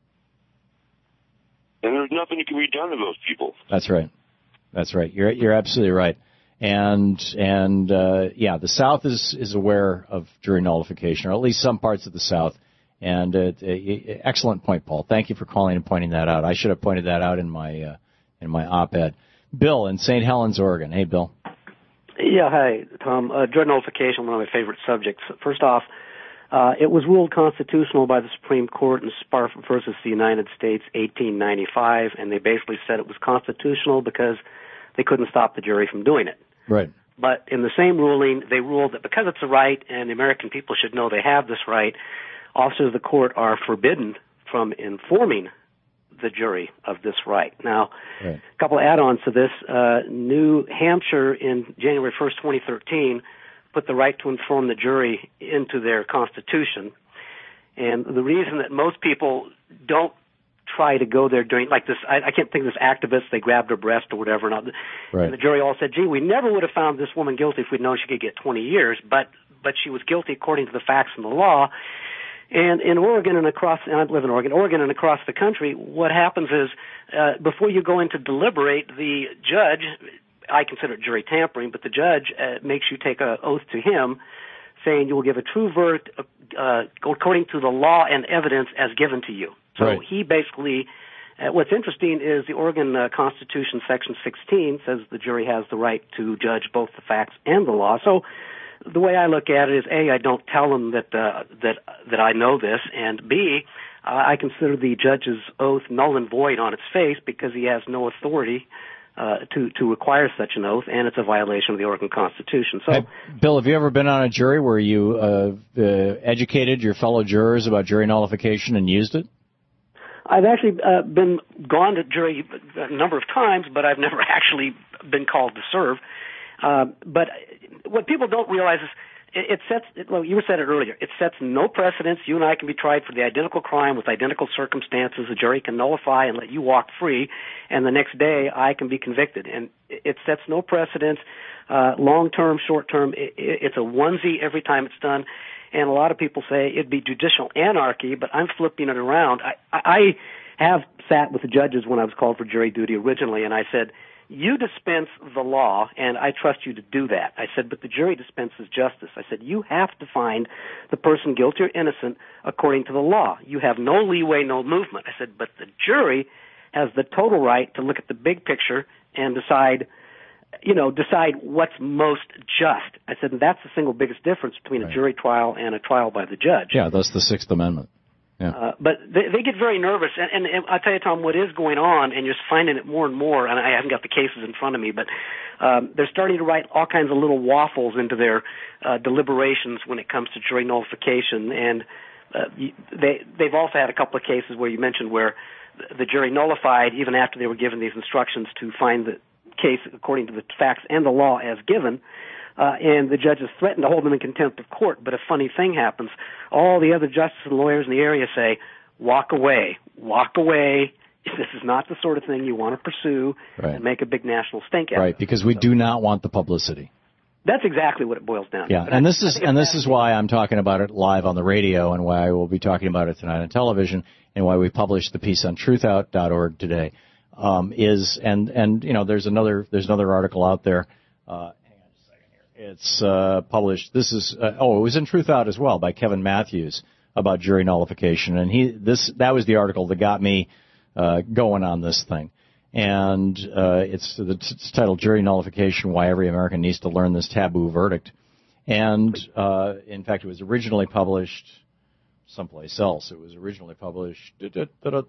[SPEAKER 18] And there's nothing that can be done to those people.
[SPEAKER 2] That's right. That's right. You're, you're absolutely right. And, and, uh, yeah, the South is, is aware of jury nullification, or at least some parts of the South. And uh, excellent point, Paul. Thank you for calling and pointing that out. I should have pointed that out in my uh, in my op-ed. Bill in Saint Helens, Oregon. Hey, Bill.
[SPEAKER 19] Yeah, hi, Tom. Uh, jury nullification, one of my favorite subjects. First off, uh, it was ruled constitutional by the Supreme Court in Sparf versus the United States, eighteen ninety-five, and they basically said it was constitutional because they couldn't stop the jury from doing it.
[SPEAKER 2] Right.
[SPEAKER 19] But in the same ruling, they ruled that because it's a right and the American people should know they have this right, officers of the court are forbidden from informing the jury of this right. Now, right. a couple of add-ons to this. Uh, New Hampshire in January first, twenty thirteen, put the right to inform the jury into their constitution. And the reason that most people don't try to go there during, like this, I, I can't think of this activist, they grabbed her breast or whatever, and,
[SPEAKER 2] right.
[SPEAKER 19] and the jury all said, gee, we never would have found this woman guilty if we'd known she could get twenty years, but, but she was guilty according to the facts and the law. And in Oregon and across, and I live in Oregon, Oregon and across the country, what happens is, uh, before you go in to deliberate, the judge, I consider it jury tampering, but the judge uh, makes you take an oath to him saying you will give a true verdict uh, according to the law and evidence as given to you. So
[SPEAKER 2] right.
[SPEAKER 19] he basically, uh, what's interesting is the Oregon uh, Constitution, Section sixteen, says the jury has the right to judge both the facts and the law. So the way I look at it is, A, I don't tell them that uh, that that I know this, and B, uh, I consider the judge's oath null and void on its face because he has no authority uh, to to require such an oath, and it's a violation of the Oregon Constitution. So,
[SPEAKER 2] hey, Bill, have you ever been on a jury where you uh, uh, educated your fellow jurors about jury nullification and used it?
[SPEAKER 19] I've actually uh, been gone to jury a number of times, but I've never actually been called to serve. Uh, but what people don't realize is it, it sets, it, well, you said it earlier, it sets no precedence. You and I can be tried for the identical crime with identical circumstances. The jury can nullify and let you walk free, and the next day I can be convicted. And it, it sets no precedence, uh, long-term, short-term. It, it, it's a onesie every time it's done. And a lot of people say it'd be judicial anarchy, but I'm flipping it around. I, I have sat with the judges when I was called for jury duty originally, and I said, you dispense the law, and I trust you to do that. I said, but the jury dispenses justice. I said, you have to find the person guilty or innocent according to the law. You have no leeway, no movement. I said, but the jury has the total right to look at the big picture and decide, you know, decide what's most just. I said, and that's the single biggest difference between
[SPEAKER 2] right.
[SPEAKER 19] a jury trial and a trial by the judge.
[SPEAKER 2] Yeah, that's the Sixth Amendment. Yeah.
[SPEAKER 19] Uh, but they, they get very nervous, and, and, and I'll tell you, Tom, what is going on, and you're finding it more and more, and I haven't got the cases in front of me, but um, they're starting to write all kinds of little waffles into their uh, deliberations when it comes to jury nullification, and uh, they, they've also had a couple of cases where you mentioned where the jury nullified even after they were given these instructions to find the case according to the facts and the law as given. Uh, and the judges threatened to hold them in contempt of court, but a funny thing happens. All the other justices and lawyers in the area say, walk away, walk away. This is not the sort of thing you want to pursue
[SPEAKER 2] right.
[SPEAKER 19] and make a big national stink at.
[SPEAKER 2] Right, because we so, do not want the publicity.
[SPEAKER 19] That's exactly what it boils down
[SPEAKER 2] yeah,
[SPEAKER 19] to.
[SPEAKER 2] Yeah, and this is and this is why I'm talking about it live on the radio and why I will be talking about it tonight on television and why we published the piece on truth out dot org today. Um, is and and you know there's another there's another article out there. Uh, It's uh, published. This is uh, oh, it was in Truth Out as well by Kevin Matthews about jury nullification, and he this that was the article that got me uh, going on this thing, and uh, it's it's titled "Jury Nullification: Why Every American Needs to Learn This Taboo Verdict," and uh, in fact, it was originally published someplace else. It was originally published. I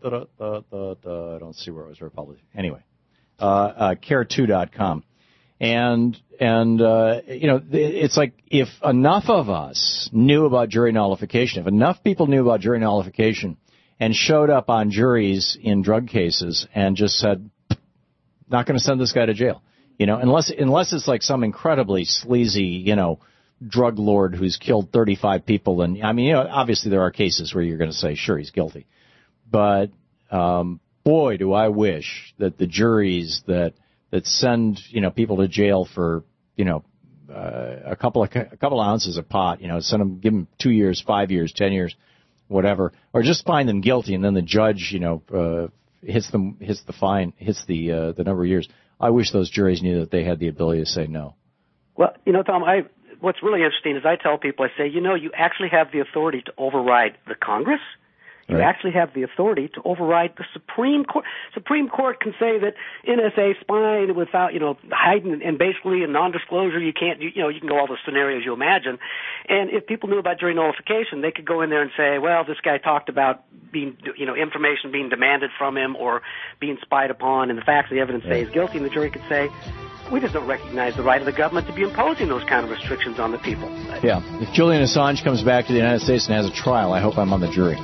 [SPEAKER 2] don't see where it was republished. Anyway, uh, uh, care two dot com. And, and uh, you know, it's like if enough of us knew about jury nullification, if enough people knew about jury nullification and showed up on juries in drug cases and just said, not going to send this guy to jail, you know, unless unless it's like some incredibly sleazy, you know, drug lord who's killed thirty-five people. And, I mean, you know, obviously there are cases where you're going to say, sure, he's guilty. But, um, boy, do I wish that the juries that that send, you know, people to jail for, you know, uh, a couple of a couple of ounces of pot, you know, send them, give them two years, five years, ten years, whatever, or just find them guilty, and then the judge, you know, uh, hits them, hits the fine, hits the uh, the number of years. I wish those juries knew that they had the ability to say no.
[SPEAKER 19] Well, you know, Tom, I what's really interesting is I tell people, I say, you know, you actually have the authority to override the Congress. You right. actually have the authority to override the Supreme Court. Supreme Court can say that N S A spying without, you know, hiding and basically a non-disclosure. You can't, you, you know, you can go all the scenarios you imagine. And if people knew about jury nullification, they could go in there and say, well, this guy talked about being, you know, information being demanded from him or being spied upon, and the facts of the evidence say he's guilty, and the jury could say, we just don't recognize the right of the government to be imposing those kind of restrictions on the people.
[SPEAKER 2] Yeah. If Julian Assange comes back to the United States and has a trial, I hope I'm on the jury.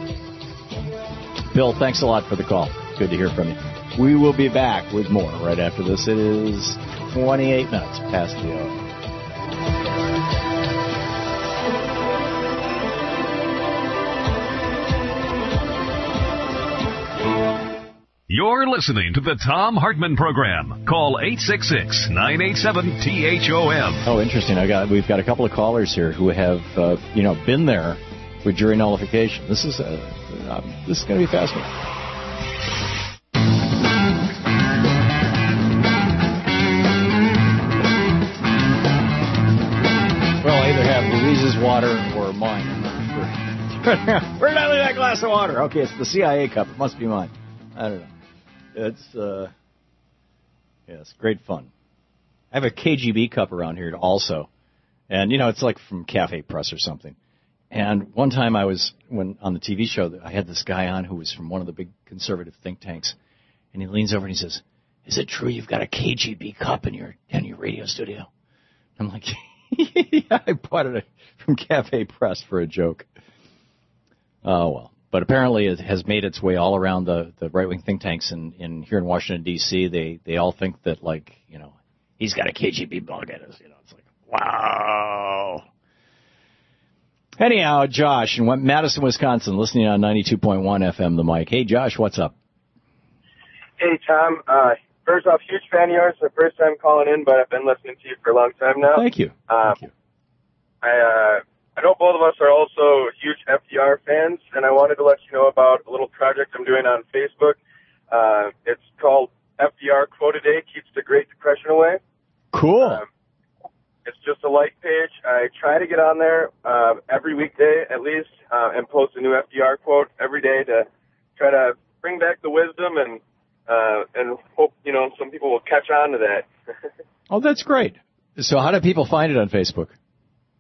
[SPEAKER 2] Bill, thanks a lot for the call. Good to hear from you. We will be back with more right after this. It is twenty-eight minutes past the hour.
[SPEAKER 1] You're listening to the Thom Hartmann Program. Call eight six six, nine eight seven, T H O M.
[SPEAKER 2] Oh, interesting. I got we've got a couple of callers here who have uh, you know been there with jury nullification. This is a Um, this is going to be fascinating. Well, I either have Louise's water or mine. I'm not sure. Where did I leave that glass of water? Okay, it's the C I A cup. It must be mine. I don't know. It's, uh, yeah, it's great fun. I have a K G B cup around here also. And, you know, it's like from Cafe Press or something. And one time I was, when on the T V show, I had this guy on who was from one of the big conservative think tanks, and he leans over and he says, "Is it true you've got a K G B cup in your in your radio studio?" I'm like, "Yeah, I bought it from Cafe Press for a joke." Oh well, but apparently it has made its way all around the, the right wing think tanks in, in here in Washington D C. They they all think that, like, you know, he's got a K G B bug at us. You know, it's like, wow. Anyhow, Josh in Madison, Wisconsin, listening on ninety-two point one F M, The Mic. Hey, Josh, what's up?
[SPEAKER 20] Hey, Tom. Uh, first off, huge fan of yours. The first time calling in, but I've been listening to you for a long time now.
[SPEAKER 2] Thank you.
[SPEAKER 20] Um,
[SPEAKER 2] Thank you.
[SPEAKER 20] I, uh, I know both of us are also huge F D R fans, and I wanted to let you know about a little project I'm doing on Facebook. Uh, it's called F D R Quote a Day Keeps the Great Depression Away.
[SPEAKER 2] Cool.
[SPEAKER 20] Um, It's just a like page. I try to get on there uh, every weekday at least uh, and post a new F D R quote every day to try to bring back the wisdom and uh, and hope, you know, some people will catch on to that.
[SPEAKER 2] Oh, that's great. So how do people find it on Facebook?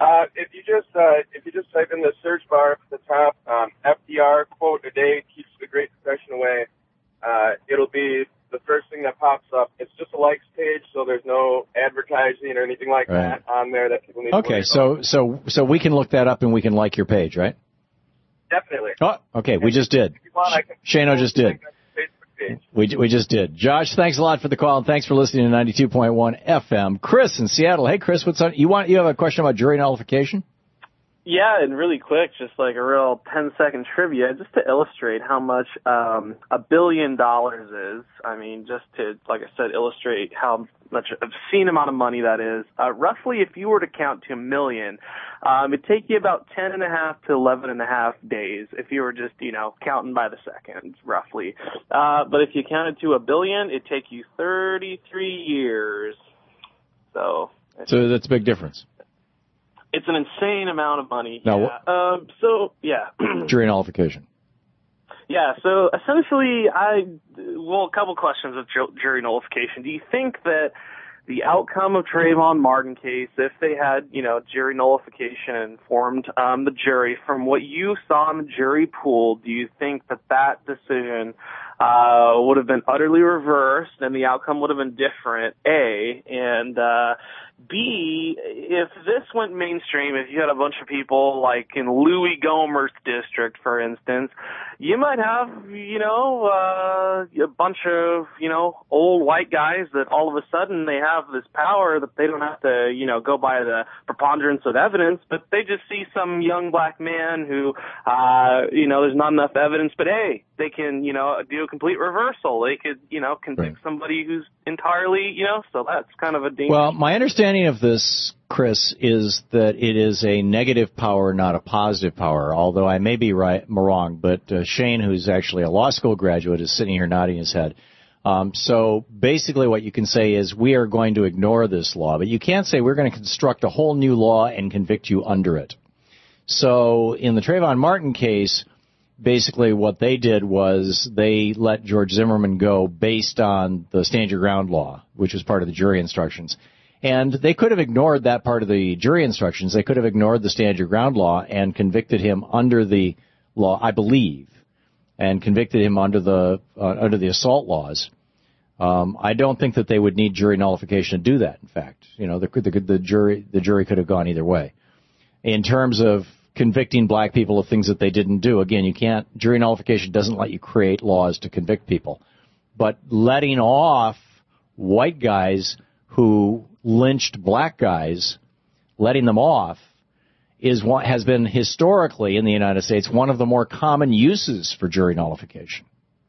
[SPEAKER 20] Uh, if you just uh, if you just type in the search bar at the top, um, F D R quote a day keeps the Great Depression away. Uh, it'll be the first thing that pops up. It's just a likes page, so there's no advertising or anything like
[SPEAKER 2] Right.
[SPEAKER 20] that on there that people need to
[SPEAKER 2] Okay,
[SPEAKER 20] worry
[SPEAKER 2] so so so we can look that up and we can like your page, right?
[SPEAKER 20] about. Definitely.
[SPEAKER 2] Oh, okay, we just did.
[SPEAKER 20] If you want, I can
[SPEAKER 2] Shano just did.
[SPEAKER 20] link on the Facebook page.
[SPEAKER 2] We we just did. Josh, thanks a lot for the call and thanks for listening to ninety-two point one F M. Chris in Seattle. Hey, Chris, what's on? You want you have a question about jury nullification?
[SPEAKER 21] Yeah, and really quick, just like a real ten-second trivia, just to illustrate how much um, a billion dollars is. I mean, just to, like I said, illustrate how much obscene amount of money that is. Uh, roughly, if you were to count to a million, um, it'd take you about ten and a half to eleven and a half days if you were just, you know, counting by the second, roughly. Uh, but if you counted to a billion, it'd take you thirty-three years. So,
[SPEAKER 2] So that's a big difference.
[SPEAKER 21] it's an insane amount of money.
[SPEAKER 2] Now,
[SPEAKER 21] yeah. Um, so, yeah.
[SPEAKER 2] Jury nullification.
[SPEAKER 21] Yeah, so essentially, I, well, a couple questions with ju- jury nullification. Do you think that the outcome of Trayvon Martin case, if they had, you know, jury nullification and informed um, the jury, from what you saw in the jury pool, do you think that that decision uh, would have been utterly reversed and the outcome would have been different, A, and uh, B, if this went mainstream, if you had a bunch of people like in Louis Gohmert's district, for instance, you might have, you know, uh, a bunch of, you know, old white guys that all of a sudden they have this power that they don't have to, you know, go by the preponderance of evidence, but they just see some young black man who, uh, you know, there's not enough evidence, but hey, they can, you know, do a complete reversal. They could, you know, convict right. somebody who's entirely, you know, so that's kind of a dangerous.
[SPEAKER 2] Well, my understanding of this, Chris, is that it is a negative power, not a positive power, although I may be right, wrong, but uh, Shane, who's actually a law school graduate, is sitting here nodding his head. Um, so basically what you can say is we are going to ignore this law, but you can't say we're going to construct a whole new law and convict you under it. So in the Trayvon Martin case, basically what they did was they let George Zimmerman go based on the stand your ground law, which was part of the jury instructions. And they could have ignored that part of the jury instructions. They could have ignored the stand your ground law and convicted him under the law, I believe, and convicted him under the uh, under the assault laws. Um, I don't think that they would need jury nullification to do that. In fact, you know, the, the, the jury the jury could have gone either way. In terms of convicting black people of things that they didn't do, again, you can't. Jury nullification doesn't let you create laws to convict people, but letting off white guys who lynched black guys, letting them off, is one, has been historically in the United States one of the more common uses for jury nullification.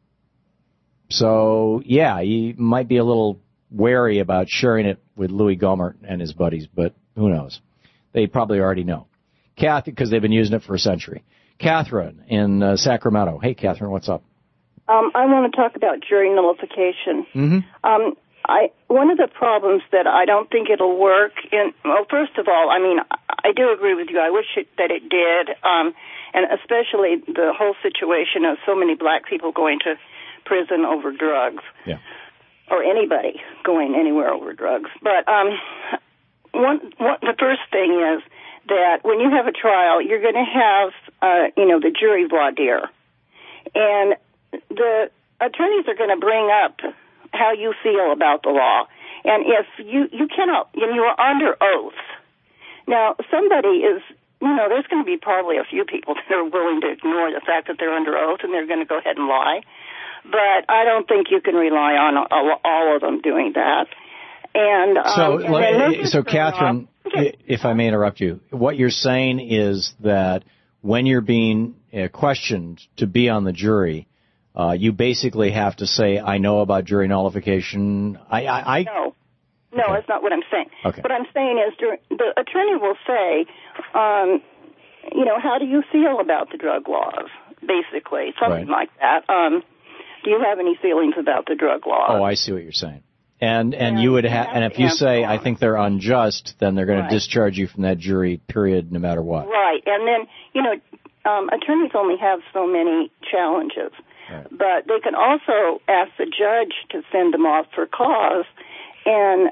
[SPEAKER 2] So, yeah, you might be a little wary about sharing it with Louis Gohmert and his buddies, but who knows? They probably already know. Kathy, because they've been using it for a century. Catherine in uh, Sacramento. Hey, Catherine, what's up?
[SPEAKER 22] Um, I want to talk about jury nullification.
[SPEAKER 2] Mm-hmm.
[SPEAKER 22] Um, I one of the problems that I don't think it'll work in. Well, first of all, I mean, I do agree with you. I wish it, that it did, um, and especially the whole situation of so many black people going to prison over drugs,
[SPEAKER 2] yeah,
[SPEAKER 22] or anybody going anywhere over drugs. But um, one, one, the first thing is that when you have a trial, you're going to have, uh, you know, the jury voir dire, and the attorneys are going to bring up how you feel about the law. And if you, you cannot, and you are under oath. Now, somebody is, you know, there's going to be probably a few people that are willing to ignore the fact that they're under oath and they're going to go ahead and lie. But I don't think you can rely on all of them doing that. And um,
[SPEAKER 2] so,
[SPEAKER 22] and
[SPEAKER 2] let, so Catherine, off. if I may interrupt you, what you're saying is that when you're being uh, questioned to be on the jury, Uh, you basically have to say, I know about jury nullification. I, I, I
[SPEAKER 22] No, no, okay. That's not what I'm saying.
[SPEAKER 2] Okay.
[SPEAKER 22] What I'm saying is the attorney will say, um, you know, how do you feel about the drug laws, basically, something right. like that. Um, do you have any feelings about the drug laws?
[SPEAKER 2] Oh, I see what you're saying. And and, and you would ha- and if you say, I think they're unjust, then they're going right. to discharge you from that jury, period, no matter what.
[SPEAKER 22] Right. And then, you know, um, attorneys only have so many challenges.
[SPEAKER 2] Right.
[SPEAKER 22] But they can also ask the judge to send them off for cause. And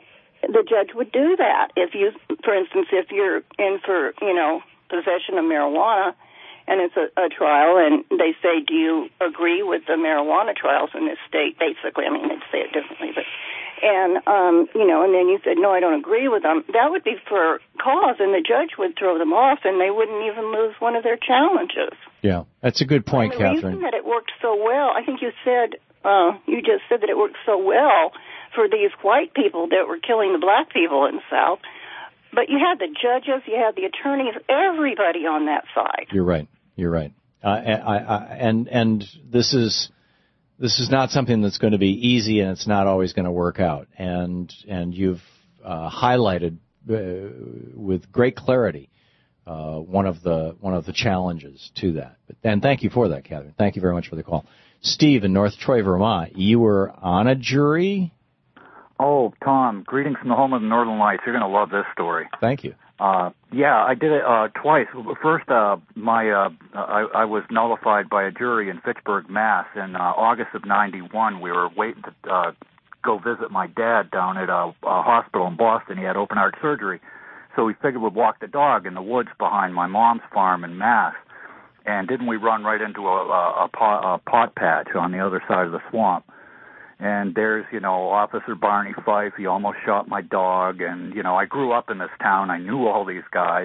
[SPEAKER 22] the judge would do that. If you, for instance, if you're in for, you know, possession of marijuana, and it's a, a trial, and they say, do you agree with the marijuana trials in this state? Basically, I mean, they'd say it differently, but, and, um, you know, and then you said, no, I don't agree with them. That would be for cause, and the judge would throw them off, and they wouldn't even lose one of their challenges.
[SPEAKER 2] Yeah, that's a good point,
[SPEAKER 22] and the
[SPEAKER 2] Catherine.
[SPEAKER 22] reason that it worked so well, I think you said, uh, you just said that it worked so well for these white people that were killing the black people in the South. But you had the judges, you had the attorneys, everybody on that side.
[SPEAKER 2] You're right. You're right. Uh, I, I, and and this is this is not something that's going to be easy, and it's not always going to work out. And and you've uh, highlighted uh, with great clarity uh, one of the one of the challenges to that. But, and thank you for that, Catherine. Thank you very much for the call. Steve in North Troy, Vermont. You were on a jury.
[SPEAKER 4] Oh, Tom, greetings from the home of the Northern Lights. You're going to love this story.
[SPEAKER 2] Thank you.
[SPEAKER 4] Uh, yeah, I did it uh, twice. First, uh, my uh, I, I was nullified by a jury in Fitchburg, Mass. In uh, August of ninety-one. We were waiting to uh, go visit my dad down at a, a hospital in Boston. He had open heart surgery. So we figured we'd walk the dog in the woods behind my mom's farm in Mass. And didn't we run right into a, a, a, pot, a pot patch on the other side of the swamp? And there's, you know, Officer Barney Fife. He almost shot my dog. And, you know, I grew up in this town. I knew all these guys.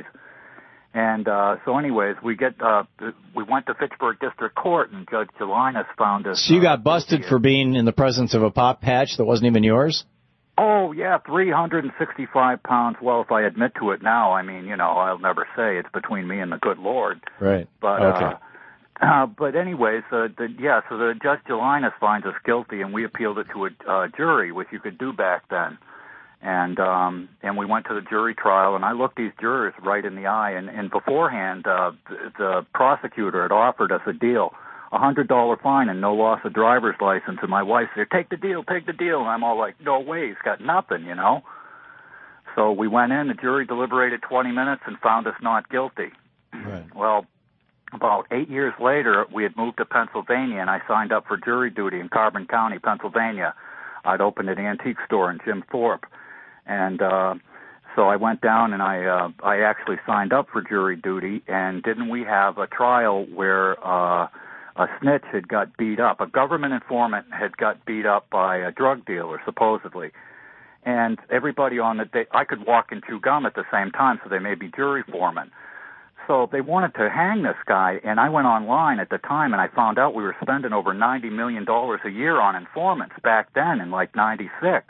[SPEAKER 4] And uh, so anyways, we get uh, we went to Fitchburg District Court, and Judge Gelinas found us.
[SPEAKER 2] So you got busted for being in the presence of a pot patch that wasn't even yours?
[SPEAKER 4] Oh, yeah, three hundred sixty-five pounds. Well, if I admit to it now, I mean, you know, I'll never say it's between me and the good Lord.
[SPEAKER 2] Right.
[SPEAKER 4] But,
[SPEAKER 2] okay.
[SPEAKER 4] Uh, Uh, but anyways, uh, the, yeah, so the Judge Gelinas finds us guilty, and we appealed it to a uh, jury, which you could do back then. And um, and we went to the jury trial, and I looked these jurors right in the eye, and, and beforehand, uh, the, the prosecutor had offered us a deal, a one hundred dollars fine and no loss of driver's license, and my wife said, take the deal, take the deal, and I'm all like, no way, he's got nothing, you know. So we went in, the jury deliberated twenty minutes and found us not guilty.
[SPEAKER 2] Right.
[SPEAKER 4] Well, about eight years later, we had moved to Pennsylvania, and I signed up for jury duty in Carbon County, Pennsylvania. I'd opened an antique store in Jim Thorpe. And uh, so I went down, and I uh, I actually signed up for jury duty, and didn't we have a trial where uh, a snitch had got beat up, a government informant had got beat up by a drug dealer, supposedly. And everybody on the day, I could walk and chew gum at the same time, so they made me jury foreman. So they wanted to hang this guy, and I went online at the time, and I found out we were spending over ninety million dollars a year on informants back then in like ninety-six.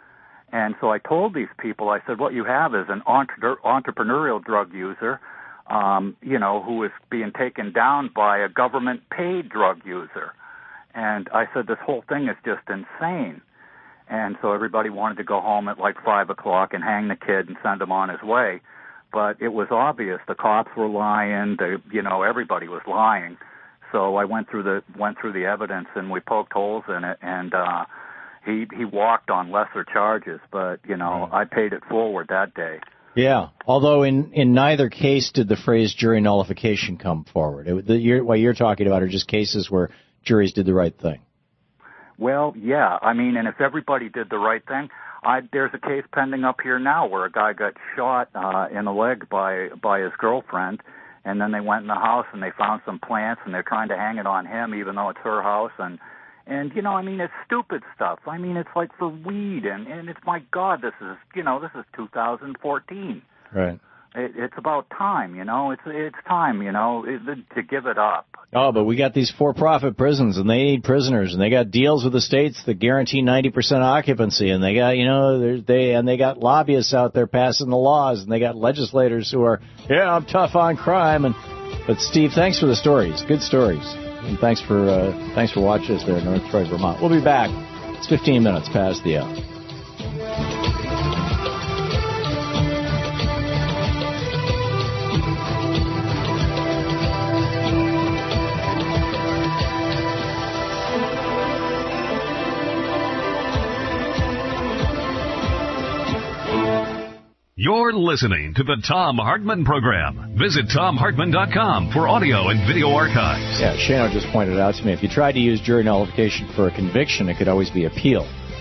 [SPEAKER 4] And so I told these people, I said, what you have is an entre- entrepreneurial drug user, um, you know, who is being taken down by a government-paid drug user. And I said, this whole thing is just insane. And so everybody wanted to go home at like five o'clock and hang the kid and send him on his way. But it was obvious the cops were lying. The, you know, everybody was lying. So I went through the went through the evidence, and we poked holes in it. And uh, he he walked on lesser charges, but you know, I paid it forward that day.
[SPEAKER 2] Yeah. Although in, in neither case did the phrase jury nullification come forward. It, the, you're, what you're talking about are just cases where juries did the right thing.
[SPEAKER 4] Well, yeah. I mean, and if everybody did the right thing. I, there's a case pending up here now where a guy got shot uh, in the leg by by his girlfriend, and then they went in the house and they found some plants, and they're trying to hang it on him even though it's her house. And, and you know, I mean, it's stupid stuff. I mean, it's like for weed, and, and it's, my God, this is, you know, this is two thousand fourteen.
[SPEAKER 2] Right.
[SPEAKER 4] It, it's about time, you know. It's it's time, you know, it, to give it up.
[SPEAKER 2] Oh, but we got these for-profit prisons, and they need prisoners, and they got deals with the states that guarantee ninety percent occupancy, and they got, you know, they and they got lobbyists out there passing the laws, and they got legislators who are, yeah, I'm tough on crime. And but Steve, thanks for the stories, good stories, and thanks for uh, thanks for watching us there in North Troy, Vermont. We'll be back. It's fifteen minutes past the hour.
[SPEAKER 1] You're listening to the Thom Hartmann Program. Visit Thom Hartmann dot com for audio and video archives.
[SPEAKER 2] Yeah, Shano just pointed out to me, if you tried to use jury nullification for a conviction, it could always be appealed.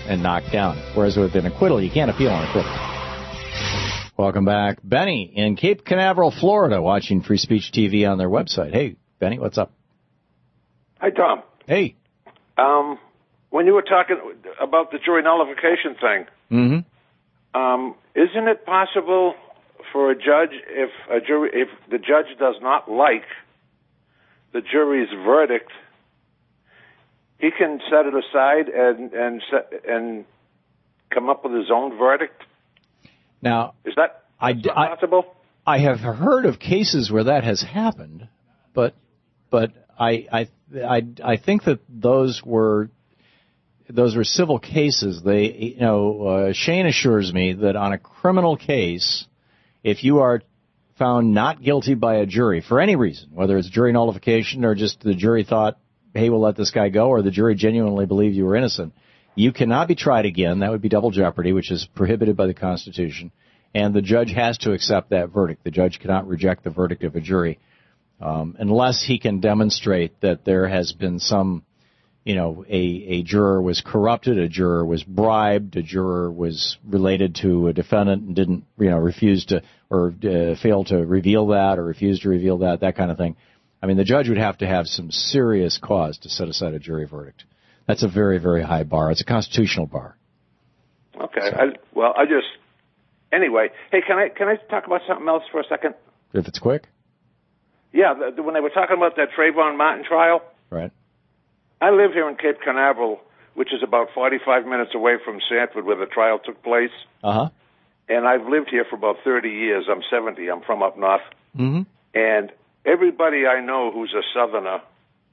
[SPEAKER 2] and knocked down. Whereas with an acquittal, you can't appeal on acquittal. Welcome back. Benny in Cape Canaveral, Florida, watching Free Speech T V on their website. Hey, Benny, what's up?
[SPEAKER 5] Hi, Tom.
[SPEAKER 2] Hey.
[SPEAKER 5] Um, when you were talking about the jury nullification thing,
[SPEAKER 2] Mm-hmm.
[SPEAKER 5] um, isn't it possible for a judge, if a jury, if the judge does not like the jury's verdict, he can set it aside and and set, and come up with his own verdict?
[SPEAKER 2] Now,
[SPEAKER 5] is that
[SPEAKER 2] I,
[SPEAKER 5] possible?
[SPEAKER 2] I, I have heard of cases where that has happened, but but I I I, I think that those were those were civil cases. They you know uh, Shane assures me that on a criminal case, if you are found not guilty by a jury for any reason, whether it's jury nullification or just the jury thought, hey, we'll let this guy go, or the jury genuinely believed you were innocent, you cannot be tried again. That would be double jeopardy, which is prohibited by the Constitution. And the judge has to accept that verdict. The judge cannot reject the verdict of a jury um, unless he can demonstrate that there has been some, you know, a, a juror was corrupted, a juror was bribed, a juror was related to a defendant and didn't, you know, refuse to or uh, fail to reveal that or refuse to reveal that, that kind of thing. I mean, the judge would have to have some serious cause to set aside a jury verdict. That's a very, very high bar. It's a constitutional bar.
[SPEAKER 5] Okay. So. I, well, I just anyway. Hey, can I can I talk about something else for a second?
[SPEAKER 2] If it's quick.
[SPEAKER 5] Yeah, the, the, when they were talking about that Trayvon Martin trial.
[SPEAKER 2] Right.
[SPEAKER 5] I live here in Cape Canaveral, which is about forty-five minutes away from Sanford, where the trial took place.
[SPEAKER 2] Uh huh.
[SPEAKER 5] And I've lived here for about thirty years. I'm seventy. I'm from up north.
[SPEAKER 2] Mm-hmm.
[SPEAKER 5] And everybody I know who's a Southerner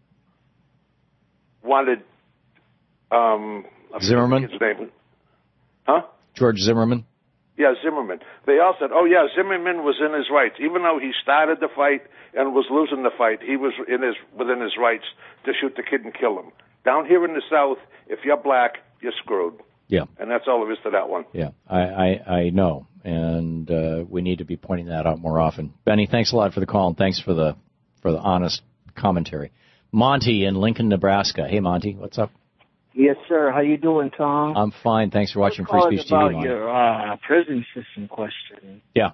[SPEAKER 5] wanted. Um,
[SPEAKER 2] Zimmerman?
[SPEAKER 5] His name. Huh?
[SPEAKER 2] George Zimmerman?
[SPEAKER 5] Yeah, Zimmerman. They all said, oh, yeah, Zimmerman was in his rights. Even though he started the fight and was losing the fight, he was in his within his rights to shoot the kid and kill him. Down here in the South, if you're black, you're screwed.
[SPEAKER 2] Yeah.
[SPEAKER 5] And that's all there is to that one.
[SPEAKER 2] Yeah, I, I, I know. And uh, we need to be pointing that out more often. Benny, thanks a lot for the call, and thanks for the for the honest commentary. Monty in Lincoln, Nebraska. Hey, Monty, what's up?
[SPEAKER 6] Yes, sir. How you doing, Tom?
[SPEAKER 2] I'm fine. Thanks for watching Free Speech T V.
[SPEAKER 6] About
[SPEAKER 2] Monty.
[SPEAKER 6] your uh, prison system question.
[SPEAKER 2] Yeah.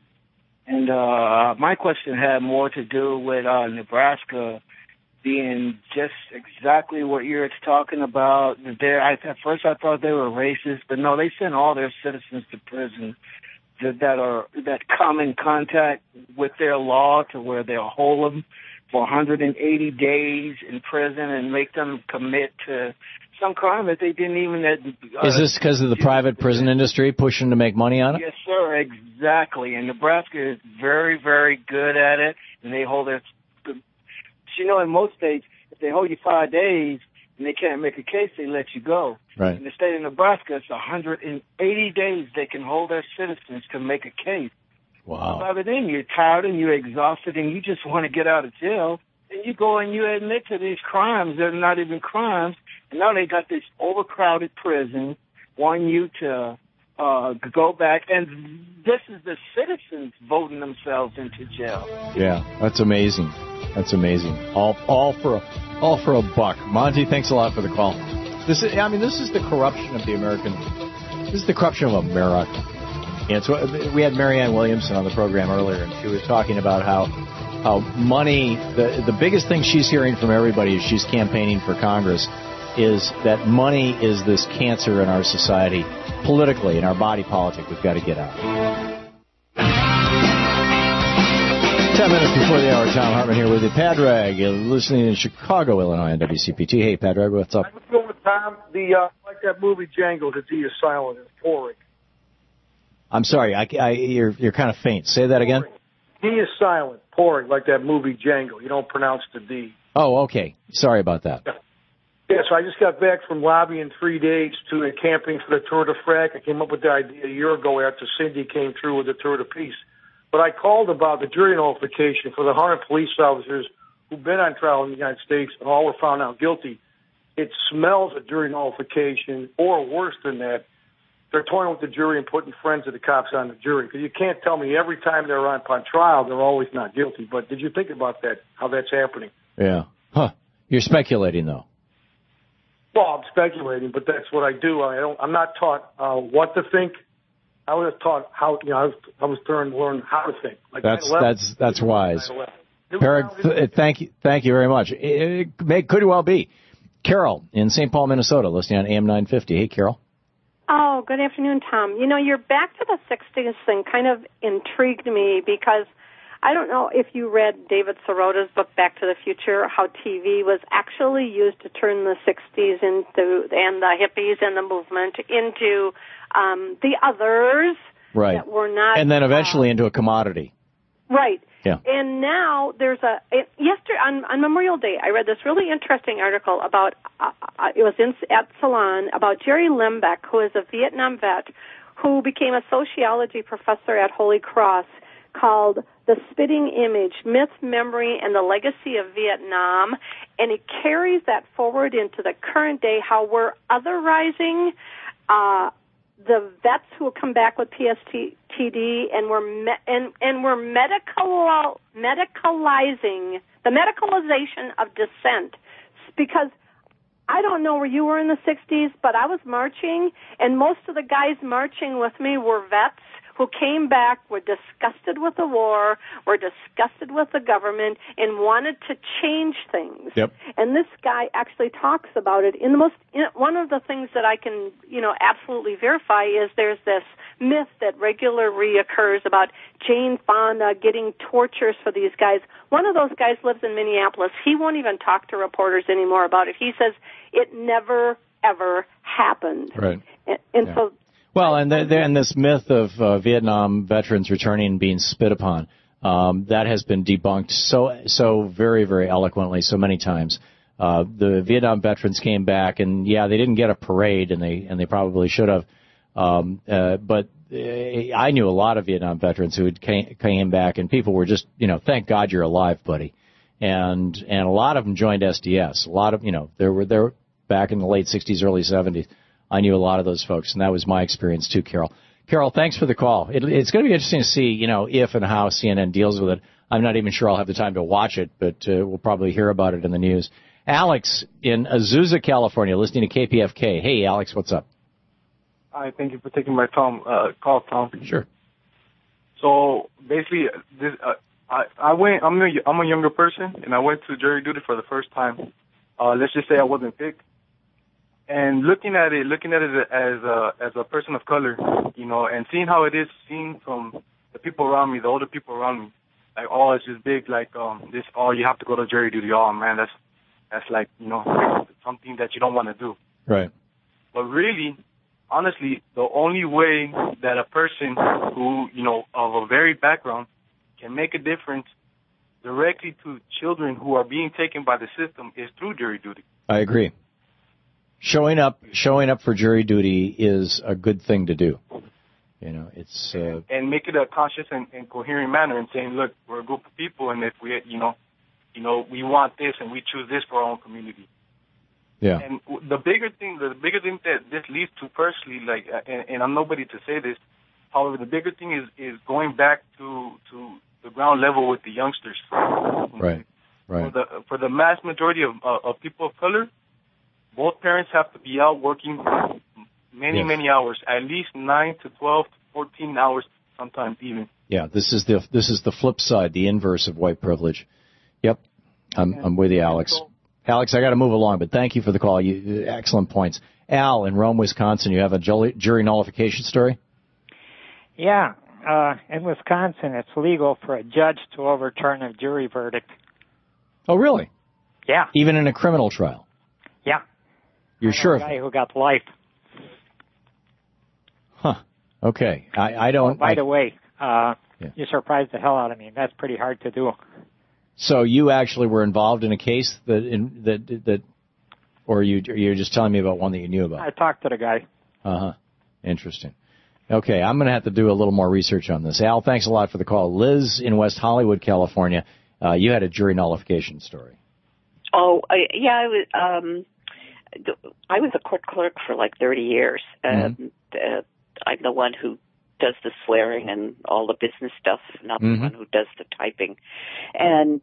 [SPEAKER 6] And uh, my question had more to do with uh, Nebraska being just exactly what you're talking about. There, I, at first I thought they were racist, but no, they send all their citizens to prison that, that are that come in contact with their law to where they'll hold them for one hundred eighty days in prison and make them commit to some crime that they didn't even... Uh,
[SPEAKER 2] Is this because of the private prison industry pushing to make money on it?
[SPEAKER 6] Yes, sir, exactly. And Nebraska is very, very good at it, and they hold their... You know, in most states, if they hold you five days and they can't make a case, they let you go.
[SPEAKER 2] Right.
[SPEAKER 6] In the state of Nebraska, it's one hundred eighty days they can hold their citizens to make a case.
[SPEAKER 2] Wow.
[SPEAKER 6] By then, you're tired and you're exhausted and you just want to get out of jail. And you go and you admit to these crimes that are not even crimes. And now they got this overcrowded prison wanting you to uh, go back. And this is the citizens voting themselves into jail.
[SPEAKER 2] Yeah, that's amazing. That's amazing. All, all for a, all for a buck. Monty, thanks a lot for the call. This is, I mean, this is the corruption of the American. This is the corruption of America. And so we had Marianne Williamson on the program earlier, and she was talking about how how money. The the biggest thing she's hearing from everybody as she's campaigning for Congress is that money is this cancer in our society, politically, in our body politic. We've got to get out. Ten minutes before the hour, Tom Hartman here with you. Padraig, listening in Chicago, Illinois, on W C P T. Hey, Padraig, what's up?
[SPEAKER 23] What's going on, Tom? The uh, like that movie Django, the D is silent and pouring.
[SPEAKER 2] I'm sorry, I, I, you're you're kind of faint. Say that again.
[SPEAKER 23] D is silent, pouring, like that movie Django. You don't pronounce the D.
[SPEAKER 2] Oh, okay. Sorry about that.
[SPEAKER 23] Yeah. Yeah, so I just got back from lobbying three days to uh, camping for the Tour de Frac. I came up with the idea a year ago after Cindy came through with the Tour de Peace. But I called about the jury nullification for the one hundred police officers who've been on trial in the United States and all were found out guilty. It smells of jury nullification, or worse than that, they're toying with the jury and putting friends of the cops on the jury. Because you can't tell me every time they're on, on trial, they're always not guilty. But did you think about that, how that's happening?
[SPEAKER 2] Yeah. Huh. You're speculating, though.
[SPEAKER 23] Well, I'm speculating, but that's what I do. I don't. I'm not taught uh, what to think. I was taught how. You know, I was, I was trying to learn how to think. Like
[SPEAKER 2] that's that's that's wise. Eric, th- thank you, thank you very much. It, it may, could well be. Carol in Saint Paul, Minnesota, listening on A M nine fifty. Hey, Carol.
[SPEAKER 7] Oh, good afternoon, Tom. You know, your back to the sixties thing kind of intrigued me because I don't know if you read David Sirota's book, Back to the Future, how T V was actually used to turn the sixties into, and the hippies and the movement into um, the others
[SPEAKER 2] right.
[SPEAKER 7] that were not.
[SPEAKER 2] And then eventually uh, into a commodity.
[SPEAKER 7] Right.
[SPEAKER 2] Yeah.
[SPEAKER 7] And now there's a, it, yesterday, on, on Memorial Day, I read this really interesting article about, uh, it was in, at Salon, about Jerry Limbeck, who is a Vietnam vet who became a sociology professor at Holy Cross, called The Spitting Image, Myth, Memory, and the Legacy of Vietnam. And he carries that forward into the current day, how we're otherizing uh, the vets who will come back with P S T D, and we're me- and and we're medical medicalizing the medicalization of dissent, because I don't know where you were in the sixties, but I was marching, and most of the guys marching with me were vets who came back, were disgusted with the war, were disgusted with the government, and wanted to change things.
[SPEAKER 2] Yep.
[SPEAKER 7] And this guy actually talks about it. In the most, in, one of the things that I can, you know, absolutely verify is there's this myth that regularly reoccurs about Jane Fonda getting tortures for these guys. One of those guys lives in Minneapolis. He won't even talk to reporters anymore about it. He says it never, ever happened.
[SPEAKER 2] Right.
[SPEAKER 7] And, and
[SPEAKER 2] yeah.
[SPEAKER 7] so...
[SPEAKER 2] Well, and the, the, and this myth of uh, Vietnam veterans returning and being spit upon, um, that has been debunked so so very, very eloquently so many times. Uh, the Vietnam veterans came back, and yeah, they didn't get a parade, and they and they probably should have. Um, uh, but uh, I knew a lot of Vietnam veterans who had came, came back, and people were just, you know, thank God you're alive, buddy. And and a lot of them joined S D S. A lot of, you know, there were there back in the late sixties, early seventies. I knew a lot of those folks, and that was my experience too, Carol. Carol, thanks for the call. It, it's going to be interesting to see, you know, if and how C N N deals with it. I'm not even sure I'll have the time to watch it, but uh, we'll probably hear about it in the news. Alex in Azusa, California, listening to K P F K. Hey, Alex, what's up?
[SPEAKER 8] Hi, thank you for taking my Tom, uh, call, Tom.
[SPEAKER 2] Sure.
[SPEAKER 8] So basically, this, uh, I, I went. I'm a, I'm a younger person, and I went to jury duty for the first time. Uh, let's just say I wasn't picked. And looking at it, looking at it as a as a person of color, you know, and seeing how it is seen from the people around me, the older people around me, like, oh, it's just big, like um, this, oh, you have to go to jury duty. Oh man, that's that's like, you know, something that you don't want to do.
[SPEAKER 2] Right.
[SPEAKER 8] But really, honestly, the only way that a person who, you know, of a varied background can make a difference directly to children who are being taken by the system is through jury duty.
[SPEAKER 2] I agree. Showing up, showing up for jury duty is a good thing to do. You know, it's uh,
[SPEAKER 8] and make it a conscious and, and coherent manner, and saying, look, we're a group of people, and if we, you know, you know, we want this, and we choose this for our own community.
[SPEAKER 2] Yeah.
[SPEAKER 8] And the bigger thing, the bigger thing that this leads to personally, like, and, and I'm nobody to say this, however, the bigger thing is is going back to to the ground level with the youngsters.
[SPEAKER 2] Right. Right.
[SPEAKER 8] For the for the mass majority of uh, of people of color, both parents have to be out working many, yes. many hours, at least nine to twelve to fourteen hours, sometimes even.
[SPEAKER 2] Yeah, this is the this is the flip side, the inverse of white privilege. Yep, I'm I'm with you, Alex. So, Alex, I got to move along, but thank you for the call. You, excellent points. Al, in Rome, Wisconsin, you have a jury nullification story?
[SPEAKER 9] Yeah, uh, in Wisconsin, it's legal for a judge to overturn a jury verdict.
[SPEAKER 2] Oh, really?
[SPEAKER 9] Yeah.
[SPEAKER 2] Even in a criminal trial?
[SPEAKER 9] Yeah.
[SPEAKER 2] You're sure?
[SPEAKER 9] A guy who got life.
[SPEAKER 2] Huh. Okay. I, I don't...
[SPEAKER 9] Oh, by
[SPEAKER 2] I,
[SPEAKER 9] the way, uh,
[SPEAKER 2] yeah.
[SPEAKER 9] you surprised the hell out of me. That's pretty hard to do.
[SPEAKER 2] So you actually were involved in a case that... In, that that, or you, you're just telling me about one that you knew about?
[SPEAKER 9] I talked to the guy.
[SPEAKER 2] Uh-huh. Interesting. Okay, I'm going to have to do a little more research on this. Al, thanks a lot for the call. Liz in West Hollywood, California, uh, you had a jury nullification story.
[SPEAKER 24] Oh, I, yeah, I was... Um I was a court clerk for like thirty years.
[SPEAKER 2] Mm-hmm.
[SPEAKER 24] Um, uh, I'm the one who does the swearing and all the business stuff, not
[SPEAKER 2] mm-hmm.
[SPEAKER 24] the one who does the typing. And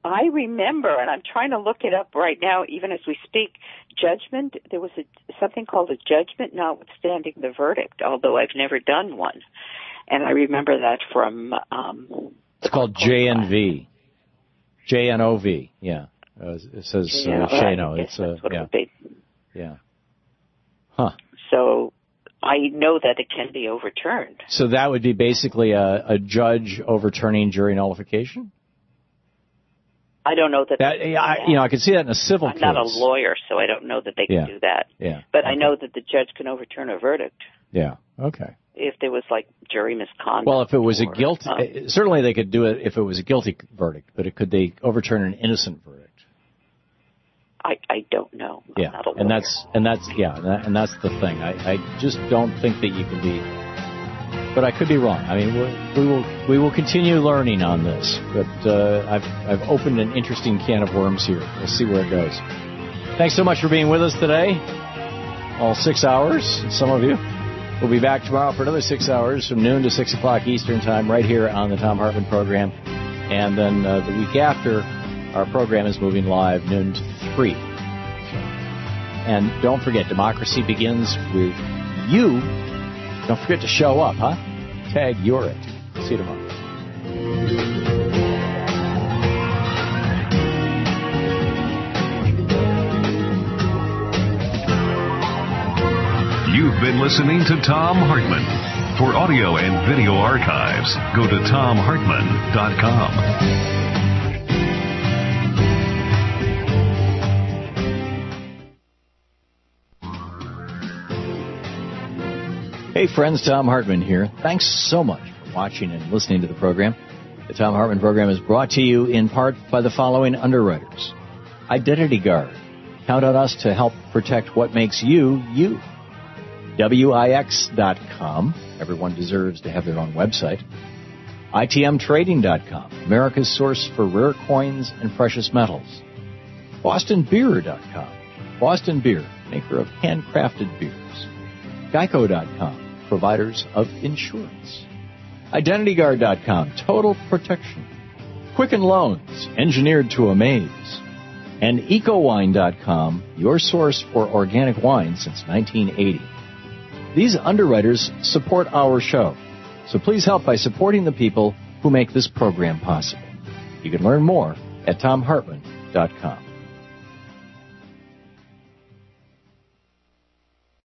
[SPEAKER 24] I remember, and I'm trying to look it up right now, even as we speak, judgment, there was a, something called a judgment notwithstanding the verdict, although I've never done one. And I remember that from... Um,
[SPEAKER 2] it's called J N V. J N O V, yeah. Uh, it says uh,
[SPEAKER 24] yeah,
[SPEAKER 2] Shano.
[SPEAKER 24] It's, uh, yeah. It
[SPEAKER 2] yeah. Huh.
[SPEAKER 24] So I know that it can be overturned.
[SPEAKER 2] So that would be basically a, a judge overturning jury nullification?
[SPEAKER 24] I don't know that.
[SPEAKER 2] that I, you know, I can see that in a civil
[SPEAKER 24] I'm
[SPEAKER 2] case.
[SPEAKER 24] I'm not a lawyer, so I don't know that they can
[SPEAKER 2] yeah.
[SPEAKER 24] do that.
[SPEAKER 2] Yeah.
[SPEAKER 24] But
[SPEAKER 2] okay.
[SPEAKER 24] I know that the judge can overturn a verdict.
[SPEAKER 2] Yeah. Okay.
[SPEAKER 24] If there was like jury misconduct.
[SPEAKER 2] Well, if it was
[SPEAKER 24] or,
[SPEAKER 2] a guilty,
[SPEAKER 24] um,
[SPEAKER 2] certainly they could do it if it was a guilty verdict. But it, could they overturn an innocent verdict?
[SPEAKER 24] I, I don't know. I'm
[SPEAKER 2] yeah.
[SPEAKER 24] not a lawyer.
[SPEAKER 2] And that's and that's yeah, and, that, and that's the thing. I, I just don't think that you can be. But I could be wrong. I mean, we'll, we will we will continue learning on this. But uh, I've I've opened an interesting can of worms here. We'll see where it goes. Thanks so much for being with us today. All six hours. Some of you. We'll be back tomorrow for another six hours from noon to six o'clock Eastern Time, right here on the Thom Hartmann program. And then uh, the week after, our program is moving live noon to three. So, and don't forget, democracy begins with you. Don't forget to show up, huh? Tag You're It. See you tomorrow.
[SPEAKER 1] You've been listening to Thom Hartmann. For audio and video archives, go to thom hartmann dot com.
[SPEAKER 2] Hey friends, Thom Hartmann here. Thanks so much for watching and listening to the program. The Thom Hartmann program is brought to you in part by the following underwriters. Identity Guard. Count on us to help protect what makes you, you. W I X dot com. Everyone deserves to have their own website. I T M Trading dot com. America's source for rare coins and precious metals. Boston Beer dot com. Boston Beer, maker of handcrafted beers. Geico dot com. Providers of insurance. Identity Guard dot com. Total protection. Quicken Loans. Engineered to amaze. And Eco Wine dot com. Your source for organic wine since nineteen eighty. These underwriters support our show, so please help by supporting the people who make this program possible. You can learn more at thom hartmann dot com.